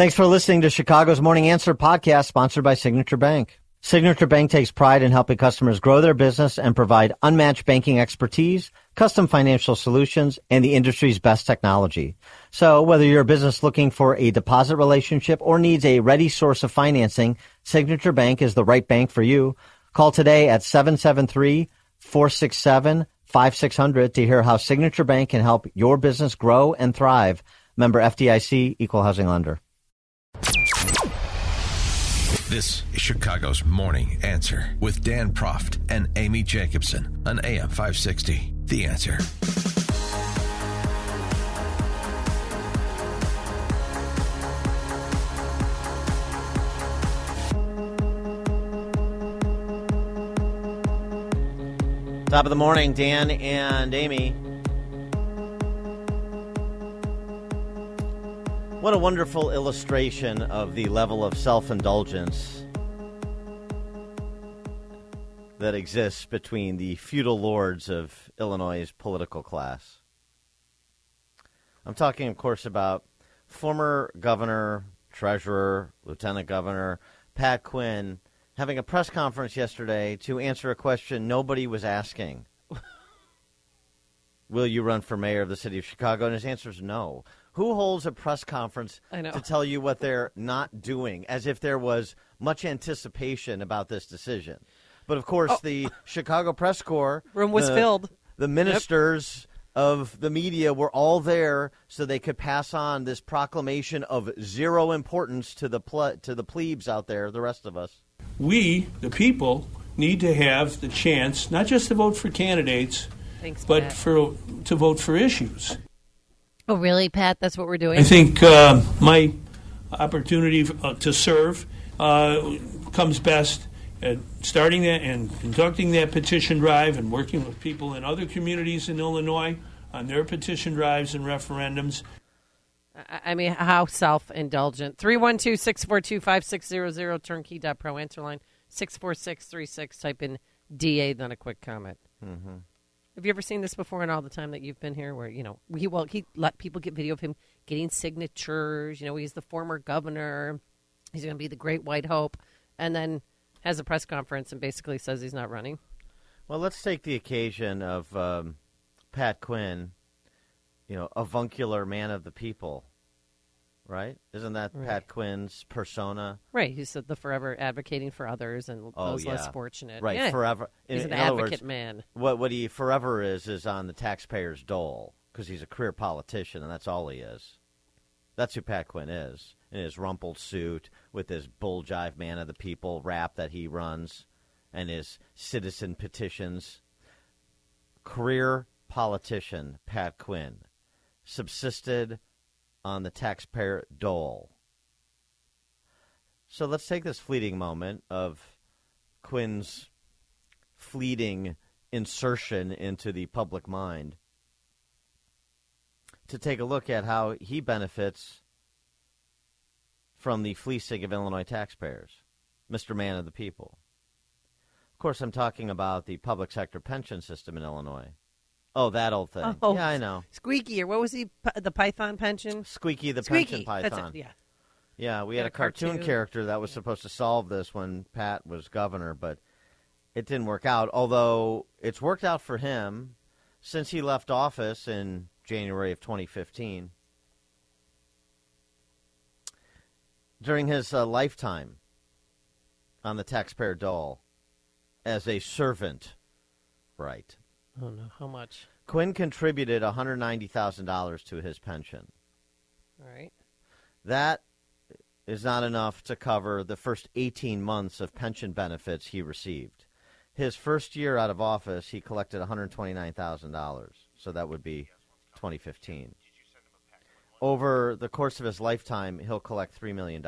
Thanks for listening to Chicago's Morning Answer podcast, sponsored by Signature Bank. Signature Bank takes pride in helping customers grow their business and provide unmatched banking expertise, custom financial solutions, and the industry's best technology. So whether you're a business looking for a deposit relationship or needs a ready source of financing, Signature Bank is the right bank for you. Call today at 773-467-5600 to hear how Signature Bank can help your business grow and thrive. Member FDIC, Equal Housing Lender. This is Chicago's Morning Answer with Dan Proft and Amy Jacobson on AM 560. The Answer. Top of the morning, Dan and Amy. What a wonderful illustration of the level of self-indulgence that exists between the feudal lords of Illinois' political class. I'm talking, of course, about former governor, treasurer, lieutenant governor Pat Quinn having a press conference yesterday to answer a question nobody was asking. Will you run for mayor of the city of Chicago? And his answer is no. Who holds a press conference to tell you what they're not doing, as if there was much anticipation about this decision? But, of course, the Chicago Press Corps room was filled. The ministers of the media were all there so they could pass on this proclamation of zero importance to the plebes out there, the rest of us. We, the people, need to have the chance not just to vote for candidates, but to vote for issues. Oh, really, Pat? That's what we're doing? I think my opportunity to serve comes best at starting that and conducting that petition drive and working with people in other communities in Illinois on their petition drives and referendums. I mean, how self-indulgent. 312-642-5600, turnkey.pro, answer line 64636. Type in DA, then a quick comment. Mm-hmm. Have you ever seen this before in all the time that you've been here where, he let people get video of him getting signatures. He's the former governor. He's going to be the great white hope. And then has a press conference and basically says he's not running. Well, let's take the occasion of Pat Quinn, avuncular man of the people, right? Isn't that right. Pat Quinn's persona? Right. He's the forever advocating for others and those less fortunate. Right, yeah. Forever. He's an advocate man. What he forever is on the taxpayer's dole because he's a career politician, and that's all he is. That's who Pat Quinn is, in his rumpled suit with his bull jive man of the people rap that he runs and his citizen petitions. Career politician Pat Quinn subsisted on the taxpayer dole. So let's take this fleeting moment of Quinn's fleeting insertion into the public mind to take a look at how he benefits from the fleecing of Illinois taxpayers, Mr. Man of the People. Of course, I'm talking about the public sector pension system in Illinois. Oh, that old thing. Oh, yeah, I know. Squeaky, or what was he? The Python pension? Squeaky the Squeaky. pension python. That's it, yeah. Yeah, we had a cartoon character that was supposed to solve this when Pat was governor, but it didn't work out, although it's worked out for him since he left office in January of 2015. During his lifetime on the taxpayer dole as a servant, right? Oh, no. How much? Quinn contributed $190,000 to his pension. All right. That is not enough to cover the first 18 months of pension benefits he received. His first year out of office, he collected $129,000. So that would be 2015. Over the course of his lifetime, he'll collect $3 million.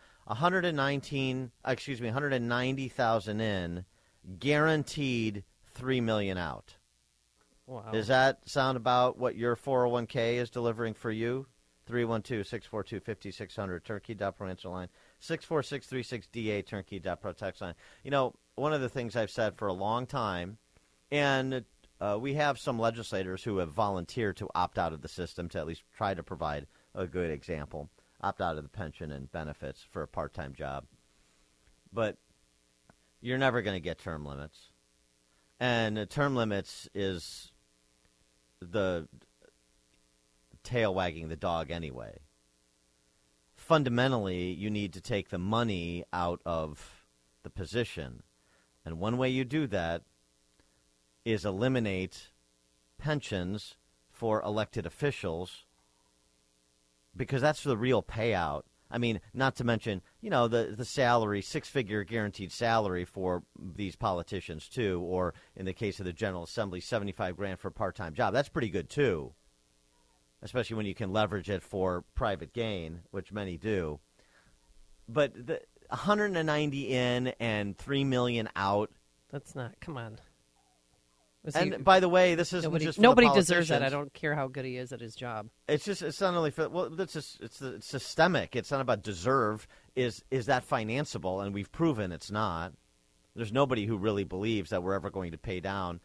$190,000 in, guaranteed $3 million out. Wow. Does that sound about what your 401k is delivering for you? 312-642-5600, turnkey.pro answer line, 64636DA, turnkey.pro text line. One of the things I've said for a long time, and we have some legislators who have volunteered to opt out of the system to at least try to provide a good example. opt out of the pension and benefits for a part-time job. But you're never going to get term limits. And term limits is the tail wagging the dog anyway. Fundamentally, you need to take the money out of the position. And one way you do that is eliminate pensions for elected officials, because that's the real payout. I mean, not to mention, the salary, six-figure guaranteed salary for these politicians, too, or in the case of the General Assembly, $75,000 for a part-time job. That's pretty good, too, especially when you can leverage it for private gain, which many do. But the 190 in and $3 million out. That's not. Come on. And by the way, this isn't just for nobody the deserves that. I don't care how good he is at his job. It's not only for it's systemic. It's not about deserve. Is that financeable? And we've proven it's not. There's nobody who really believes that we're ever going to pay down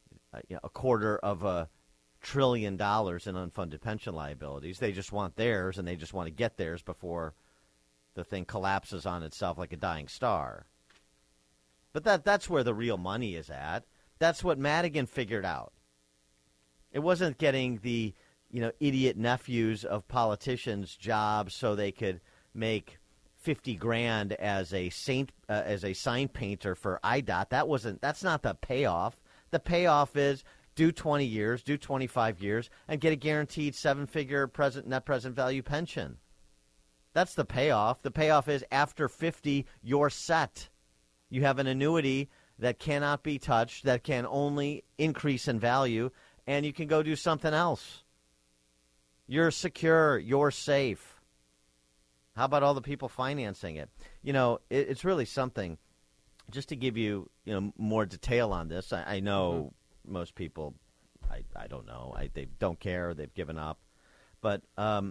$250 billion in unfunded pension liabilities. They just want theirs, and they just want to get theirs before the thing collapses on itself like a dying star. But that's where the real money is at. That's what Madigan figured out. It wasn't getting the, idiot nephews of politicians jobs so they could make $50,000 as a sign painter for IDOT. That's not the payoff. The payoff is do 20 years, do 25 years, and get a guaranteed seven-figure net present value pension. That's the payoff. The payoff is after 50, you're set. You have an annuity that cannot be touched, that can only increase in value, and you can go do something else. You're secure. You're safe. How about all the people financing it? It's really something. Just to give you, more detail on this, I know most people, I don't know, they don't care. They've given up. But,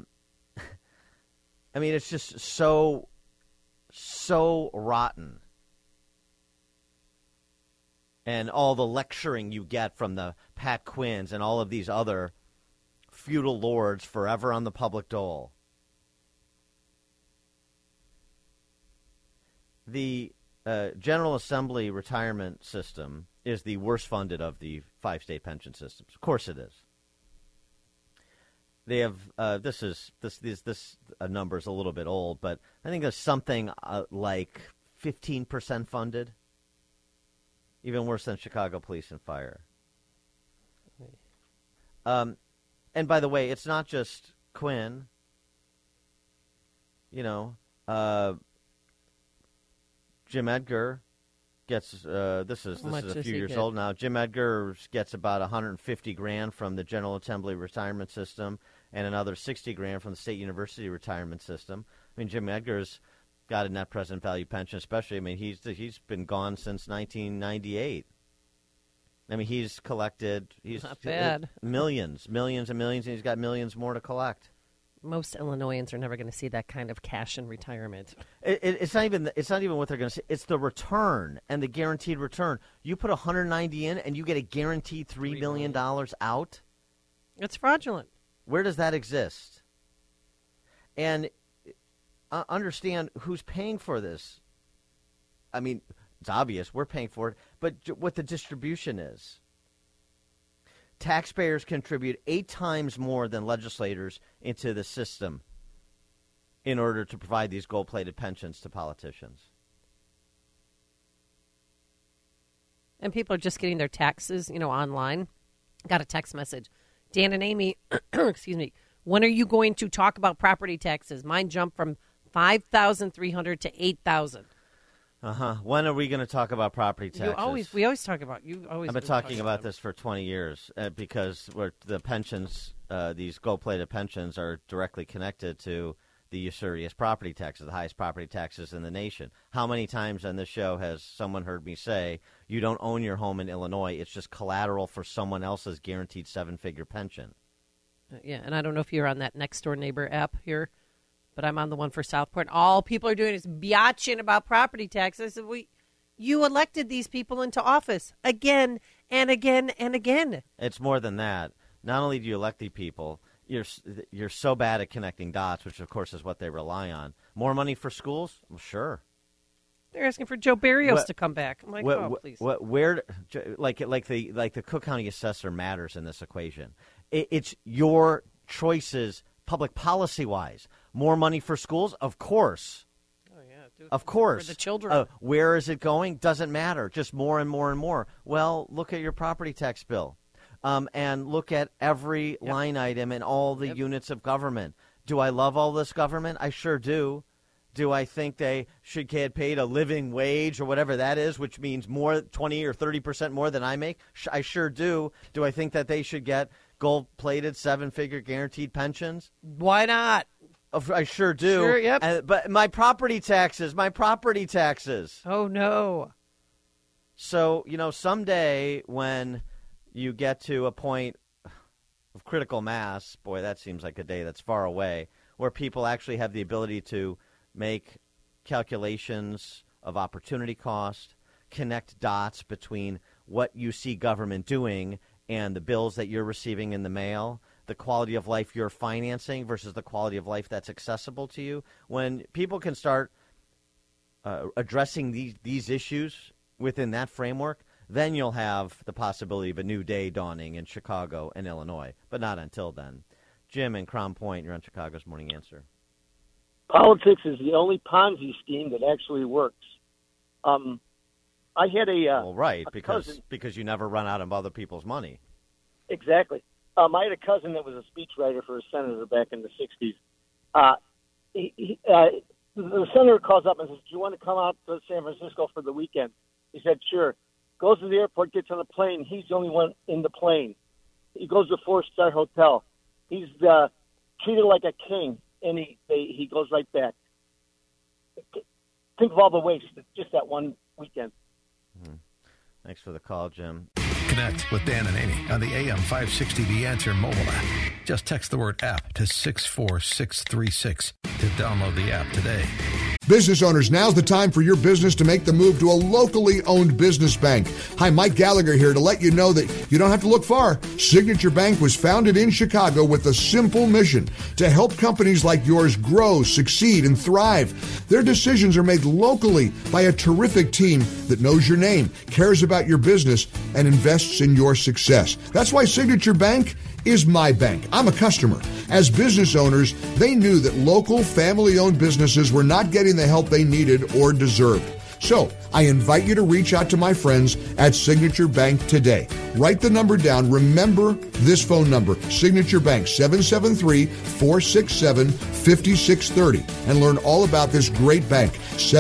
it's just so rotten. And all the lecturing you get from the Pat Quinns and all of these other feudal lords forever on the public dole. The General Assembly retirement system is the worst funded of the 5 state pension systems. Of course it is. They have this number is a little bit old, but I think there's something like 15% funded. Even worse than Chicago Police and Fire. And by the way, it's not just Quinn. Jim Edgar gets this is a few years old now. Jim Edgar gets about $150,000 from the General Assembly retirement system and another $60,000 from the State University retirement system. Jim Edgar's got a net present value pension, especially. He's been gone since 1998. He's collected. He's not bad. Millions and millions, and he's got millions more to collect. Most Illinoisans are never going to see that kind of cash in retirement. It's not even what they're going to see. It's the return and the guaranteed return. You put 190 in, and you get a guaranteed $3 million out. It's fraudulent. Where does that exist? And understand who's paying for this. It's obvious we're paying for it, but what the distribution is. Taxpayers contribute 8 times more than legislators into the system in order to provide these gold-plated pensions to politicians. And people are just getting their taxes, online. Got a text message. Dan and Amy, excuse me, when are you going to talk about property taxes? Mine jumped from $5,300 to $8,000. When are we going to talk about property taxes? We always talk about you. Always. I've been talking about this for 20 years because the pensions, these gold-plated pensions, are directly connected to the usurious property taxes, the highest property taxes in the nation. How many times on this show has someone heard me say, "You don't own your home in Illinois; it's just collateral for someone else's guaranteed 7-figure pension"? Yeah, and I don't know if you're on that Next Door Neighbor app here. But I'm on the one for Southport. All people are doing is biatching about property taxes. You elected these people into office again and again and again. It's more than that. Not only do you elect the people, you're so bad at connecting dots, which of course is what they rely on. More money for schools? Well, sure. They're asking for Joe Barrios to come back. I'm like, please. Where, like the Cook County assessor matters in this equation. It's your choices, public policy wise. More money for schools, of course. Oh yeah, dude. Of course. For the children. Where is it going? Doesn't matter. Just more and more and more. Well, look at your property tax bill, and look at every line item in all the units of government. Do I love all this government? I sure do. Do I think they should get paid a living wage or whatever that is, which means more, 20 or 30% more than I make? I sure do. Do I think that they should get gold-plated, 7-figure guaranteed pensions? Why not? I sure do. Sure, yep. But my property taxes. Oh, no. So, someday when you get to a point of critical mass, boy, that seems like a day that's far away, where people actually have the ability to make calculations of opportunity cost, connect dots between what you see government doing and the bills that you're receiving in the mail, the quality of life you're financing versus the quality of life that's accessible to you. When people can start addressing these issues within that framework, then you'll have the possibility of a new day dawning in Chicago and Illinois, but not until then. Jim in Crown Point, you're on Chicago's Morning Answer. Politics is the only Ponzi scheme that actually works. I had because you never run out of other people's money. Exactly. I had a cousin that was a speechwriter for a senator back in the 60s. The senator calls up and says, "Do you want to come out to San Francisco for the weekend?" He said, "Sure." Goes to the airport, gets on the plane. He's the only one in the plane. He goes to a 4-star hotel. He's treated like a king. And he goes right back. Think of all the waste just that one weekend. Thanks for the call, Jim. Connect with Dan and Amy on the AM 560 The Answer mobile app. Just text the word app to 64636 to download the app today. Business owners, now's the time for your business to make the move to a locally owned business bank. Hi, Mike Gallagher here to let you know that you don't have to look far. Signature Bank was founded in Chicago with a simple mission to help companies like yours grow, succeed, and thrive. Their decisions are made locally by a terrific team that knows your name, cares about your business, and invests in your success. That's why Signature Bank is my bank. I'm a customer. As business owners, they knew that local family-owned businesses were not getting the help they needed or deserved. So I invite you to reach out to my friends at Signature Bank today. Write the number down. Remember this phone number, Signature Bank, 773-467-5630, and learn all about this great bank,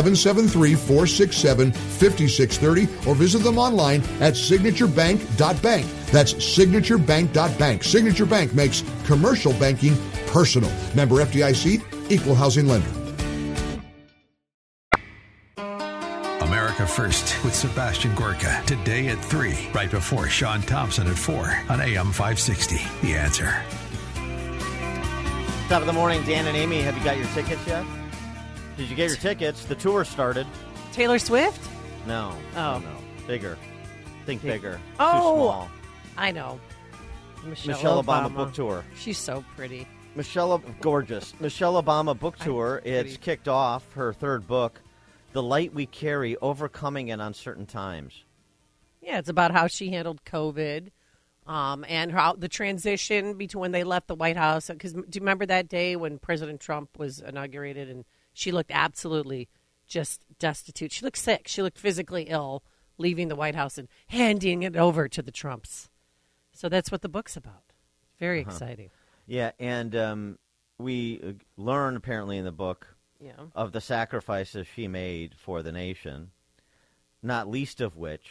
773-467-5630, or visit them online at signaturebank.bank. That's signaturebank.bank. Signature Bank makes commercial banking personal. Member FDIC, equal housing lender. America First with Sebastian Gorka. Today at 3, right before Sean Thompson at 4 on AM 560. The Answer. Top of the morning, Dan and Amy. Have you got your tickets yet? Did you get your tickets? The tour started. Taylor Swift? No. Oh. No. Bigger. Think bigger. Oh. Too small. I know. Michelle Obama book tour. She's so pretty. Gorgeous. Michelle Obama book tour. It's kicked off her third book, The Light We Carry, Overcoming in Uncertain Times. Yeah, it's about how she handled COVID and how the transition between when they left the White House. Because do you remember that day when President Trump was inaugurated and she looked absolutely just destitute? She looked sick. She looked physically ill leaving the White House and handing it over to the Trumps. So that's what the book's about. Very exciting. Yeah, and we learn apparently in the book of the sacrifices she made for the nation, not least of which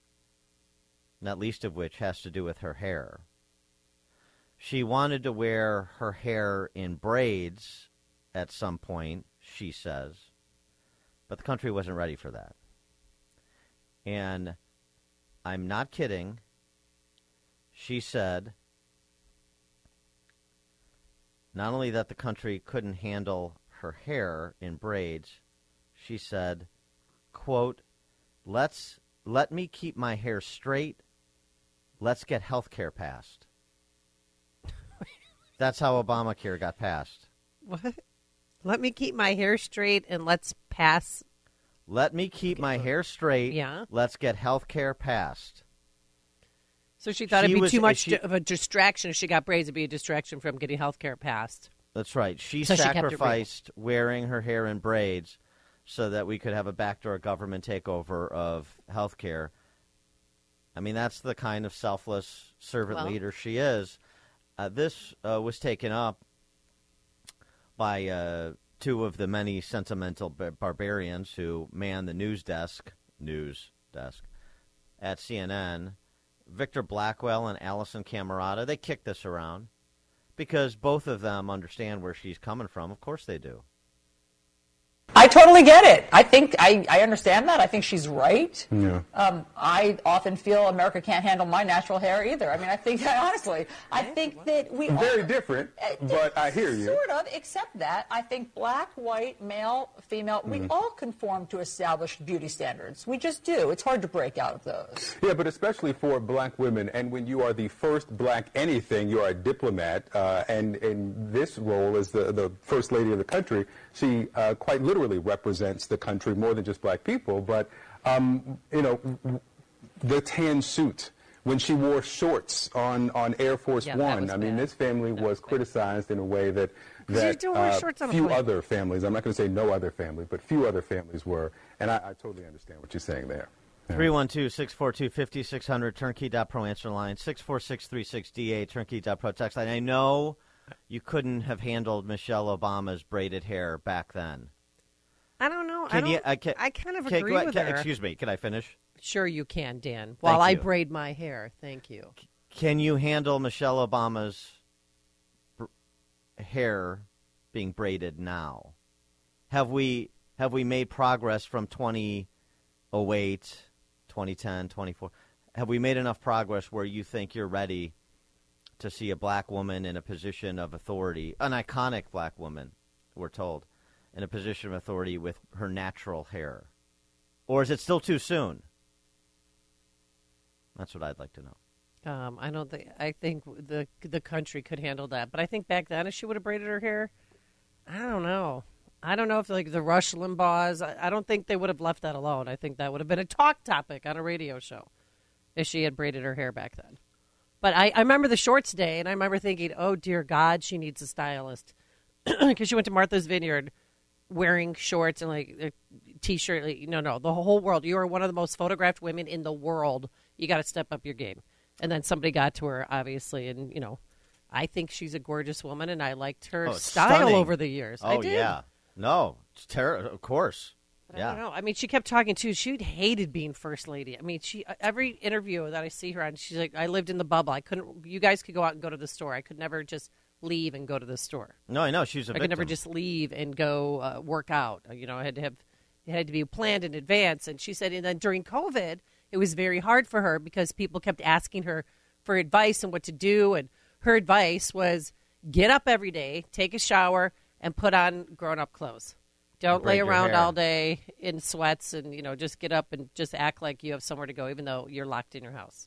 has to do with her hair. She wanted to wear her hair in braids at some point, she says, but the country wasn't ready for that. And I'm not kidding. She said not only that the country couldn't handle her hair in braids, she said, quote, let me keep my hair straight. Let's get health care passed. That's how Obamacare got passed. What? Let me keep my hair straight and let's pass. Let me keep my hair straight. Yeah. Let's get health care passed. So she thought it'd be was- too much she- of a distraction. If she got braids, it'd be a distraction from getting health care passed. That's right. She So she kept it real. sacrificed wearing her hair in braids so that we could have a backdoor government takeover of health care. I mean, that's the kind of selfless servant leader she is. This was taken up by two of the many sentimental barbarians who man the news desk at CNN, Victor Blackwell and Allison Camerata. They kicked this around because both of them understand where she's coming from. Of course they do. I totally get it. I think I understand that. I think she's right. Yeah. I often feel America can't handle my natural hair either. I mean, I think, honestly, I think that we Very all, different, but I hear you. Sort of, except that I think black, white, male, female, we all conform to established beauty standards. We just do. It's hard to break out of those. Yeah, but especially for black women, and when you are the first black anything, you are a diplomat, and in this role as the first lady of the country, she quite literally represents the country more than just black people. But, the tan suit, when she wore shorts on Air Force Yeah, that One, was I mean, bad. this family was criticized in a way that don't wear shorts on a few plane. other families, I'm not going to say no other family, but few other families were. And I totally understand what you're saying there. Yeah. 312-642-5600, turnkey.pro answer line, 64636DA, turnkey.pro text line. I know you couldn't have handled Michelle Obama's braided hair back then. I don't know. Can you? I kind of agree with her. Excuse me. Can I finish? Sure you can, Dan. While I you. braid my hair. Thank you. Can you handle Michelle Obama's hair being braided now? Have we made progress from 2008, 2010, 24? Have we made enough progress where you think you're ready to see a black woman in a position of authority, an iconic black woman, we're told, in a position of authority with her natural hair? Or is it still too soon? That's what I'd like to know. I don't think. I think the country could handle that. But I think back then, if she would have braided her hair, I don't know. I don't know if like the Rush Limbaughs. I don't think they would have left that alone. I think that would have been a talk topic on a radio show if she had braided her hair back then. But I remember the shorts day, and I remember thinking, oh dear God, she needs a stylist because she went to Martha's Vineyard wearing shorts and like a T-shirt. Like, no, the whole world. You are one of the most photographed women in the world. You got to step up your game. And then somebody got to her, obviously, and I think she's a gorgeous woman, and I liked her style stunning. over the years. I Oh, did. yeah. No, it's terrible. Of course. But I don't know. I mean, she kept talking too. She hated being first lady. I mean, every interview that I see her on, she's like, "I lived in the bubble. I couldn't. You guys could go out and go to the store. I could never just leave and go to the store. No, I know. She's a I victim. could never just leave and go work out. I had to have. It had to be planned in advance." And she said, and then during COVID, it was very hard for her because people kept asking her for advice on what to do, and her advice was get up every day, take a shower, and put on grown-up clothes. Don't lay braid your around hair. all day in sweats and, just get up and just act like you have somewhere to go, even though you're locked in your house.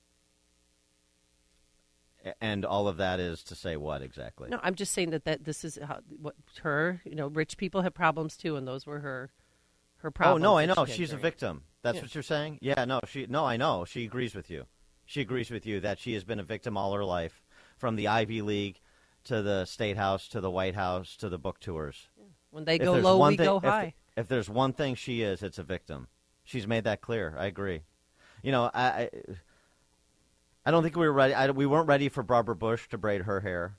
And all of that is to say what exactly? No, I'm just saying that this is what her, rich people have problems too, and those were her Oh, problems. no, I that know. she had She's a during- victim. That's Yeah. what you're saying? Yeah, no, I know. She agrees with you. She agrees with you that she has been a victim all her life, from the Ivy League to the State House to the White House to the book tours. When they If go there's low, one we thing- go high. If there's one thing she is, it's a victim. She's made that clear. I agree. I don't think we were ready. We weren't ready for Barbara Bush to braid her hair.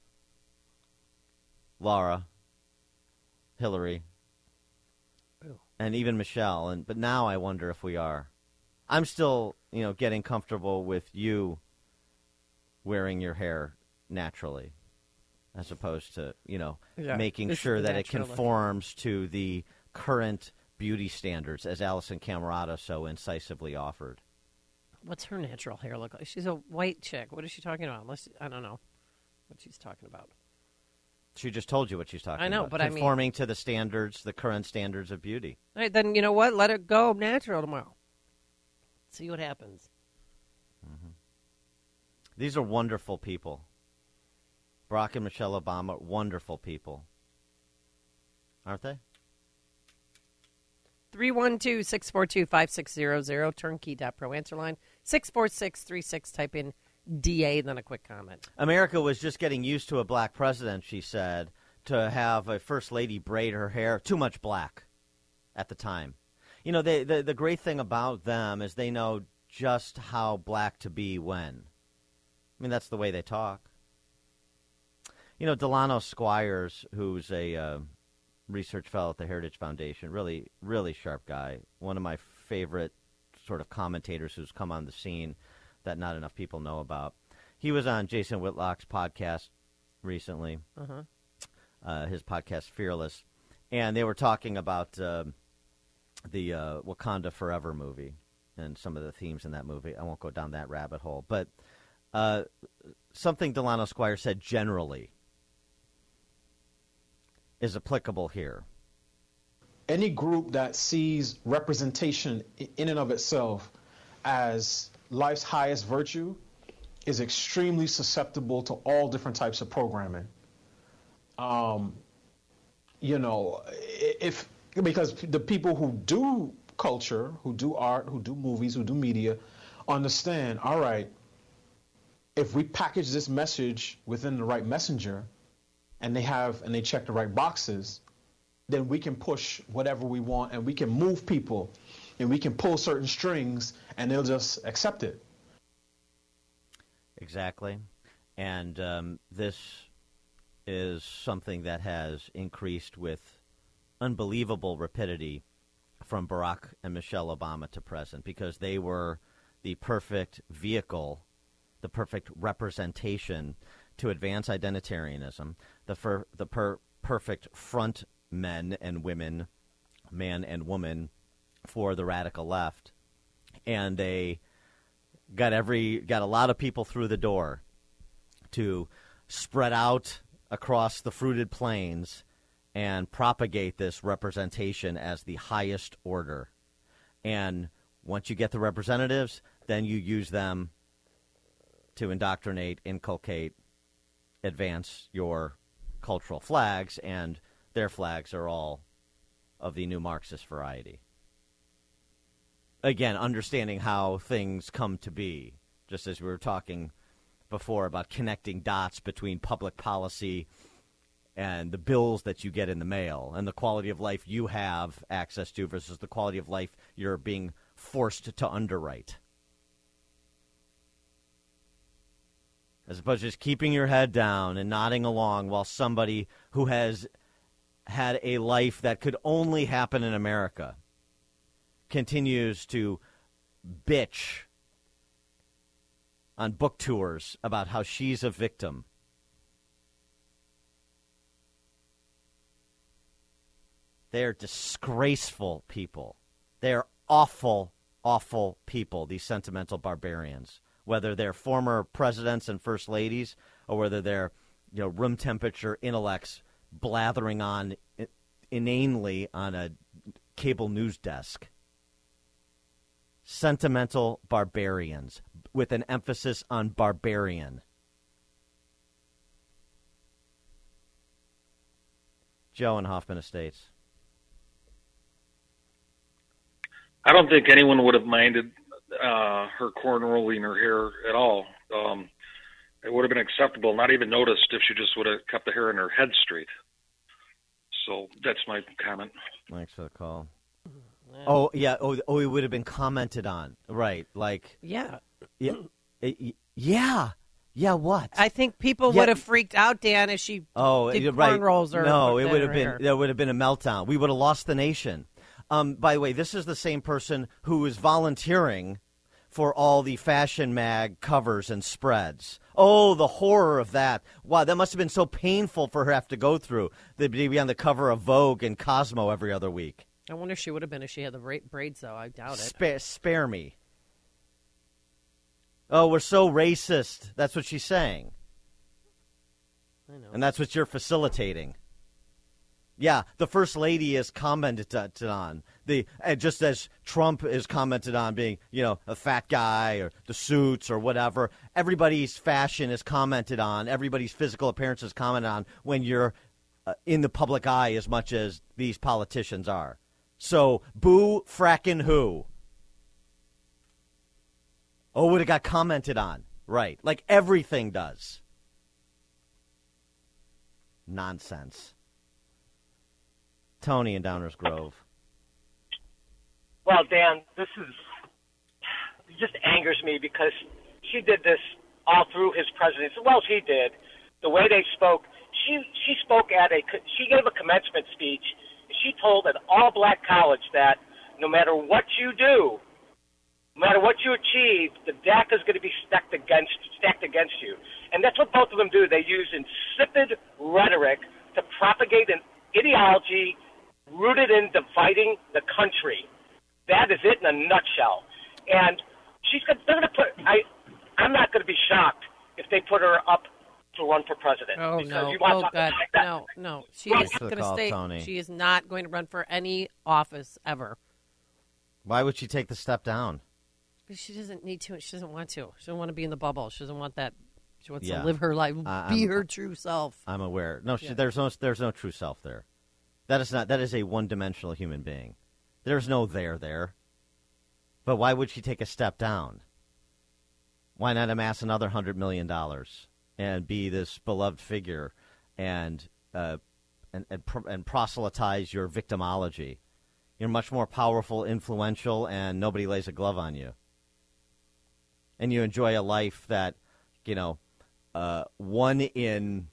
Laura, Hillary, and even Michelle. But now I wonder if we are. I'm still, getting comfortable with you wearing your hair naturally, as opposed to, making this is sure the that it natural look. conforms to the current beauty standards, as Allison Camerata so incisively offered. What's her natural hair look like? She's a white chick. What is she talking about? I don't know what she's talking about. She just told you what she's talking about. I know, but I mean- conforming to the standards, the current standards of beauty. All right, then you know what? Let it go natural tomorrow. See what happens. These are wonderful people. Barack and Michelle Obama, wonderful people. Aren't they? 312-642-5600, turnkey.pro. Answer line 64636. Type in DA, then a quick comment. America was just getting used to a black president, she said, to have a first lady braid her hair. Too much black at the time. You know, the great thing about them is they know just how black to be when. I mean, that's the way they talk. You know, Delano Squires, who's a research fellow at the Heritage Foundation, really, really sharp guy. One of my favorite sort of commentators who's come on the scene that not enough people know about. He was on Jason Whitlock's podcast recently, his podcast Fearless, and they were talking about the Wakanda Forever movie and some of the themes in that movie. I won't go down that rabbit hole, but something Delano Squires said generally is applicable here. Any group that sees representation in and of itself as life's highest virtue is extremely susceptible to all different types of programming. Because the people who do culture, who do art, who do movies, who do media, understand, all right, if we package this message within the right messenger and they check the right boxes, then we can push whatever we want and we can move people and we can pull certain strings and they'll just accept it. Exactly. And this is something that has increased with unbelievable rapidity from Barack and Michelle Obama to present, because they were the perfect vehicle, the perfect representation to advance identitarianism, the perfect front men and women, man and woman, for the radical left. And they got a lot of people through the door to spread out across the fruited plains and propagate this representation as the highest order. And once you get the representatives, then you use them to indoctrinate, inculcate, advance your cultural flags, and their flags are all of the new Marxist variety. Again, understanding how things come to be, just as we were talking before about connecting dots between public policy and the bills that you get in the mail and the quality of life you have access to versus the quality of life you're being forced to underwrite. As opposed to just keeping your head down and nodding along while somebody who has had a life that could only happen in America continues to bitch on book tours about how she's a victim. They're disgraceful people. They're awful, awful people, these sentimental barbarians, whether they're former presidents and first ladies or whether they're, room temperature intellects blathering on inanely on a cable news desk. Sentimental barbarians, with an emphasis on barbarian. Joe in Hoffman Estates. I don't think anyone would have minded her cornrolling her hair at all. It would have been acceptable, not even noticed if she just would have kept the hair in her head straight. So that's my comment. Thanks for the call. Oh, yeah. Oh, it would have been commented on. Right. Like. Yeah. Yeah. Yeah, what? I think people would have freaked out, Dan, if she did cornrows or no, it would have been there would have been a meltdown. We would have lost the nation. By the way, this is the same person who is volunteering for all the fashion mag covers and spreads. Oh, the horror of that. Wow, that must have been so painful for her to have to go through. They'd be on the cover of Vogue and Cosmo every other week. I wonder if she would have been if she had the braids, though. I doubt it. Spare me. Oh, we're so racist. That's what she's saying. I know. And that's what you're facilitating. Yeah, the First Lady is commented on. Just as Trump is commented on being, a fat guy or the suits or whatever, everybody's fashion is commented on. Everybody's physical appearance is commented on when you're in the public eye as much as these politicians are. So, boo frackin' who? Oh, would it got commented on. Right, like everything does. Nonsense. Tony in Downers Grove. Well, Dan, it just angers me because she did this all through his presidency, as well as he did. The way they spoke, she gave a commencement speech. She told an all-black college that no matter what you do, no matter what you achieve, the deck is going to be stacked against you. And that's what both of them do. They use insipid rhetoric to propagate an ideology rooted in dividing the country. That is it in a nutshell. And I'm not going to be shocked if they put her up to run for president. Oh, no. God. No. She is going to stay. Tony. She is not going to run for any office ever. Why would she take the step down? Because she doesn't need to. She doesn't want to. She doesn't want to be in the bubble. She doesn't want that. She wants to live her life, be her true self. I'm aware. No, there's no true self there. That is a one-dimensional human being. There's no there. But why would she take a step down? Why not amass another $100 million and be this beloved figure and proselytize your victimology? You're much more powerful, influential, and nobody lays a glove on you. And you enjoy a life that, one in,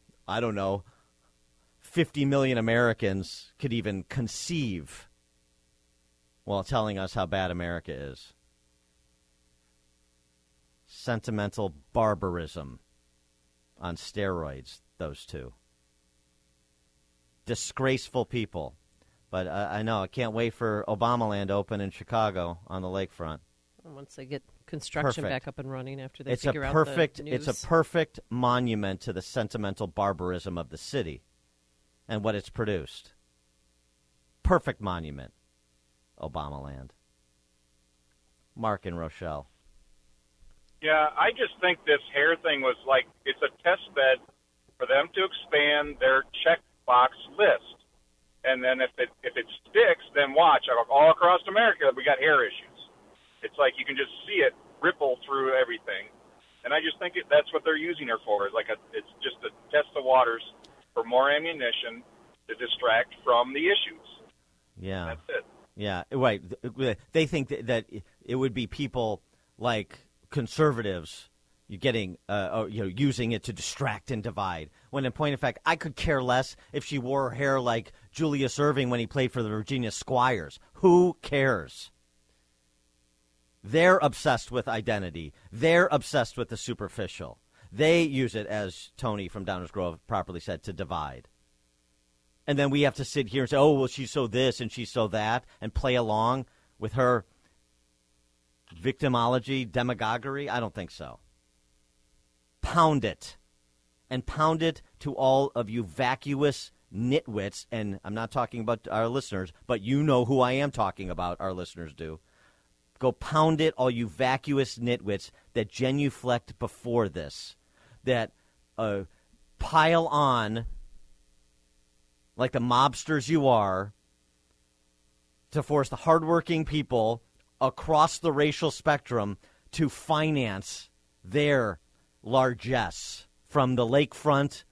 50 million Americans could even conceive while telling us how bad America is. Sentimental barbarism on steroids, those two. Disgraceful people. But I know, I can't wait for Obamaland to open in Chicago on the lakefront. Once they get construction back up and running after they figure out the news. It's a perfect monument to the sentimental barbarism of the city and what it's produced. Perfect monument, Obamaland. Mark and Rochelle. Yeah, I just think this hair thing was like, it's a test bed for them to expand their checkbox list. And then if it sticks, then watch. All across America, we got hair issues. It's like you can just see it ripple through everything. And I just think that's what they're using her for. It's just to test the waters for more ammunition to distract from the issues. Yeah. That's it. Yeah, right. They think that it would be people like conservatives using it to distract and divide. When in point of fact, I could care less if she wore her hair like Julius Erving when he played for the Virginia Squires. Who cares? They're obsessed with identity. They're obsessed with the superficial. They use it, as Tony from Downers Grove properly said, to divide. And then we have to sit here and say, oh, well, she's so this and she's so that, and play along with her victimology, demagoguery? I don't think so. Pound it. And pound it to all of you vacuous nitwits, and I'm not talking about our listeners, but you know who I am talking about, our listeners do. Go pound it, all you vacuous nitwits that genuflect before this, that pile on like the mobsters you are to force the hardworking people across the racial spectrum to finance their largesse, from the lakefront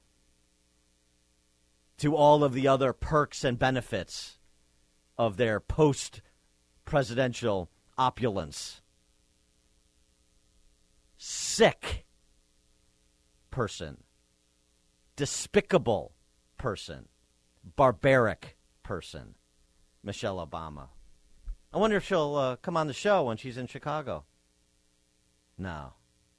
to all of the other perks and benefits of their post-presidential opulence. Sick person. Despicable person. Barbaric person. Michelle Obama. I wonder if she'll come on the show when she's in Chicago. No.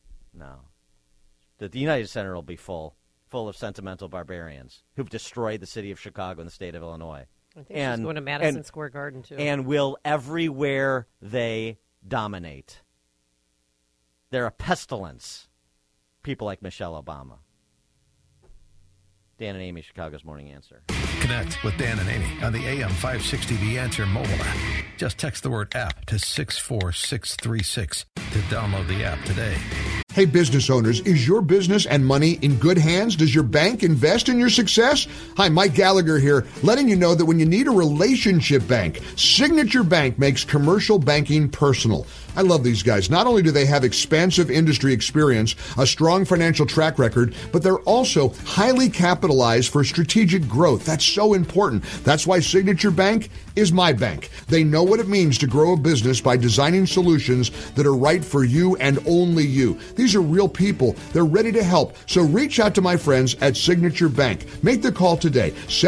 The United Center will be full of sentimental barbarians who've destroyed the city of Chicago and the state of Illinois. I think she's going to Madison Square Garden, too. And will everywhere they dominate. They're a pestilence. People like Michelle Obama. Dan and Amy, Chicago's Morning Answer. Connect with Dan and Amy on the AM 560 The Answer mobile app. Just text the word app to 64636 to download the app today. Hey, business owners, is your business and money in good hands? Does your bank invest in your success? Hi, Mike Gallagher here, letting you know that when you need a relationship bank, Signature Bank makes commercial banking personal. I love these guys. Not only do they have expansive industry experience, a strong financial track record, but they're also highly capitalized for strategic growth. That's so important. That's why Signature Bank is my bank. They know what it means to grow a business by designing solutions that are right for you and only you. These are real people. They're ready to help. So reach out to my friends at Signature Bank. Make the call today,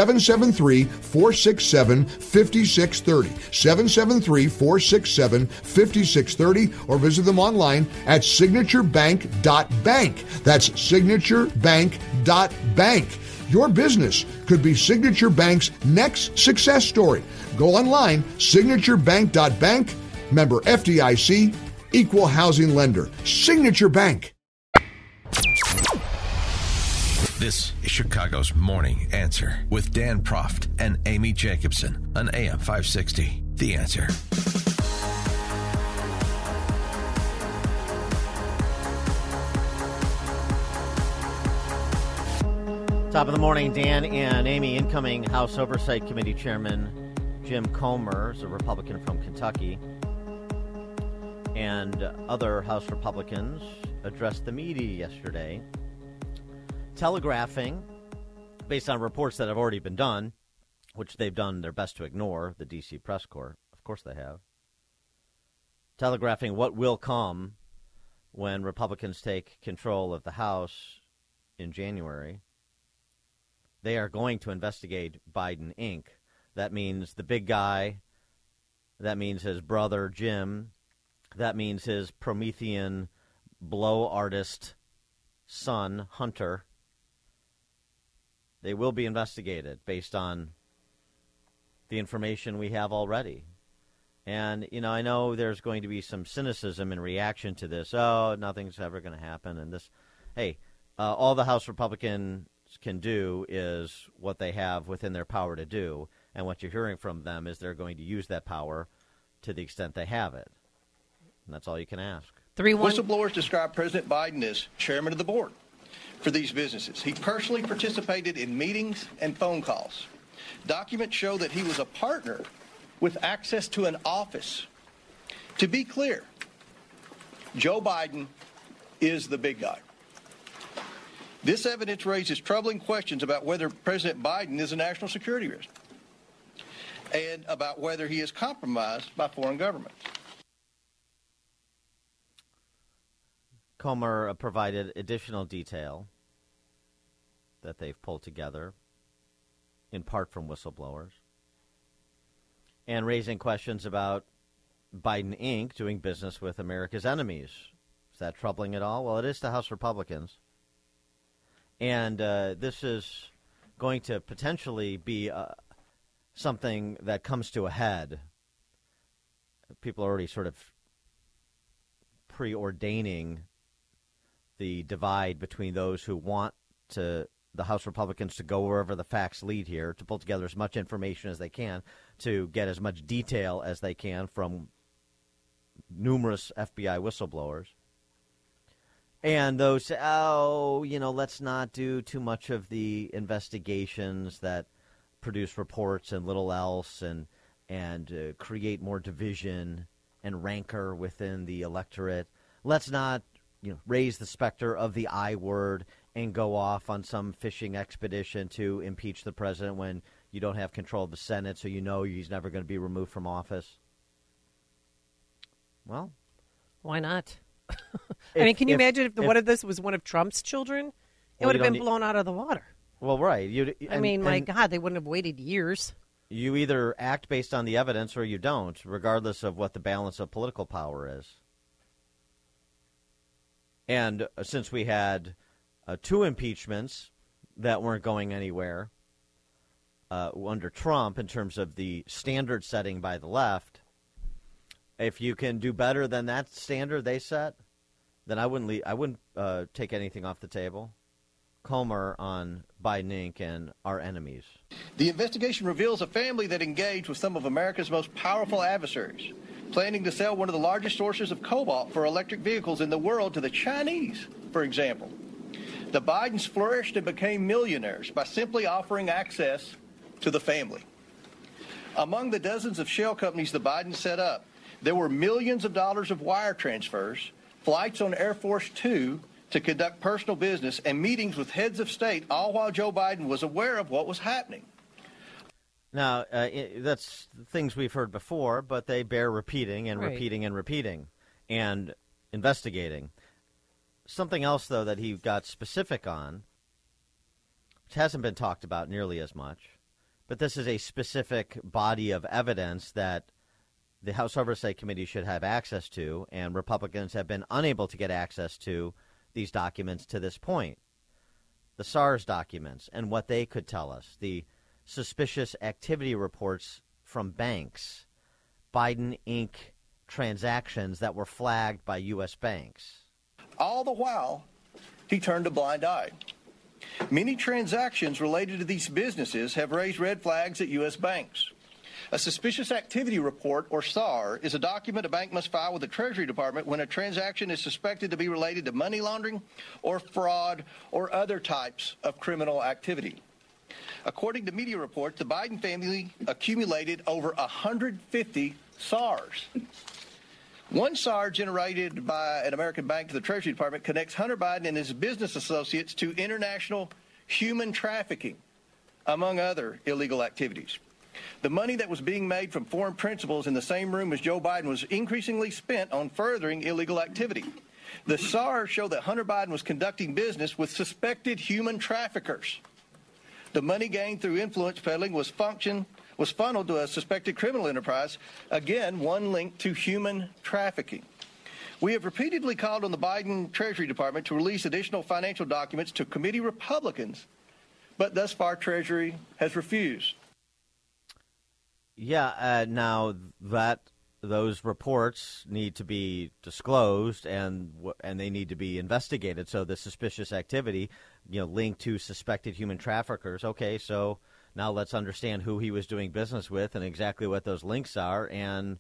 773-467-5630, 773-467-5630, or visit them online at signaturebank.bank. That's signaturebank.bank. Your business could be Signature Bank's next success story. Go online, signaturebank.bank, member FDIC, equal housing lender. Signature Bank. This is Chicago's Morning Answer with Dan Proft and Amy Jacobson on AM 560. The Answer. Top of the morning, Dan and Amy. Incoming House Oversight Committee Chairman Jim Comer is a Republican from Kentucky, and other House Republicans addressed the media yesterday, telegraphing, based on reports that have already been done, which they've done their best to ignore, the D.C. press corps, of course they have, telegraphing what will come when Republicans take control of the House in January. They are going to investigate Biden, Inc. That means the big guy. That means his brother, Jim. That means his Promethean blow artist son, Hunter. They will be investigated based on the information we have already. And, you know, I know there's going to be some cynicism in reaction to this. Oh, nothing's ever going to happen. And this, hey, all the House Republicans can do is what they have within their power to do, and what you're hearing from them is they're going to use that power to the extent they have it. And that's all you can ask. Whistleblowers describe President Biden as chairman of the board for these businesses. He personally participated in meetings and phone calls. Documents show that he was a partner with access to an office. To be clear, Joe Biden is the big guy. This evidence raises troubling questions about whether President Biden is a national security risk and about whether he is compromised by foreign governments. Comer provided additional detail that they've pulled together, in part from whistleblowers, and raising questions about Biden, Inc. doing business with America's enemies. Is that troubling at all? Well, it is to House Republicans. And this is going to potentially be something that comes to a head. People are already sort of preordaining the divide between those who want the House Republicans to go wherever the facts lead here, to pull together as much information as they can, to get as much detail as they can from numerous FBI whistleblowers. And those, let's not do too much of the investigations that produce reports and little else, and create more division and rancor within the electorate. Let's not, raise the specter of the I word and go off on some fishing expedition to impeach the president when you don't have control of the Senate, so you know he's never going to be removed from office. Well, why not? Can you imagine if one of this was one of Trump's children? It would have been blown out of the water. Well, right. My God, they wouldn't have waited years. You either act based on the evidence or you don't, regardless of what the balance of political power is. And since we had 2 impeachments that weren't going anywhere under Trump in terms of the standard setting by the left, if you can do better than that standard they set, then I wouldn't take anything off the table. Comer on Biden Inc. and our enemies. The investigation reveals a family that engaged with some of America's most powerful adversaries, planning to sell one of the largest sources of cobalt for electric vehicles in the world to the Chinese, for example. The Bidens flourished and became millionaires by simply offering access to the family. Among the dozens of shell companies the Bidens set up, there were millions of dollars of wire transfers, flights on Air Force Two to conduct personal business, and meetings with heads of state, all while Joe Biden was aware of what was happening. Now, that's things we've heard before, but they bear repeating and Right. repeating and repeating and investigating. Something else, though, that he got specific on, which hasn't been talked about nearly as much, but this is a specific body of evidence that the House Oversight Committee should have access to, and Republicans have been unable to get access to these documents to this point. The SARS documents and what they could tell us, the suspicious activity reports from banks, Biden Inc. transactions that were flagged by U.S. banks. All the while, he turned a blind eye. Many transactions related to these businesses have raised red flags at U.S. banks. A suspicious activity report, or SAR, is a document a bank must file with the Treasury Department when a transaction is suspected to be related to money laundering or fraud or other types of criminal activity. According to media reports, the Biden family accumulated over 150 SARs. One SAR generated by an American bank to the Treasury Department connects Hunter Biden and his business associates to international human trafficking, among other illegal activities. The money that was being made from foreign principals in the same room as Joe Biden was increasingly spent on furthering illegal activity. The SARs show that Hunter Biden was conducting business with suspected human traffickers. The money gained through influence peddling was funneled to a suspected criminal enterprise, again, one linked to human trafficking. We have repeatedly called on the Biden Treasury Department to release additional financial documents to committee Republicans, but thus far Treasury has refused. Yeah, now that those reports need to be disclosed and they need to be investigated. So the suspicious activity, linked to suspected human traffickers. Okay, so now let's understand who he was doing business with and exactly what those links are and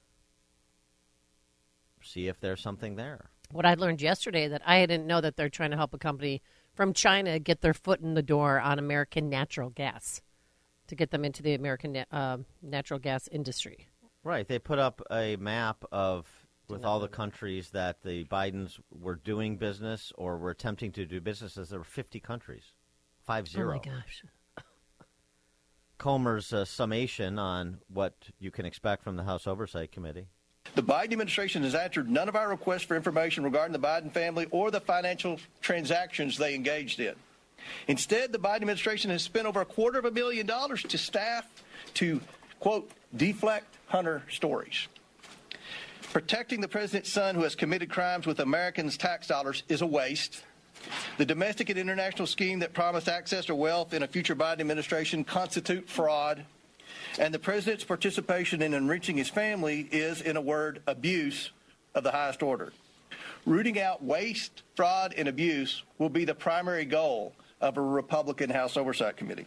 see if there's something there. What I learned yesterday that I didn't know that they're trying to help a company from China get their foot in the door on American natural gas, to get them into the American natural gas industry. Right. They put up a map with all the countries that the Bidens were doing business or were attempting to do business. There were 50 countries. 50. Oh, my gosh. Comer's summation on what you can expect from the House Oversight Committee. The Biden administration has answered none of our requests for information regarding the Biden family or the financial transactions they engaged in. Instead, the Biden administration has spent over $250,000 to staff to, quote, deflect Hunter stories. Protecting the president's son who has committed crimes with Americans' tax dollars is a waste. The domestic and international scheme that promised access to wealth in a future Biden administration constitute fraud. And the president's participation in enriching his family is, in a word, abuse of the highest order. Rooting out waste, fraud, and abuse will be the primary goal of a Republican House Oversight Committee.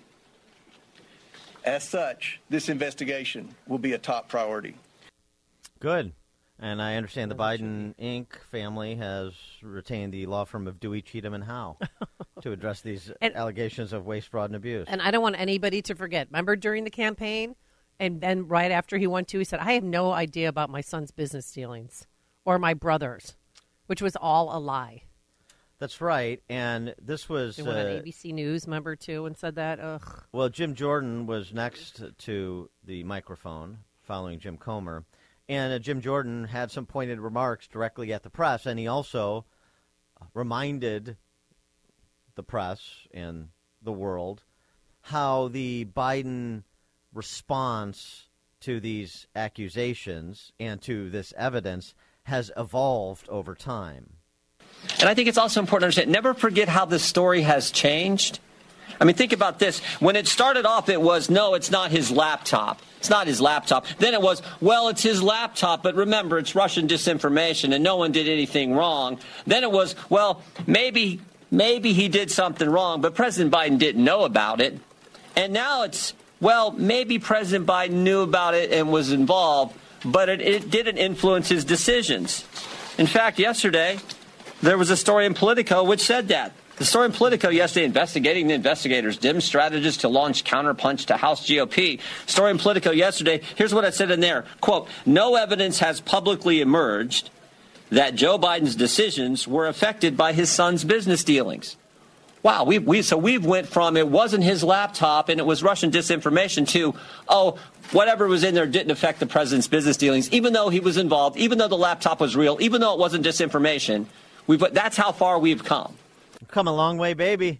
As such, this investigation will be a top priority. Good. And I understand the Biden Inc. family has retained the law firm of Dewey, Cheatham, and Howe to address these allegations of waste, fraud, and abuse. And I don't want anybody to forget. Remember during the campaign, and then right after he won, too, he said, I have no idea about my son's business dealings or my brother's, which was all a lie. That's right, and this was... They went on ABC News, remember, too, and said that? Ugh. Well, Jim Jordan was next to the microphone following Jim Comer, and Jim Jordan had some pointed remarks directly at the press, and he also reminded the press and the world how the Biden response to these accusations and to this evidence has evolved over time. And I think it's also important to understand, never forget how this story has changed. I mean, think about this. When it started off, it was, no, it's not his laptop. It's not his laptop. Then it was, well, it's his laptop, but remember, it's Russian disinformation and no one did anything wrong. Then it was, well, maybe maybe he did something wrong, but President Biden didn't know about it. And now it's, well, maybe President Biden knew about it and was involved, but it didn't influence his decisions. In fact, yesterday, there was a story in Politico which said that. The story in Politico yesterday, investigating the investigators, dim strategists to launch counterpunch to House GOP. Story in Politico yesterday, here's what it said in there. Quote, no evidence has publicly emerged that Joe Biden's decisions were affected by his son's business dealings. Wow, we've went from it wasn't his laptop and it was Russian disinformation to, oh, whatever was in there didn't affect the president's business dealings, even though he was involved, even though the laptop was real, even though it wasn't disinformation. That's how far we've come. Come a long way, baby.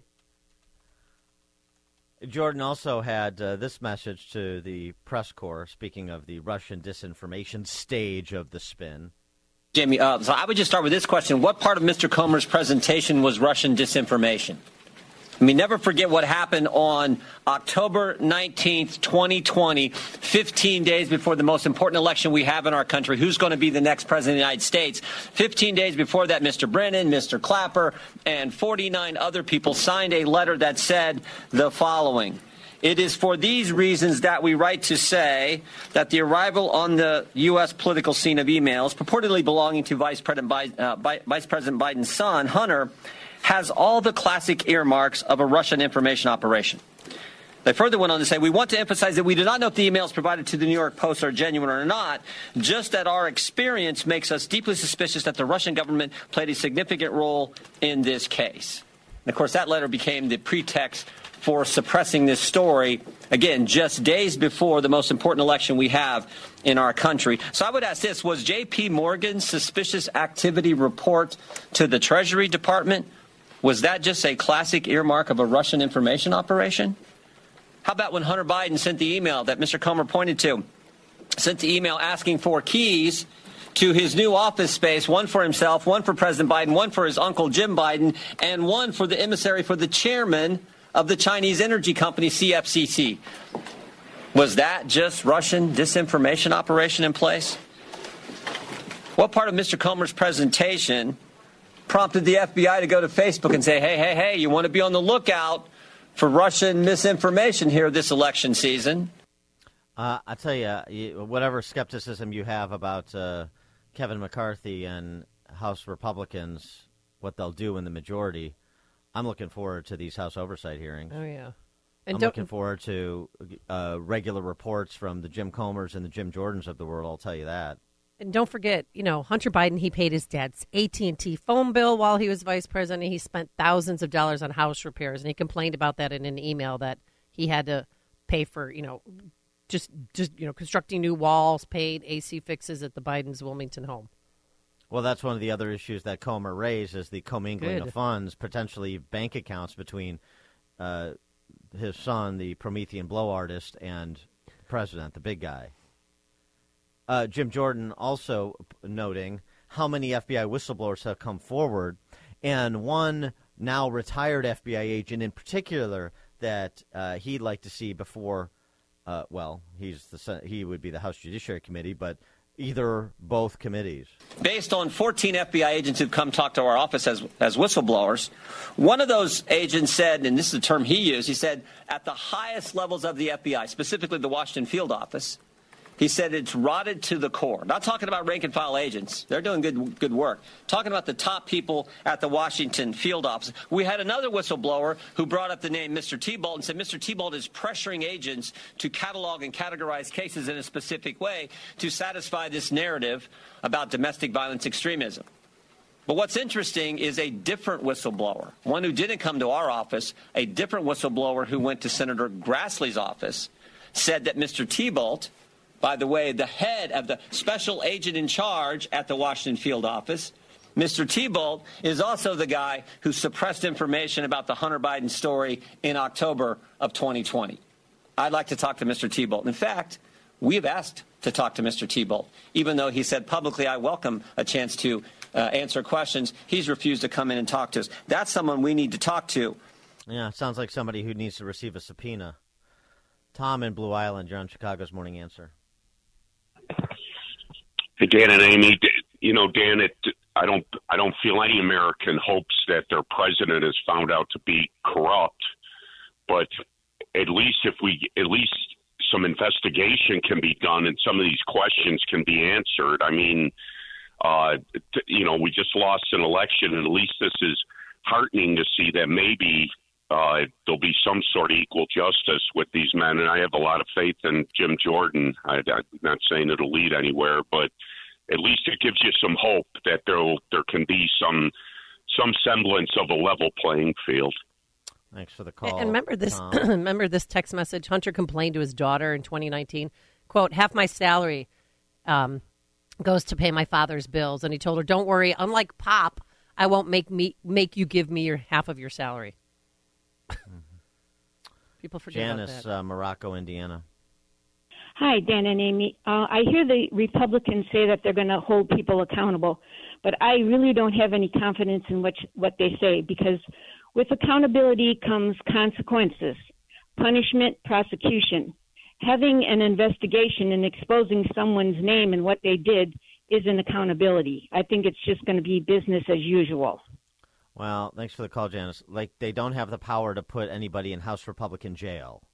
Jordan also had this message to the press corps, speaking of the Russian disinformation stage of the spin. Jamie, so I would just start with this question. What part of Mr. Comer's presentation was Russian disinformation? I mean, never forget what happened on October 19th, 2020, 15 days before the most important election we have in our country. Who's going to be the next president of the United States? 15 days before that, Mr. Brennan, Mr. Clapper, and 49 other people signed a letter that said the following. It is for these reasons that we write to say that the arrival on the U.S. political scene of emails purportedly belonging to Vice President Biden's son, Hunter, has all the classic earmarks of a Russian information operation. They further went on to say, we want to emphasize that we do not know if the emails provided to the New York Post are genuine or not, just that our experience makes us deeply suspicious that the Russian government played a significant role in this case. And of course, that letter became the pretext for suppressing this story, again, just days before the most important election we have in our country. So I would ask this, was J.P. Morgan's suspicious activity report to the Treasury Department, was that just a classic earmark of a Russian information operation? How about when Hunter Biden sent the email that Mr. Comer pointed to, sent the email asking for keys to his new office space, one for himself, one for President Biden, one for his uncle Jim Biden, and one for the emissary for the chairman of the Chinese energy company CFCC. Was that just Russian disinformation operation in place? What part of Mr. Comer's presentation prompted the FBI to go to Facebook and say, hey, you want to be on the lookout for Russian misinformation here this election season? I tell you, whatever skepticism you have about Kevin McCarthy and House Republicans, what they'll do in the majority, I'm looking forward to these House oversight hearings. Oh, yeah. And I'm looking forward to regular reports from the Jim Comers and the Jim Jordans of the world, I'll tell you that. And don't forget, Hunter Biden, he paid his dad's AT&T phone bill while he was vice president. He spent thousands of dollars on house repairs, and he complained about that in an email that he had to pay for, just constructing new walls, paid AC fixes at the Biden's Wilmington home. Well, that's one of the other issues that Comer raised is the commingling of funds, potentially bank accounts between his son, the Promethean blow artist, and the president, the big guy. Jim Jordan also noting how many FBI whistleblowers have come forward, and one now retired FBI agent in particular that he'd like to see before, he would be the House Judiciary Committee, but either both committees. Based on 14 FBI agents who've come talk to our office as whistleblowers, one of those agents said, and this is the term he used, he said, at the highest levels of the FBI, specifically the Washington field office, he said it's rotted to the core. Not talking about rank-and-file agents. They're doing good work. Talking about the top people at the Washington field office. We had another whistleblower who brought up the name Mr. Thibault and said Mr. Thibault is pressuring agents to catalog and categorize cases in a specific way to satisfy this narrative about domestic violence extremism. But what's interesting is a different whistleblower, one who didn't come to our office, a different whistleblower who went to Senator Grassley's office, said that Mr. Thibault, by the way, the head of the special agent in charge at the Washington field office, Mr. Thibault, is also the guy who suppressed information about the Hunter Biden story in October of 2020. I'd like to talk to Mr. Thibault. In fact, we've asked to talk to Mr. Thibault. Even though he said publicly, I welcome a chance to answer questions, he's refused to come in and talk to us. That's someone we need to talk to. Yeah, it sounds like somebody who needs to receive a subpoena. Tom in Blue Island, you're on Chicago's Morning Answer. Hey, Dan and Amy, Dan, I don't feel any American hopes that their president is found out to be corrupt, but at least some investigation can be done and some of these questions can be answered. I mean, we just lost an election, and at least this is heartening to see that maybe there'll be some sort of equal justice with these men. And I have a lot of faith in Jim Jordan. I'm not saying it'll lead anywhere, but at least it gives you some hope that there can be some semblance of a level playing field. Thanks for the call. And remember this remember this text message? Hunter complained to his daughter in 2019, quote, half my salary goes to pay my father's bills. And he told her, don't worry, unlike Pop, I won't make you give me your half of your salary. People forget Janice, about that. Morocco, Indiana. Hi, Dan and Amy. I hear the Republicans say that they're going to hold people accountable, but I really don't have any confidence in what they say, because with accountability comes consequences, punishment, prosecution. Having an investigation and exposing someone's name and what they did isn't accountability. I think it's just going to be business as usual. Well, thanks for the call, Janice. Like, they don't have the power to put anybody in House Republican jail.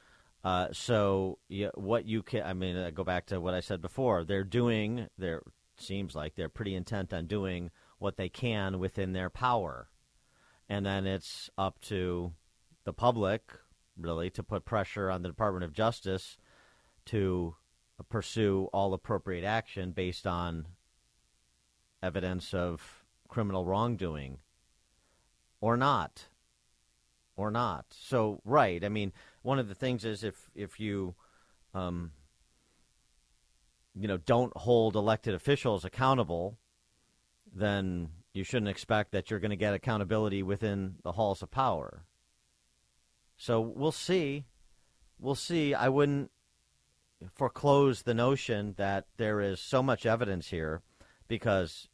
What you can, I go back to what I said before. Seems like they're pretty intent on doing what they can within their power. And then it's up to the public, really, to put pressure on the Department of Justice to pursue all appropriate action based on evidence of criminal wrongdoing or not. So, right. I mean, one of the things is if you, don't hold elected officials accountable, then you shouldn't expect that you're going to get accountability within the halls of power. So we'll see. I wouldn't foreclose the notion that there is so much evidence here because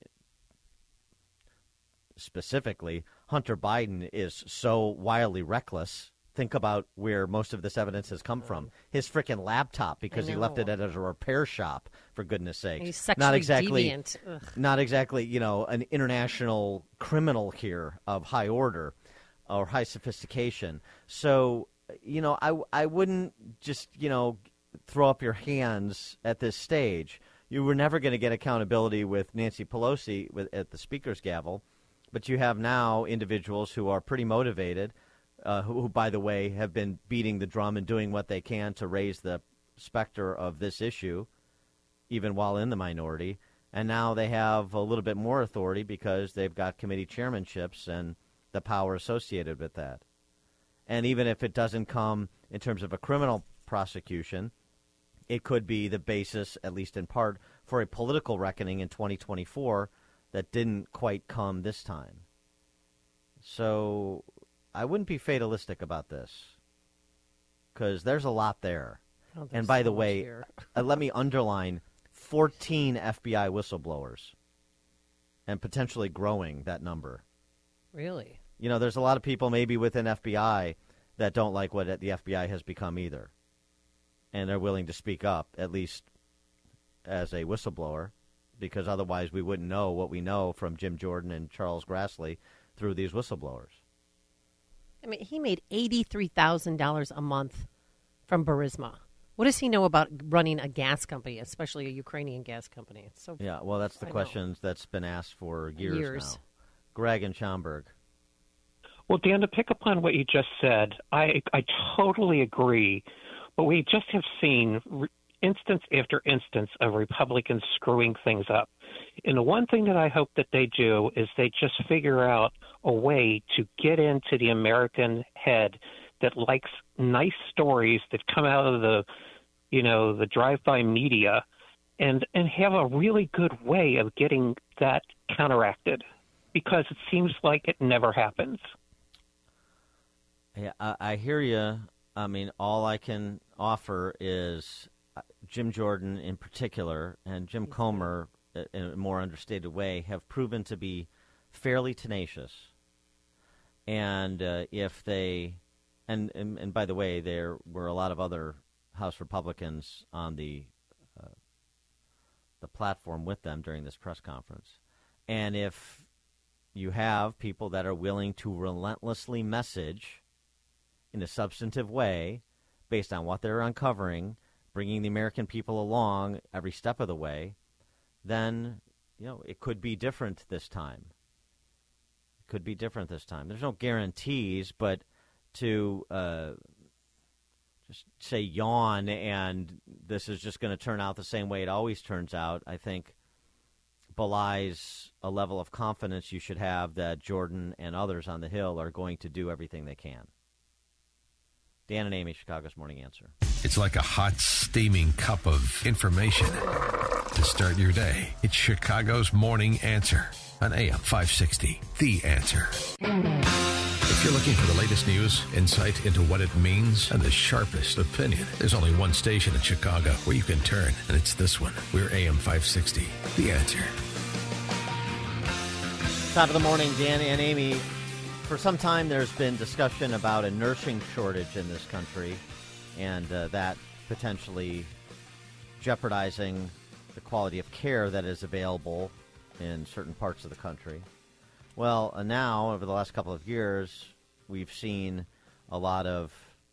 specifically Hunter Biden is so wildly reckless. Think about where most of this evidence has come from. His freaking laptop, because he left it at a repair shop, for goodness sakes. He's sexually deviant. Not exactly, an international criminal here of high order or high sophistication. So, I wouldn't just, throw up your hands at this stage. You were never going to get accountability with Nancy Pelosi at the speaker's gavel, but you have now individuals who are pretty motivated, who, by the way, have been beating the drum and doing what they can to raise the specter of this issue, even while in the minority. And now they have a little bit more authority because they've got committee chairmanships and the power associated with that. And even if it doesn't come in terms of a criminal prosecution, it could be the basis, at least in part, for a political reckoning in 2024 that didn't quite come this time. So I wouldn't be fatalistic about this because there's a lot there. Oh, and by the way, let me underline 14 FBI whistleblowers and potentially growing that number. Really? There's a lot of people maybe within FBI that don't like what the FBI has become either. And they're willing to speak up, at least as a whistleblower, because otherwise we wouldn't know what we know from Jim Jordan and Charles Grassley through these whistleblowers. I mean, he made $83,000 a month from Burisma. What does he know about running a gas company, especially a Ukrainian gas company? It's so yeah, well, that's the question that's been asked for years now. Greg and Schaumburg. Well, Dan, to pick up on what you just said, I totally agree. But we just have seen instance after instance of Republicans screwing things up. And the one thing that I hope that they do is they just figure out a way to get into the American head that likes nice stories that come out of the drive-by media and have a really good way of getting that counteracted, because it seems like it never happens. Yeah, I hear you. I mean, all I can offer is Jim Jordan in particular and Jim Comer in a more understated way have proven to be fairly tenacious. And if they and by the way, there were a lot of other House Republicans on the platform with them during this press conference. And if you have people that are willing to relentlessly message in a substantive way based on what they're uncovering, bringing the American people along every step of the way, then, it could be different this time. It could be different this time. There's no guarantees, but to just say yawn and this is just going to turn out the same way it always turns out, I think belies a level of confidence you should have that Jordan and others on the Hill are going to do everything they can. Dan and Amy, Chicago's Morning Answer. It's like a hot, steaming cup of information to start your day. It's Chicago's Morning Answer on AM 560. The Answer. If you're looking for the latest news, insight into what it means, and the sharpest opinion, there's only one station in Chicago where you can turn, and it's this one. We're AM 560. The Answer. Top of the morning, Dan and Amy. For some time, there's been discussion about a nursing shortage in this country, and that potentially jeopardizing the quality of care that is available in certain parts of the country. Well, now, over the last couple of years, we've seen a lot of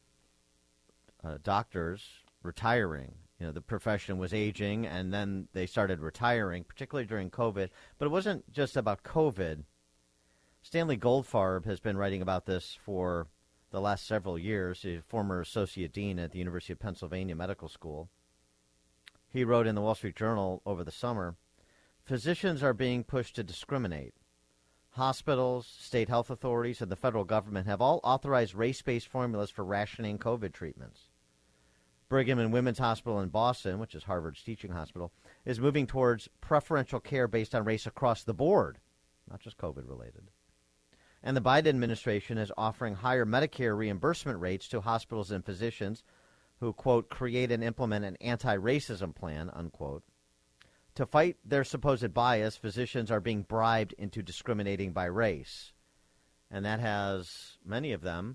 doctors retiring. The profession was aging, and then they started retiring, particularly during COVID. But it wasn't just about COVID. Stanley Goldfarb has been writing about this for the last several years. He's a former associate dean at the University of Pennsylvania Medical School. He wrote in the Wall Street Journal over the summer, physicians are being pushed to discriminate. Hospitals, state health authorities, and the federal government have all authorized race-based formulas for rationing COVID treatments. Brigham and Women's Hospital in Boston, which is Harvard's teaching hospital, is moving towards preferential care based on race across the board, not just COVID-related. And the Biden administration is offering higher Medicare reimbursement rates to hospitals and physicians who, quote, create and implement an anti-racism plan, unquote. To fight their supposed bias, physicians are being bribed into discriminating by race. And that has many of them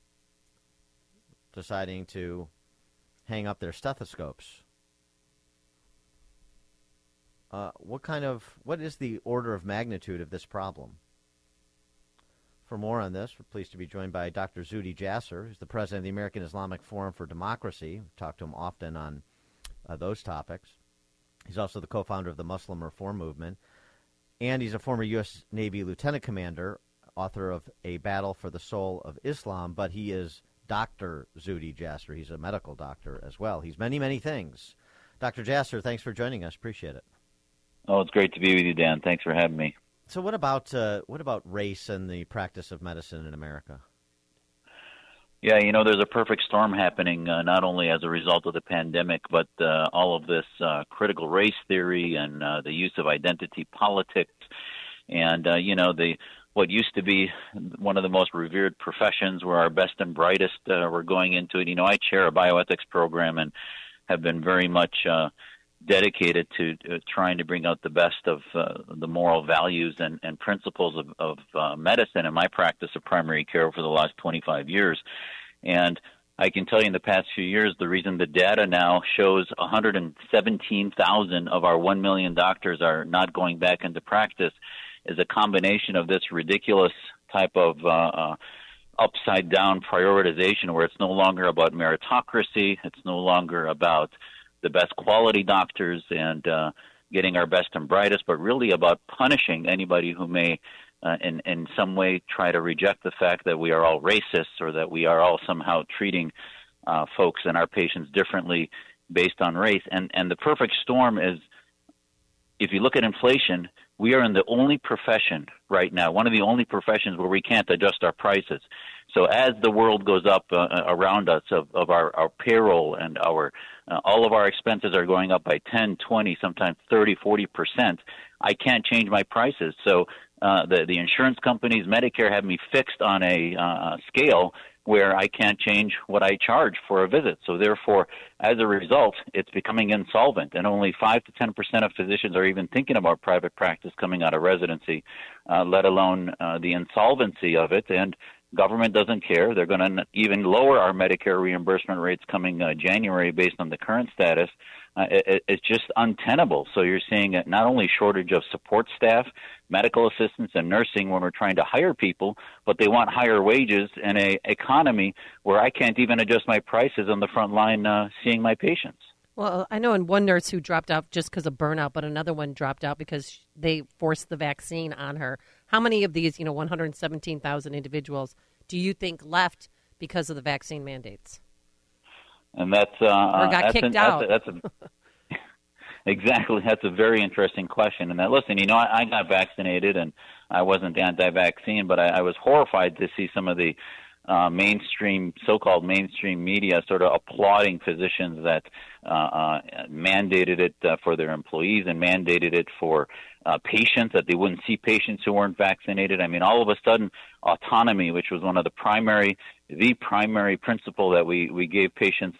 deciding to hang up their stethoscopes. What is the order of magnitude of this problem? For more on this, we're pleased to be joined by Dr. Zuhdi Jasser, who's the president of the American Islamic Forum for Democracy. We've talked to him often on those topics. He's also the co-founder of the Muslim Reform Movement, and he's a former U.S. Navy lieutenant commander, author of A Battle for the Soul of Islam, but he is Dr. Zuhdi Jasser. He's a medical doctor as well. He's many, many things. Dr. Jasser, thanks for joining us. Appreciate it. Oh, it's great to be with you, Dan. Thanks for having me. So what about race and the practice of medicine in America? Yeah, there's a perfect storm happening, not only as a result of the pandemic, but all of this critical race theory and the use of identity politics. And, what used to be one of the most revered professions where our best and brightest were going into it. I chair a bioethics program and have been very much dedicated to trying to bring out the best of the moral values and principles of medicine in my practice of primary care for the last 25 years. And I can tell you in the past few years, the reason the data now shows 117,000 of our 1 million doctors are not going back into practice is a combination of this ridiculous type of upside-down prioritization where it's no longer about meritocracy, it's no longer about the best quality doctors and getting our best and brightest, but really about punishing anybody who may in some way try to reject the fact that we are all racists or that we are all somehow treating folks and our patients differently based on race. And the perfect storm is, if you look at inflation, we are in the only profession right now, one of the only professions where we can't adjust our prices. So as the world goes up around us of our payroll and our all of our expenses are going up by 10, 20, sometimes 30, 40%, I can't change my prices. So the insurance companies, Medicare, have me fixed on a scale where I can't change what I charge for a visit. So therefore, as a result, it's becoming insolvent, and only 5 to 10% of physicians are even thinking about private practice coming out of residency, let alone the insolvency of it. And government doesn't care. They're going to even lower our Medicare reimbursement rates coming January based on the current status. it's just untenable. So you're seeing not only shortage of support staff, medical assistants, and nursing when we're trying to hire people, but they want higher wages in an economy where I can't even adjust my prices on the front line seeing my patients. Well, I know one nurse who dropped out just because of burnout, but another one dropped out because they forced the vaccine on her. How many of these, 117,000 individuals do you think left because of the vaccine mandates? And that's or got kicked out. Exactly. That's a very interesting question. And listen, I got vaccinated and I wasn't anti-vaccine, but I was horrified to see some of the so-called mainstream media sort of applauding physicians that mandated it for their employees and mandated it for patients, that they wouldn't see patients who weren't vaccinated. I mean, all of a sudden, autonomy, which was one of the primary principle that we gave patients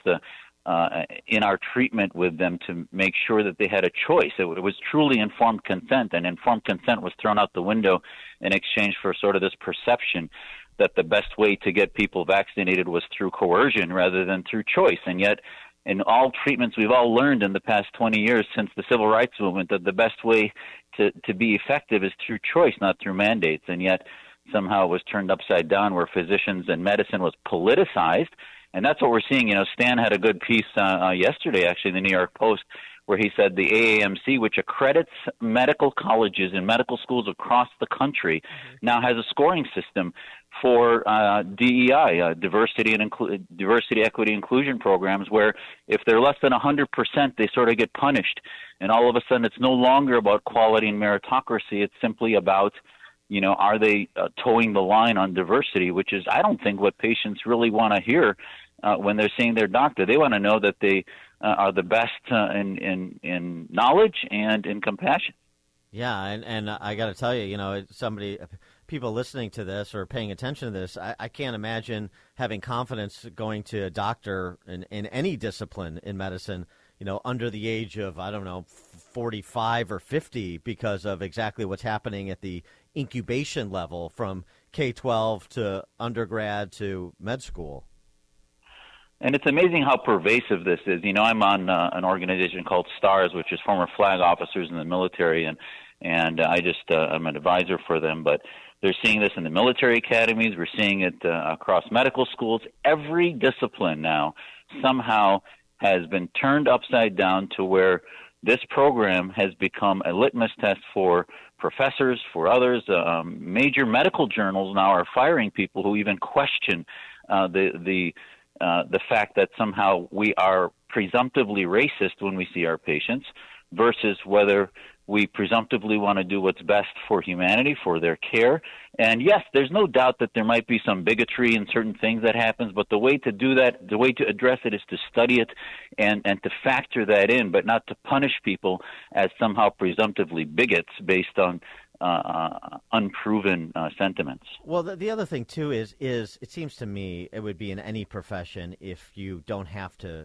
in our treatment with them to make sure that they had a choice. It was truly informed consent, and informed consent was thrown out the window in exchange for sort of this perception that the best way to get people vaccinated was through coercion rather than through choice. And yet, in all treatments, we've all learned in the past 20 years since the Civil Rights Movement that the best way to be effective is through choice, not through mandates. And yet, somehow it was turned upside down where physicians and medicine was politicized. And that's what we're seeing. Stan had a good piece yesterday, actually, in the New York Post, where he said the AAMC, which accredits medical colleges and medical schools across the country, now has a scoring system for DEI, diversity, equity, inclusion programs, where if they're less than 100%, they sort of get punished. And all of a sudden, it's no longer about quality and meritocracy. It's simply about, are they towing the line on diversity, which is, I don't think, what patients really want to hear when they're seeing their doctor. They want to know that they are the best in knowledge and in compassion. Yeah, and I got to tell you, people listening to this or paying attention to this, I can't imagine having confidence going to a doctor in any discipline in medicine, under the age of, 45 or 50 because of exactly what's happening at the incubation level from K-12 to undergrad to med school. And it's amazing how pervasive this is. I'm on an organization called STARS, which is former flag officers in the military, and I just I'm an advisor for them. But they're seeing this in the military academies. We're seeing it across medical schools. Every discipline now somehow has been turned upside down to where this program has become a litmus test for professors, for others. Major medical journals now are firing people who even question the fact that somehow we are presumptively racist when we see our patients versus whether we presumptively want to do what's best for humanity, for their care. And yes, there's no doubt that there might be some bigotry in certain things that happens, but the way to do that, the way to address it is to study it and to factor that in, but not to punish people as somehow presumptively bigots based on unproven sentiments. Well, the other thing too is it seems to me it would be in any profession if you don't have to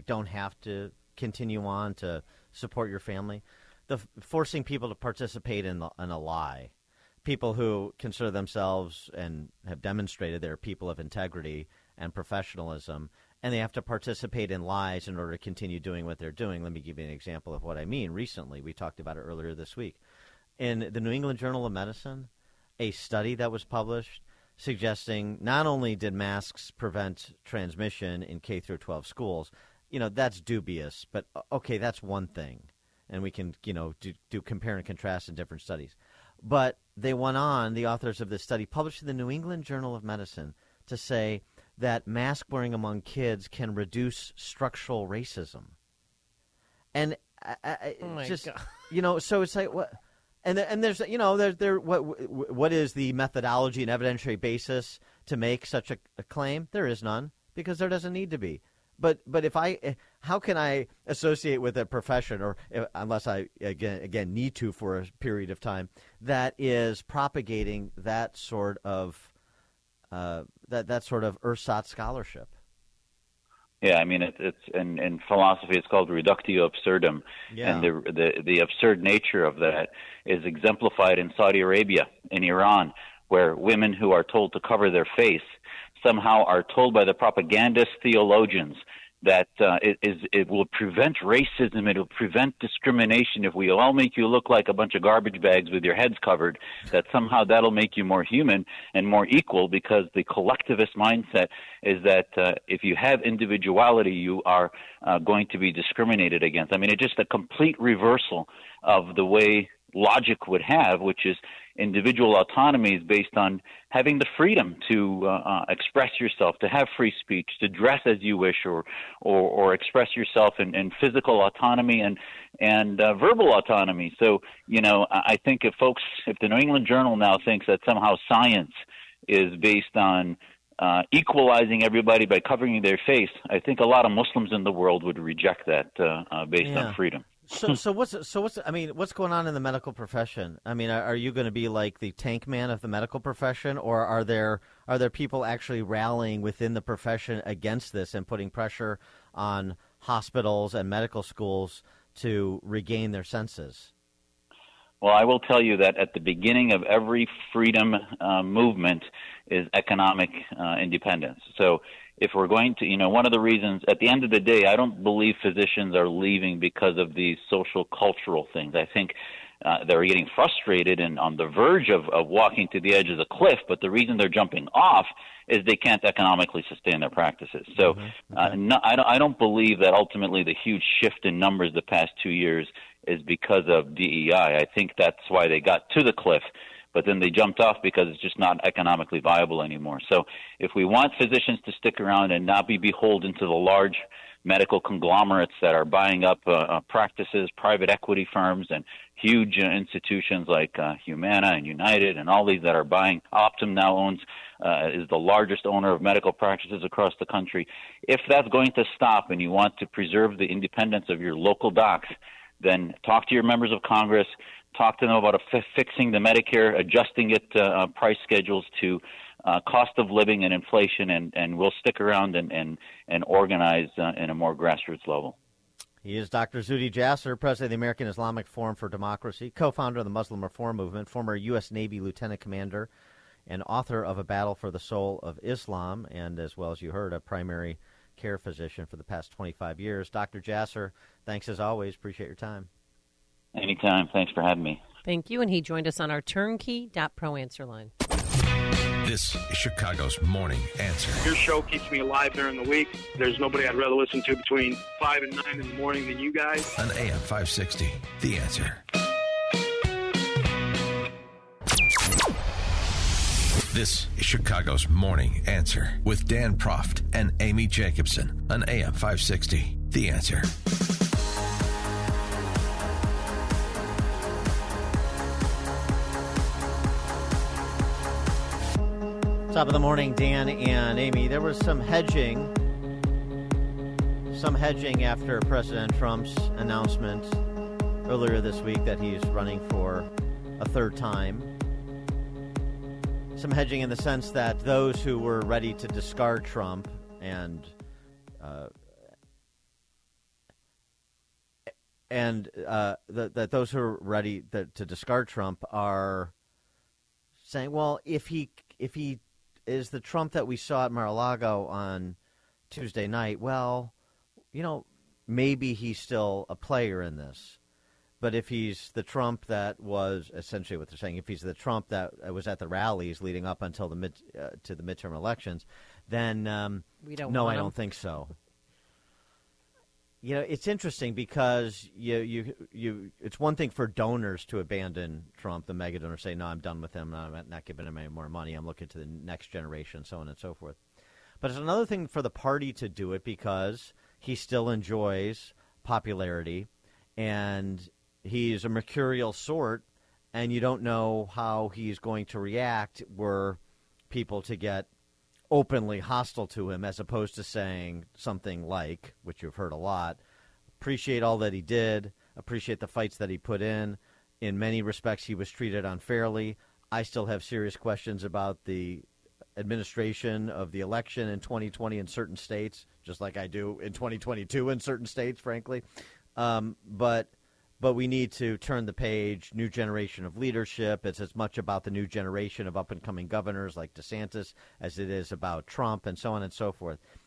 continue on to support your family, forcing people to participate in a lie. People who consider themselves and have demonstrated they're people of integrity and professionalism, and they have to participate in lies in order to continue doing what they're doing. Let me give you an example of what I mean. Recently, we talked about it earlier this week. In the New England Journal of Medicine, a study that was published suggesting not only did masks prevent transmission in K through 12 schools, that's dubious, but okay, that's one thing. And we can, do compare and contrast in different studies. But they went on, the authors of this study published in the New England Journal of Medicine, to say that mask wearing among kids can reduce structural racism. And God. So it's like what? And there's what is the methodology and evidentiary basis to make such a claim? There is none, because there doesn't need to be. But how can I associate with a profession, or unless I again need to for a period of time, that is propagating that sort of that sort of ersatz scholarship? Yeah, I mean it's in philosophy it's called reductio absurdum, and the absurd nature of that is exemplified in Saudi Arabia, in Iran, where women who are told to cover their face somehow are told by the propagandist theologians that it will prevent racism, it will prevent discrimination. If we all make you look like a bunch of garbage bags with your heads covered, that somehow that'll make you more human and more equal, because the collectivist mindset is that if you have individuality, you are going to be discriminated against. I mean, it's just a complete reversal of the way logic would have, which is individual autonomy is based on having the freedom to express yourself, to have free speech, to dress as you wish, or express yourself in physical autonomy and verbal autonomy. So, I think if the New England Journal now thinks that somehow science is based on equalizing everybody by covering their face, I think a lot of Muslims in the world would reject that based on freedom. So what's going on in the medical profession? I mean, are you going to be like the tank man of the medical profession, or are there people actually rallying within the profession against this and putting pressure on hospitals and medical schools to regain their senses? Well, I will tell you that at the beginning of every freedom movement is economic independence. So if we're going to, one of the reasons, at the end of the day, I don't believe physicians are leaving because of these social cultural things. I think they're getting frustrated and on the verge of walking to the edge of the cliff, but the reason they're jumping off is they can't economically sustain their practices. So I don't believe that ultimately the huge shift in numbers the past 2 years is because of DEI. I think that's why they got to the cliff, but then they jumped off because it's just not economically viable anymore. So if we want physicians to stick around and not be beholden to the large medical conglomerates that are buying up practices, private equity firms, and huge institutions like Humana and United and all these that are buying, Optum now owns, is the largest owner of medical practices across the country. If that's going to stop and you want to preserve the independence of your local docs, then talk to your members of Congress, talk to them about fixing the Medicare, adjusting it price schedules to cost of living and inflation, and we'll stick around and organize in a more grassroots level. He is Dr. Zuhdi Jasser, president of the American Islamic Forum for Democracy, co-founder of the Muslim Reform Movement, former U.S. Navy lieutenant commander, and author of A Battle for the Soul of Islam, and as well as you heard, a primary care physician for the past 25 years. Dr. Jasser, thanks as always. Appreciate your time. Anytime. Thanks for having me. Thank you. And he joined us on our turnkey.pro answer line. This is Chicago's Morning Answer. Your show keeps me alive during the week. There's nobody I'd rather listen to between 5 and 9 in the morning than you guys. On AM 560, The Answer. This is Chicago's Morning Answer with Dan Proft and Amy Jacobson on AM 560, The Answer. Top of the morning, Dan and Amy. There was some hedging after President Trump's announcement earlier this week that he's running for a third time. Some hedging in the sense that those who were ready to discard Trump and that those who are ready to discard Trump are saying, well, if he is the Trump that we saw at Mar-a-Lago on Tuesday night, well, maybe he's still a player in this. But if he's the Trump that was essentially what they're saying, if he's the Trump that was at the rallies leading up until the midterm elections, then we don't. No, I don't think so. It's interesting because you it's one thing for donors to abandon Trump, the mega donors say, no, I'm done with him, I'm not giving him any more money, I'm looking to the next generation, so on and so forth. But it's another thing for the party to do it because he still enjoys popularity and he's a mercurial sort, and you don't know how he's going to react were people to get openly hostile to him, as opposed to saying something like, which you've heard a lot, appreciate all that he did, appreciate the fights that he put in. In many respects, he was treated unfairly. I still have serious questions about the administration of the election in 2020 in certain states, just like I do in 2022 in certain states, frankly. But we need to turn the page, new generation of leadership. It's as much about the new generation of up-and-coming governors like DeSantis as it is about Trump and so on and so forth.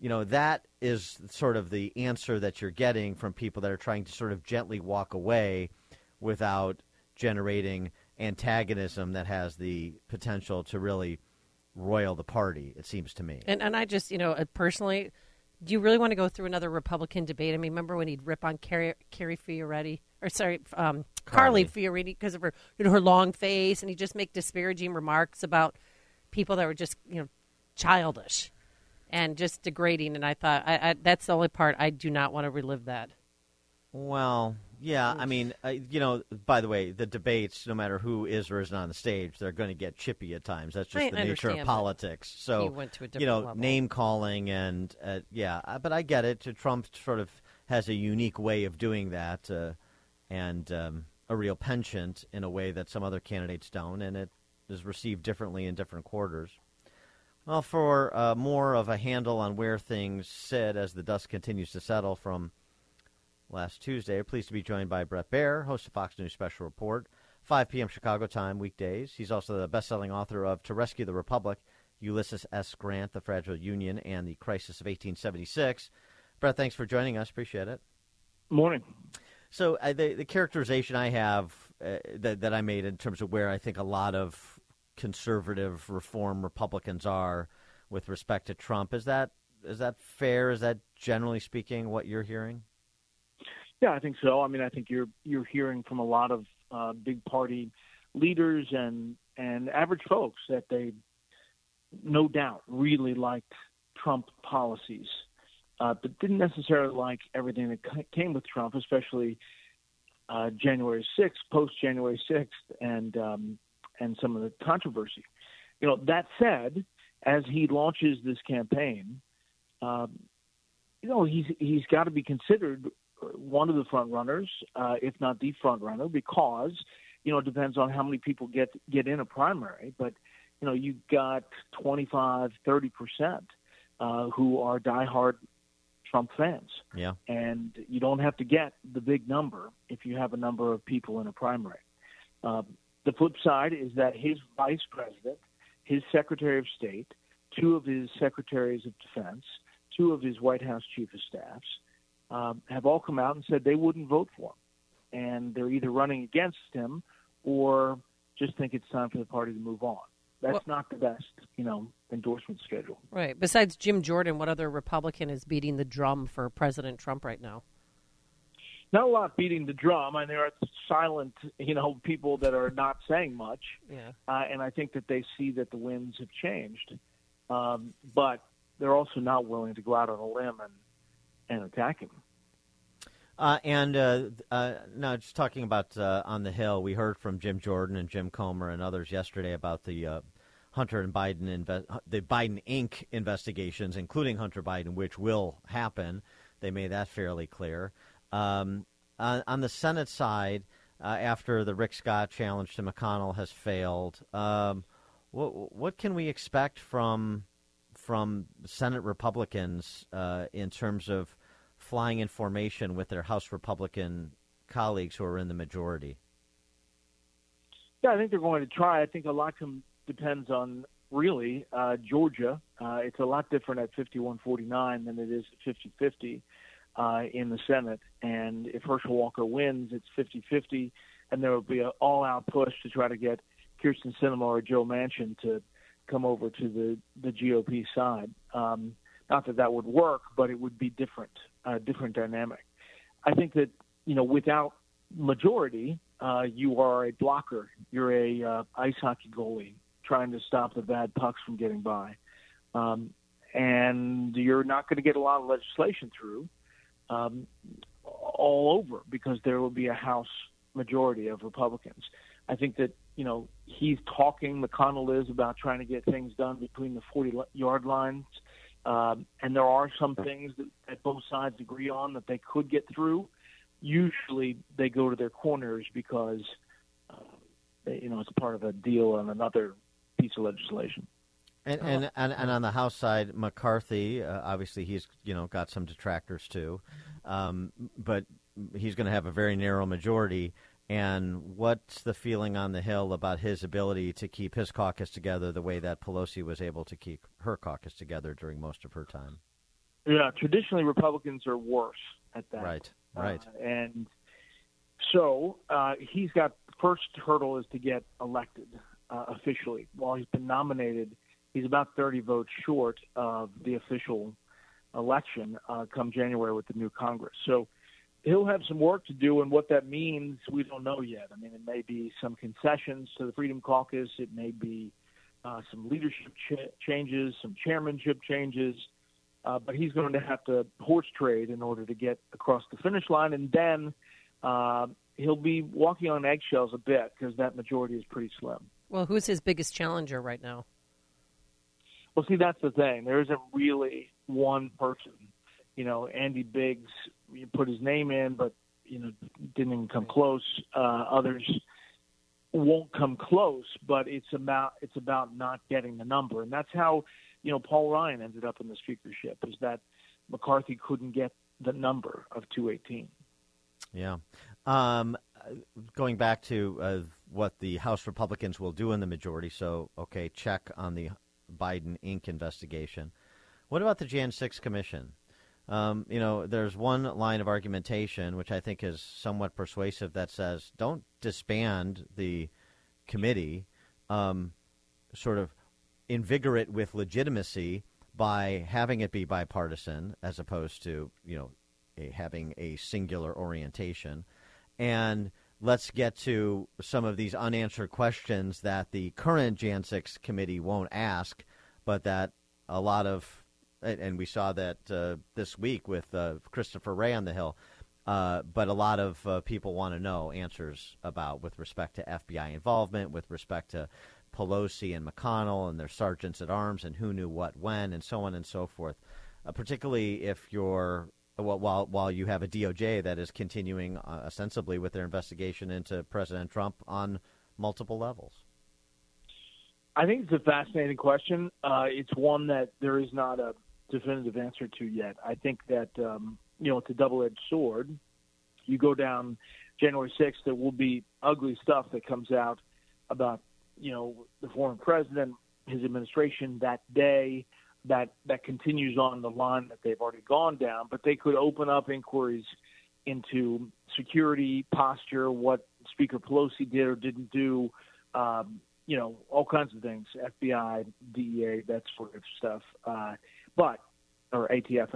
that is sort of the answer that you're getting from people that are trying to sort of gently walk away without generating antagonism that has the potential to really roil the party, it seems to me. And I just, personally, do you really want to go through another Republican debate? I mean, remember when he'd rip on Carly Fiorina, because of her, her long face, and he'd just make disparaging remarks about people that were just, childish and just degrading. And I thought, that's the only part I do not want to relive that. Well, yeah, I mean, by the way, the debates, no matter who is or isn't on the stage, they're going to get chippy at times. That's just the nature of politics. So, he went to a different level. Name calling and, but I get it. Trump sort of has a unique way of doing that and a real penchant in a way that some other candidates don't, and it is received differently in different quarters. Well, for more of a handle on where things sit as the dust continues to settle from last Tuesday, pleased to be joined by Bret Baier, host of Fox News Special Report, 5 p.m. Chicago time, weekdays. He's also the best-selling author of To Rescue the Republic, Ulysses S. Grant, The Fragile Union, and The Crisis of 1876. Bret, thanks for joining us. Appreciate it. Morning. So the characterization I have that I made in terms of where I think a lot of conservative reform Republicans are with respect to Trump, is that fair? Is that, generally speaking, what you're hearing? Yeah, I think so. I mean, I think you're hearing from a lot of big party leaders and average folks that they, no doubt, really liked Trump policies, but didn't necessarily like everything that came with Trump, especially January 6th, post-January 6th, and some of the controversy. That said, as he launches this campaign, he's got to be considered one of the front runners, if not the front runner, because, it depends on how many people get in a primary. But, you've got 25, 30% who are diehard Trump fans. Yeah. And you don't have to get the big number if you have a number of people in a primary. The flip side is that his vice president, his secretary of state, 2 of his secretaries of defense, 2 of his White House chief of staffs, have all come out and said they wouldn't vote for him. And they're either running against him or just think it's time for the party to move on. That's not the best, endorsement schedule. Right. Besides Jim Jordan, what other Republican is beating the drum for President Trump right now? Not a lot beating the drum. I mean, there are silent, people that are not saying much. Yeah. And I think that they see that the winds have changed. But they're also not willing to go out on a limb and attack him. Now, just talking about on the Hill, we heard from Jim Jordan and Jim Comer and others yesterday about the Hunter and Biden, the Biden Inc. investigations, including Hunter Biden, which will happen. They made that fairly clear. On the Senate side, after the Rick Scott challenge to McConnell has failed, what can we expect from Senate Republicans in terms of flying in formation with their House Republican colleagues who are in the majority? Yeah, I think they're going to try. I think a lot depends on, really, Georgia. It's a lot different at 51-49 than it is at 50-50 in the Senate. And if Herschel Walker wins, it's 50-50, and there will be an all-out push to try to get Kyrsten Sinema or Joe Manchin to come over to the GOP side. Not that would work, but it would be different dynamic. I think that, without majority, you are a blocker. You're a ice hockey goalie trying to stop the bad pucks from getting by. And you're not going to get a lot of legislation through all over because there will be a House majority of Republicans. I think that, he's talking, McConnell is, about trying to get things done between the 40-yard lines. And there are some things that both sides agree on that they could get through. Usually they go to their corners because, it's part of a deal on another piece of legislation. And on the House side, McCarthy, obviously he's, got some detractors too. But he's going to have a very narrow majority. And what's the feeling on the Hill about his ability to keep his caucus together the way that Pelosi was able to keep her caucus together during most of her time? Yeah, traditionally Republicans are worse at that. Right. And so he's got first hurdle is to get elected officially. While he's been nominated, he's about 30 votes short of the official election come January with the new Congress. So he'll have some work to do, and what that means, we don't know yet. I mean, it may be some concessions to the Freedom Caucus. It may be some leadership changes, some chairmanship changes. But he's going to have to horse trade in order to get across the finish line, and then he'll be walking on eggshells a bit because that majority is pretty slim. Well, who's his biggest challenger right now? Well, see, that's the thing. There isn't really one person. Andy Biggs put his name in, but didn't even come close. Others won't come close, but it's about not getting the number, and that's how Paul Ryan ended up in the speakership, is that McCarthy couldn't get the number of 218. Yeah. Going back to what the House Republicans will do in the majority, so, okay, check on the Biden Inc. investigation. What about the Jan 6 Commission? There's one line of argumentation, which I think is somewhat persuasive, that says don't disband the committee, sort of invigorate with legitimacy by having it be bipartisan as opposed to, having a singular orientation. And let's get to some of these unanswered questions that the current Jan 6 committee won't ask, but that a lot of, and we saw that this week with Christopher Wray on the Hill, but a lot of people want to know answers about with respect to FBI involvement, with respect to Pelosi and McConnell and their sergeants at arms and who knew what when and so on and so forth, particularly if you're while you have a DOJ that is continuing ostensibly with their investigation into President Trump on multiple levels. I think it's a fascinating question. It's one that there is not a definitive answer to yet. I think that, it's a double-edged sword. You go down January 6th, there will be ugly stuff that comes out about, the former president, his administration that day, that continues on the line that they've already gone down. But they could open up inquiries into security posture, what Speaker Pelosi did or didn't do, all kinds of things, FBI, DEA, that sort of stuff. Or ATF,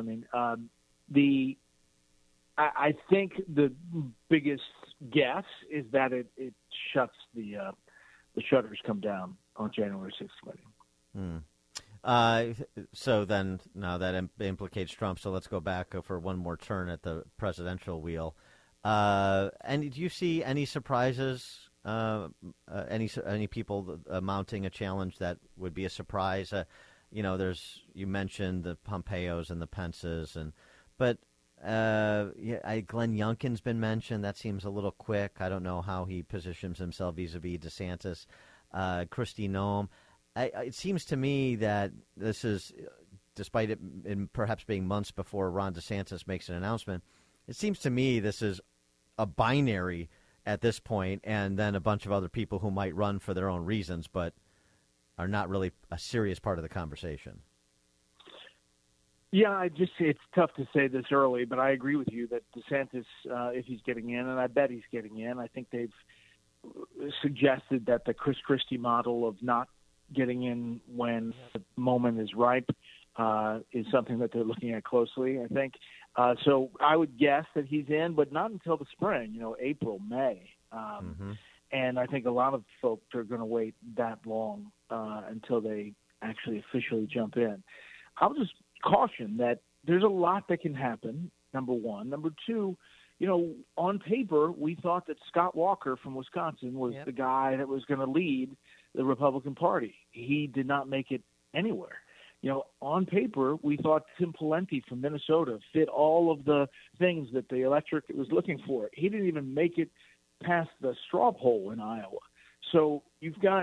I think the biggest guess is that it shuts the shutters come down on January 6th committee. So then, now that implicates Trump. So let's go back for one more turn at the presidential wheel. And do you see any surprises? Any people mounting a challenge that would be a surprise? You mentioned the Pompeos and the Pences, but Glenn Youngkin's been mentioned. That seems a little quick. I don't know how he positions himself vis-a-vis DeSantis. Kristi Noem. It seems to me that this is, despite it perhaps being months before Ron DeSantis makes an announcement, it seems to me this is a binary at this point, and then a bunch of other people who might run for their own reasons, but are not really a serious part of the conversation. Yeah, it's tough to say this early, but I agree with you that DeSantis, if he's getting in, and I bet he's getting in, I think they've suggested that the Chris Christie model of not getting in when the moment is ripe is something that they're looking at closely, I think. So I would guess that he's in, but not until the spring, April, May. And I think a lot of folks are going to wait that long until they actually officially jump in. I'll just caution that there's a lot that can happen, number one. Number two, on paper, we thought that Scott Walker from Wisconsin was the guy that was going to lead the Republican Party. He did not make it anywhere. On paper, we thought Tim Pawlenty from Minnesota fit all of the things that the electorate was looking for. He didn't even make it past the straw poll in Iowa. So you've got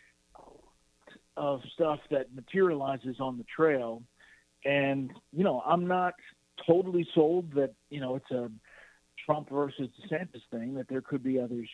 of stuff that materializes on the trail. And, I'm not totally sold that, it's a Trump versus DeSantis thing, that there could be others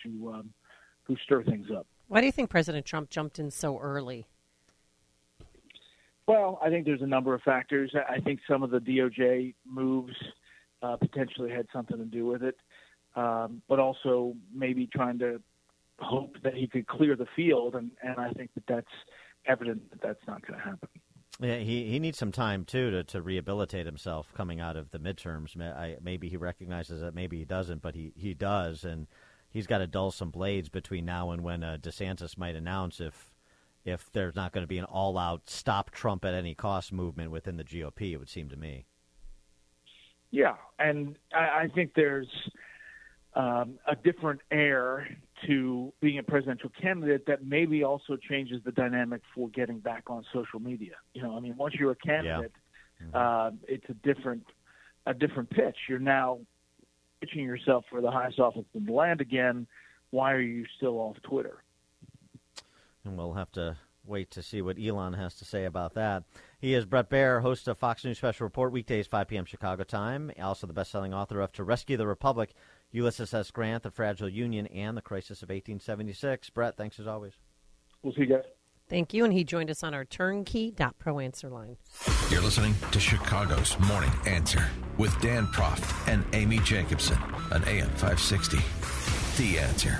who stir things up. Why do you think President Trump jumped in so early? Well, I think there's a number of factors. I think some of the DOJ moves potentially had something to do with it, but also maybe trying to hope that he could clear the field, and I think that's evident that that's not going to happen. Yeah, he needs some time, too, to rehabilitate himself coming out of the midterms. Maybe he recognizes it, maybe he doesn't, but he does, and he's got to dull some blades between now and when DeSantis might announce if there's not going to be an all-out stop Trump at any cost movement within the GOP, it would seem to me. Yeah, and I think there's a different air to being a presidential candidate that maybe also changes the dynamic for getting back on social media. Once you're a candidate, it's a different pitch. You're now pitching yourself for the highest office in the land again. Why are you still off Twitter? And we'll have to wait to see what Elon has to say about that. He is Bret Baier, host of Fox News Special Report, weekdays 5 p.m. Chicago time. Also the best-selling author of To Rescue the Republic, Ulysses S. Grant, The Fragile Union, and The Crisis of 1876. Bret, thanks as always. We'll see you guys. Thank you, and he joined us on our turnkey.pro answer line. You're listening to Chicago's Morning Answer with Dan Proft and Amy Jacobson on AM 560. The Answer.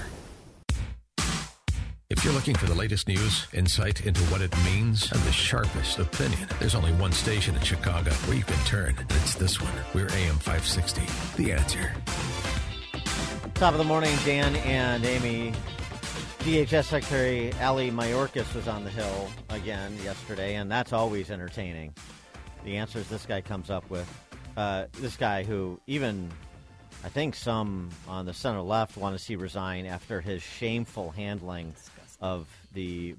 If you're looking for the latest news, insight into what it means, and the sharpest opinion, there's only one station in Chicago where you can turn, and it's this one. We're AM 560. The Answer. Top of the morning, Dan and Amy. DHS Secretary Ali Mayorkas was on the Hill again yesterday, and that's always entertaining. The answers this guy comes up with. This guy who even, I think some on the center left want to see resign after his shameful handling of the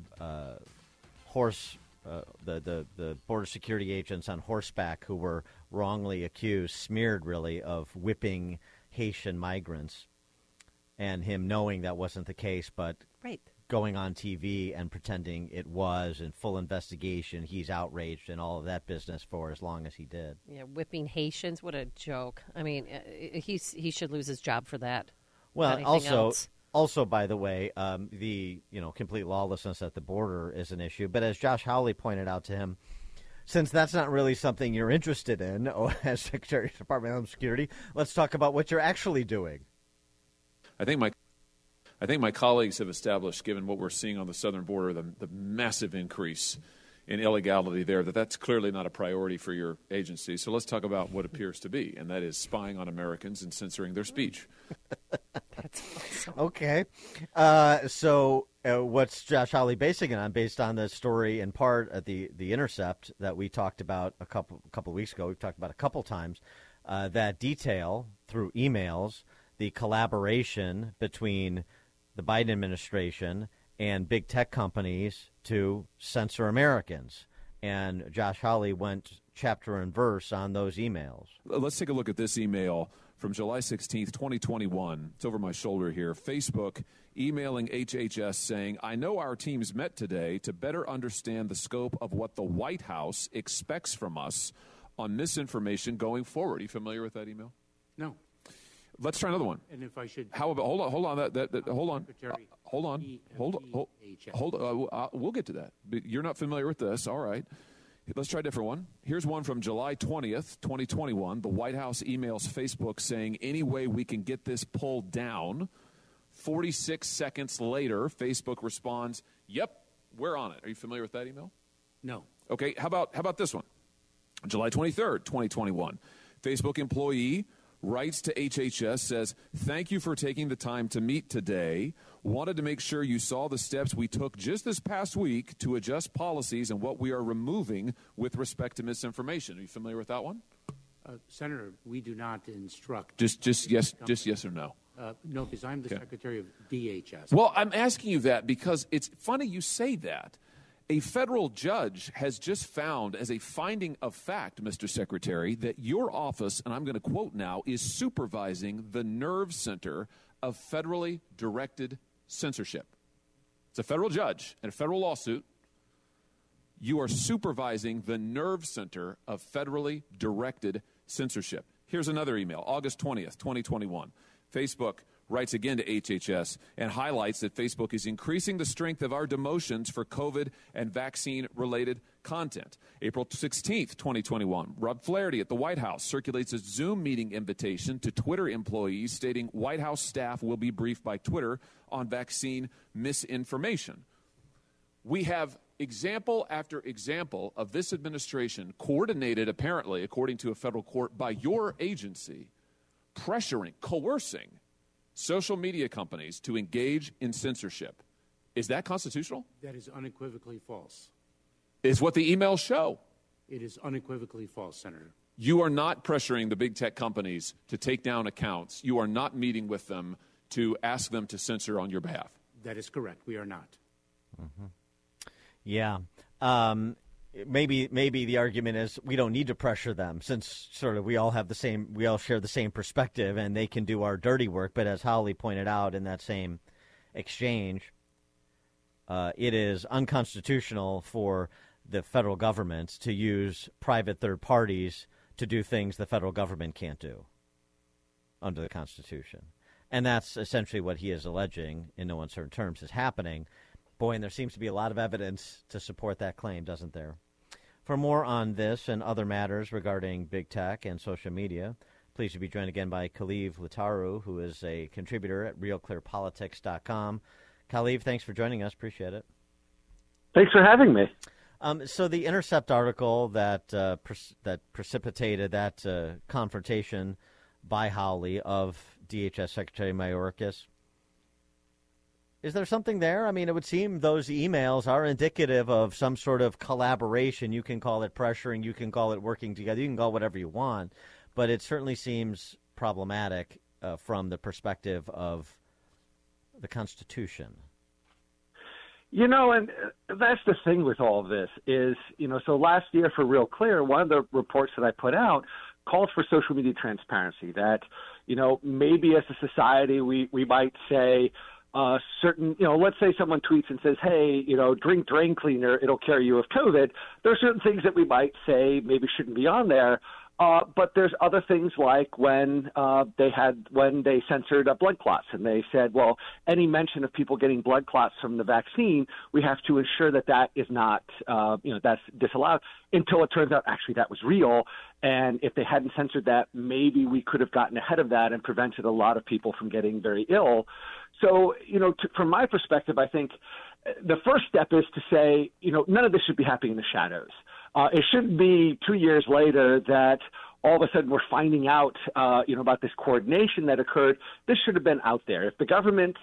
the border security agents on horseback who were wrongly accused, smeared really, of whipping Haitian migrants. And him knowing that wasn't the case, but going on TV and pretending it was in full investigation, he's outraged and all of that business for as long as he did. Yeah, whipping Haitians, what a joke. I mean, he should lose his job for that. Well, also, by the way, the complete lawlessness at the border is an issue. But as Josh Hawley pointed out to him, since that's not really something you're interested in as Secretary of Department of Homeland Security, let's talk about what you're actually doing. I think my colleagues have established, given what we're seeing on the southern border, the massive increase in illegality there, that's clearly not a priority for your agency. So let's talk about what appears to be, and that is spying on Americans and censoring their speech. That's awesome. Okay. So what's Josh Hawley basing it on? Based on the story in part at the Intercept that we talked about a couple of weeks ago. We've talked about a couple times that detail through emails the collaboration between the Biden administration and big tech companies to censor Americans. And Josh Hawley went chapter and verse on those emails. Let's take a look at this email from July 16th, 2021. It's over my shoulder here. Facebook emailing HHS saying, I know our teams met today to better understand the scope of what the White House expects from us on misinformation going forward. Are you familiar with that email? No. Let's try another one. And if I should, how about hold on, we'll get to that. But you're not familiar with this, all right? Let's try a different one. Here's one from July 20th, 2021. The White House emails Facebook saying, any way we can get this pulled down. 46 seconds later, Facebook responds, yep, we're on it. Are you familiar with that email? No. Okay, how about this one? July 23rd, 2021. Facebook employee writes to HHS, says, thank you for taking the time to meet today. Wanted to make sure you saw the steps we took just this past week to adjust policies and what we are removing with respect to misinformation. Are you familiar with that one? Senator, we do not instruct. Just yes or no? No, because I'm the Secretary of DHS. Well, I'm asking you that because it's funny you say that. A federal judge has just found as a finding of fact, Mr. Secretary, that your office, and I'm going to quote now, is supervising the nerve center of federally directed censorship. It's a federal judge in a federal lawsuit. You are supervising the nerve center of federally directed censorship. Here's another email, August 20th, 2021. Facebook writes again to HHS and highlights that Facebook is increasing the strength of our demotions for COVID and vaccine-related content. April 16th, 2021, Rob Flaherty at the White House circulates a Zoom meeting invitation to Twitter employees stating White House staff will be briefed by Twitter on vaccine misinformation. We have example after example of this administration coordinated, apparently, according to a federal court, by your agency, pressuring, coercing social media companies to engage in censorship. Is that constitutional? That is unequivocally false. Is what the emails show. It is unequivocally false, Senator. You are not pressuring the big tech companies to take down accounts. You are not meeting with them to ask them to censor on your behalf. That is correct. We are not. Mm-hmm. Yeah. Maybe the argument is we don't need to pressure them since sort of we all share the same perspective and they can do our dirty work. But as Holly pointed out in that same exchange, it is unconstitutional for the federal government to use private third parties to do things the federal government can't do under the Constitution. And that's essentially what he is alleging in no uncertain terms is happening. Boy, and there seems to be a lot of evidence to support that claim, doesn't there? For more on this and other matters regarding big tech and social media, pleased to be joined again by Kalev Lataru, who is a contributor at RealClearPolitics.com. Kalev, thanks for joining us. Appreciate it. Thanks for having me. So the Intercept article that precipitated that confrontation by Hawley of DHS Secretary Mayorkas, is there something there? I mean, it would seem those emails are indicative of some sort of collaboration. You can call it pressuring. You can call it working together. You can call it whatever you want. But it certainly seems problematic from the perspective of the Constitution. You know, and that's the thing with all of this is, you know, so last year for Real Clear, one of the reports that I put out called for social media transparency, that, you know, maybe as a society we might say, certain, you know, let's say someone tweets and says, hey, you know, drink drain cleaner, it'll cure you of COVID. There are certain things that we might say maybe shouldn't be on there. But there's other things like when they censored blood clots and they said, well, any mention of people getting blood clots from the vaccine, we have to ensure that is not, that's disallowed until it turns out actually that was real. And if they hadn't censored that, maybe we could have gotten ahead of that and prevented a lot of people from getting very ill. So, you know, from my perspective, I think the first step is to say, you know, none of this should be happening in the shadows. It shouldn't be 2 years later that all of a sudden we're finding out, about this coordination that occurred. This should have been out there. If the government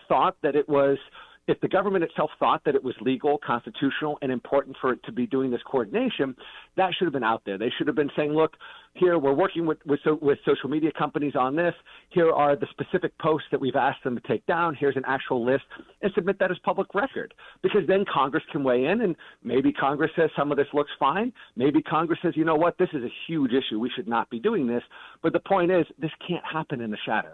itself thought that it was legal, constitutional, and important for it to be doing this coordination, that should have been out there. They should have been saying, look, here we're working with social media companies on this. Here are the specific posts that we've asked them to take down. Here's an actual list, and submit that as public record. Because then Congress can weigh in, and maybe Congress says some of this looks fine. Maybe Congress says, you know what, this is a huge issue. We should not be doing this. But the point is, this can't happen in the shadows.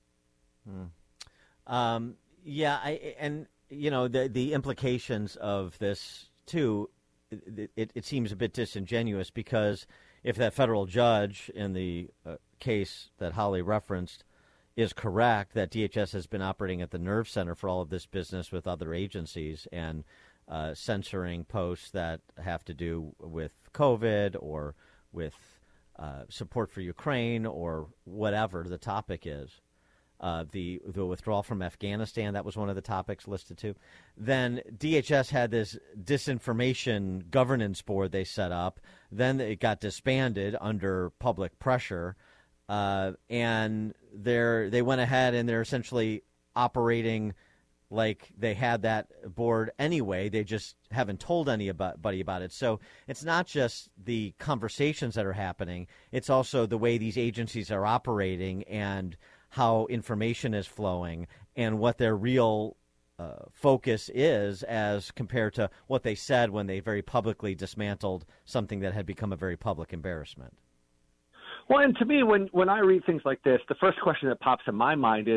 The implications of this, too, it seems a bit disingenuous because if that federal judge in the case that Holly referenced is correct, that DHS has been operating at the nerve center for all of this business with other agencies and censoring posts that have to do with COVID or with support for Ukraine or whatever the topic is. The withdrawal from Afghanistan, that was one of the topics listed too. Then DHS had this disinformation governance board they set up. Then it got disbanded under public pressure, and they went ahead and they're essentially operating like they had that board anyway. They just haven't told anybody about it. So it's not just the conversations that are happening. It's also the way these agencies are operating and how information is flowing and what their real focus is as compared to what they said when they very publicly dismantled something that had become a very public embarrassment. Well, and to me, when I read things like this, the first question that pops in my mind is,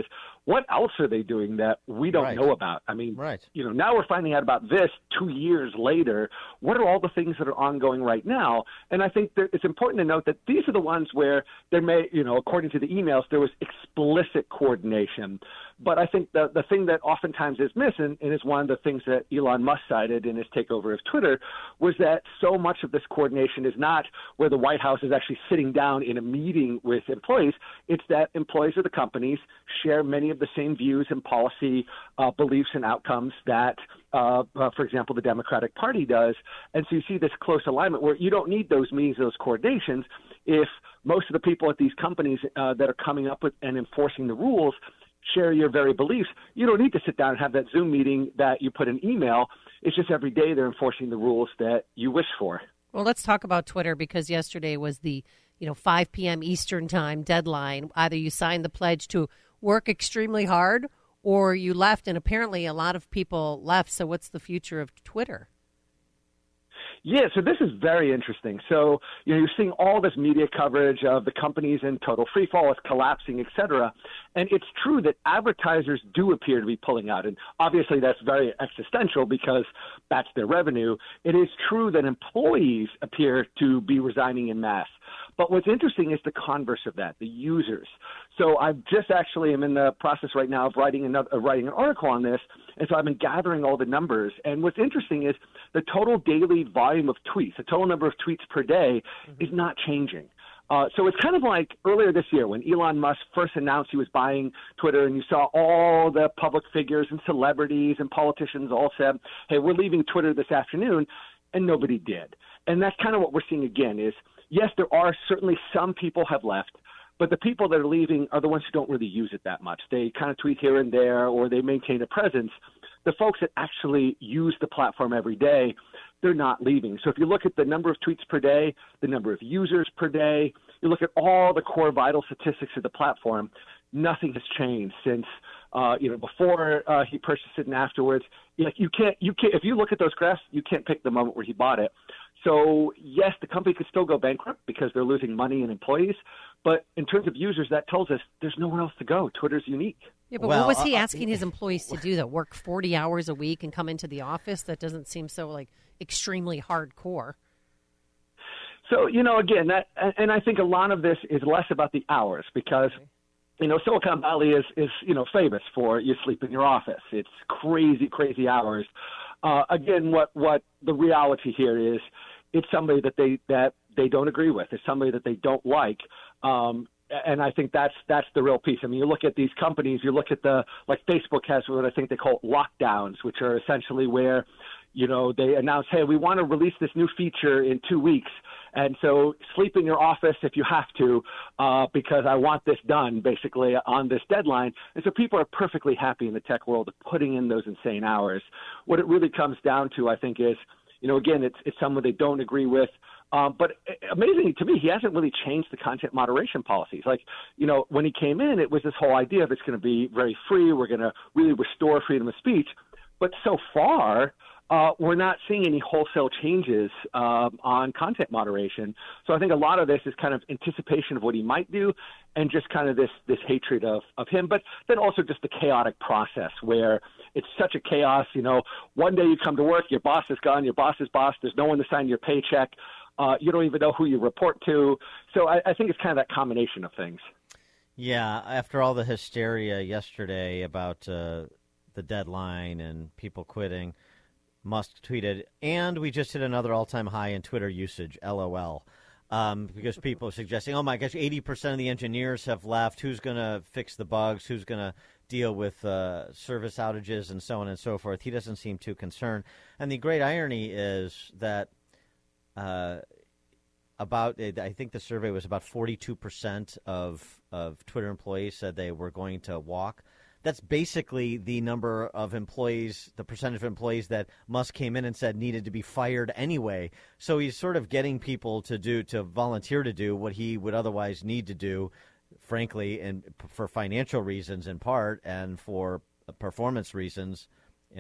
what else are they doing that we don't know about? I mean, now we're finding out about this 2 years later. What are all the things that are ongoing right now? And I think that it's important to note that these are the ones where there may, according to the emails, there was explicit coordination. But I think the thing that oftentimes is missing, and is one of the things that Elon Musk cited in his takeover of Twitter, was that so much of this coordination is not where the White House is actually sitting down in a meeting with employees. It's that employees of the companies share many of the same views and policy beliefs and outcomes that, for example, the Democratic Party does. And so you see this close alignment where you don't need those meetings, those coordinations, if most of the people at these companies that are coming up with and enforcing the rules share your very beliefs. You don't need to sit down and have that Zoom meeting that you put in email. It's just every day they're enforcing the rules that you wish for. Well, let's talk about Twitter, because yesterday was the 5 p.m. Eastern time deadline. Either you signed the pledge to work extremely hard or you left, and apparently a lot of people left. So what's the future of Twitter? Yeah, so this is very interesting. So, you're seeing all this media coverage of the companies in total freefall, it's collapsing, et cetera. And it's true that advertisers do appear to be pulling out. And obviously that's very existential because that's their revenue. It is true that employees appear to be resigning en masse. But what's interesting is the converse of that, the users. So I just actually am in the process right now of writing an article on this, and so I've been gathering all the numbers. And what's interesting is the total daily volume of tweets, the total number of tweets per day, is not changing. So it's kind of like earlier this year when Elon Musk first announced he was buying Twitter, and you saw all the public figures and celebrities and politicians all said, hey, we're leaving Twitter this afternoon, and nobody did. And that's kind of what we're seeing again is, yes, there are certainly some people have left, but the people that are leaving are the ones who don't really use it that much. They kind of tweet here and there, or they maintain a presence. The folks that actually use the platform every day, they're not leaving. So if you look at the number of tweets per day, the number of users per day, you look at all the core vital statistics of the platform, nothing has changed since before he purchased it and afterwards. You can't. If you look at those graphs, you can't pick the moment where he bought it. So yes, the company could still go bankrupt because they're losing money and employees. But in terms of users, that tells us there's nowhere else to go. Twitter's unique. Yeah, but what was he asking his employees to do, though? Work 40 hours a week and come into the office? That doesn't seem so extremely hardcore. So, again, and I think a lot of this is less about the hours because, Silicon Valley is famous for you sleep in your office. It's crazy, crazy hours. Again, what the reality here is, it's somebody that they don't agree with. It's somebody that they don't like. And I think that's the real piece. I mean, you look at these companies, you look at Facebook has what I think they call lockdowns, which are essentially where, they announce, hey, we want to release this new feature in 2 weeks. And so sleep in your office if you have to, because I want this done basically on this deadline. And so people are perfectly happy in the tech world of putting in those insane hours. What it really comes down to, I think, is, again, it's someone they don't agree with. But amazingly to me, he hasn't really changed the content moderation policies. When he came in, it was this whole idea of it's going to be very free. We're going to really restore freedom of speech. But so far, we're not seeing any wholesale changes on content moderation. So I think a lot of this is kind of anticipation of what he might do and just kind of this hatred of him. But then also just the chaotic process where it's such a chaos. One day you come to work, your boss is gone, your boss's boss, there's no one to sign your paycheck. You don't even know who you report to. So I think it's kind of that combination of things. Yeah, after all the hysteria yesterday about the deadline and people quitting, Musk tweeted, and we just hit another all-time high in Twitter usage, LOL, because people are suggesting, oh, my gosh, 80% of the engineers have left. Who's going to fix the bugs? Who's going to deal with service outages and so on and so forth? He doesn't seem too concerned. And the great irony is that I think the survey was about 42% of Twitter employees said they were going to walk. That's basically the number of employees, the percentage of employees that Musk came in and said needed to be fired anyway. So he's sort of getting people to volunteer to do what he would otherwise need to do, frankly, and for financial reasons in part, and for performance reasons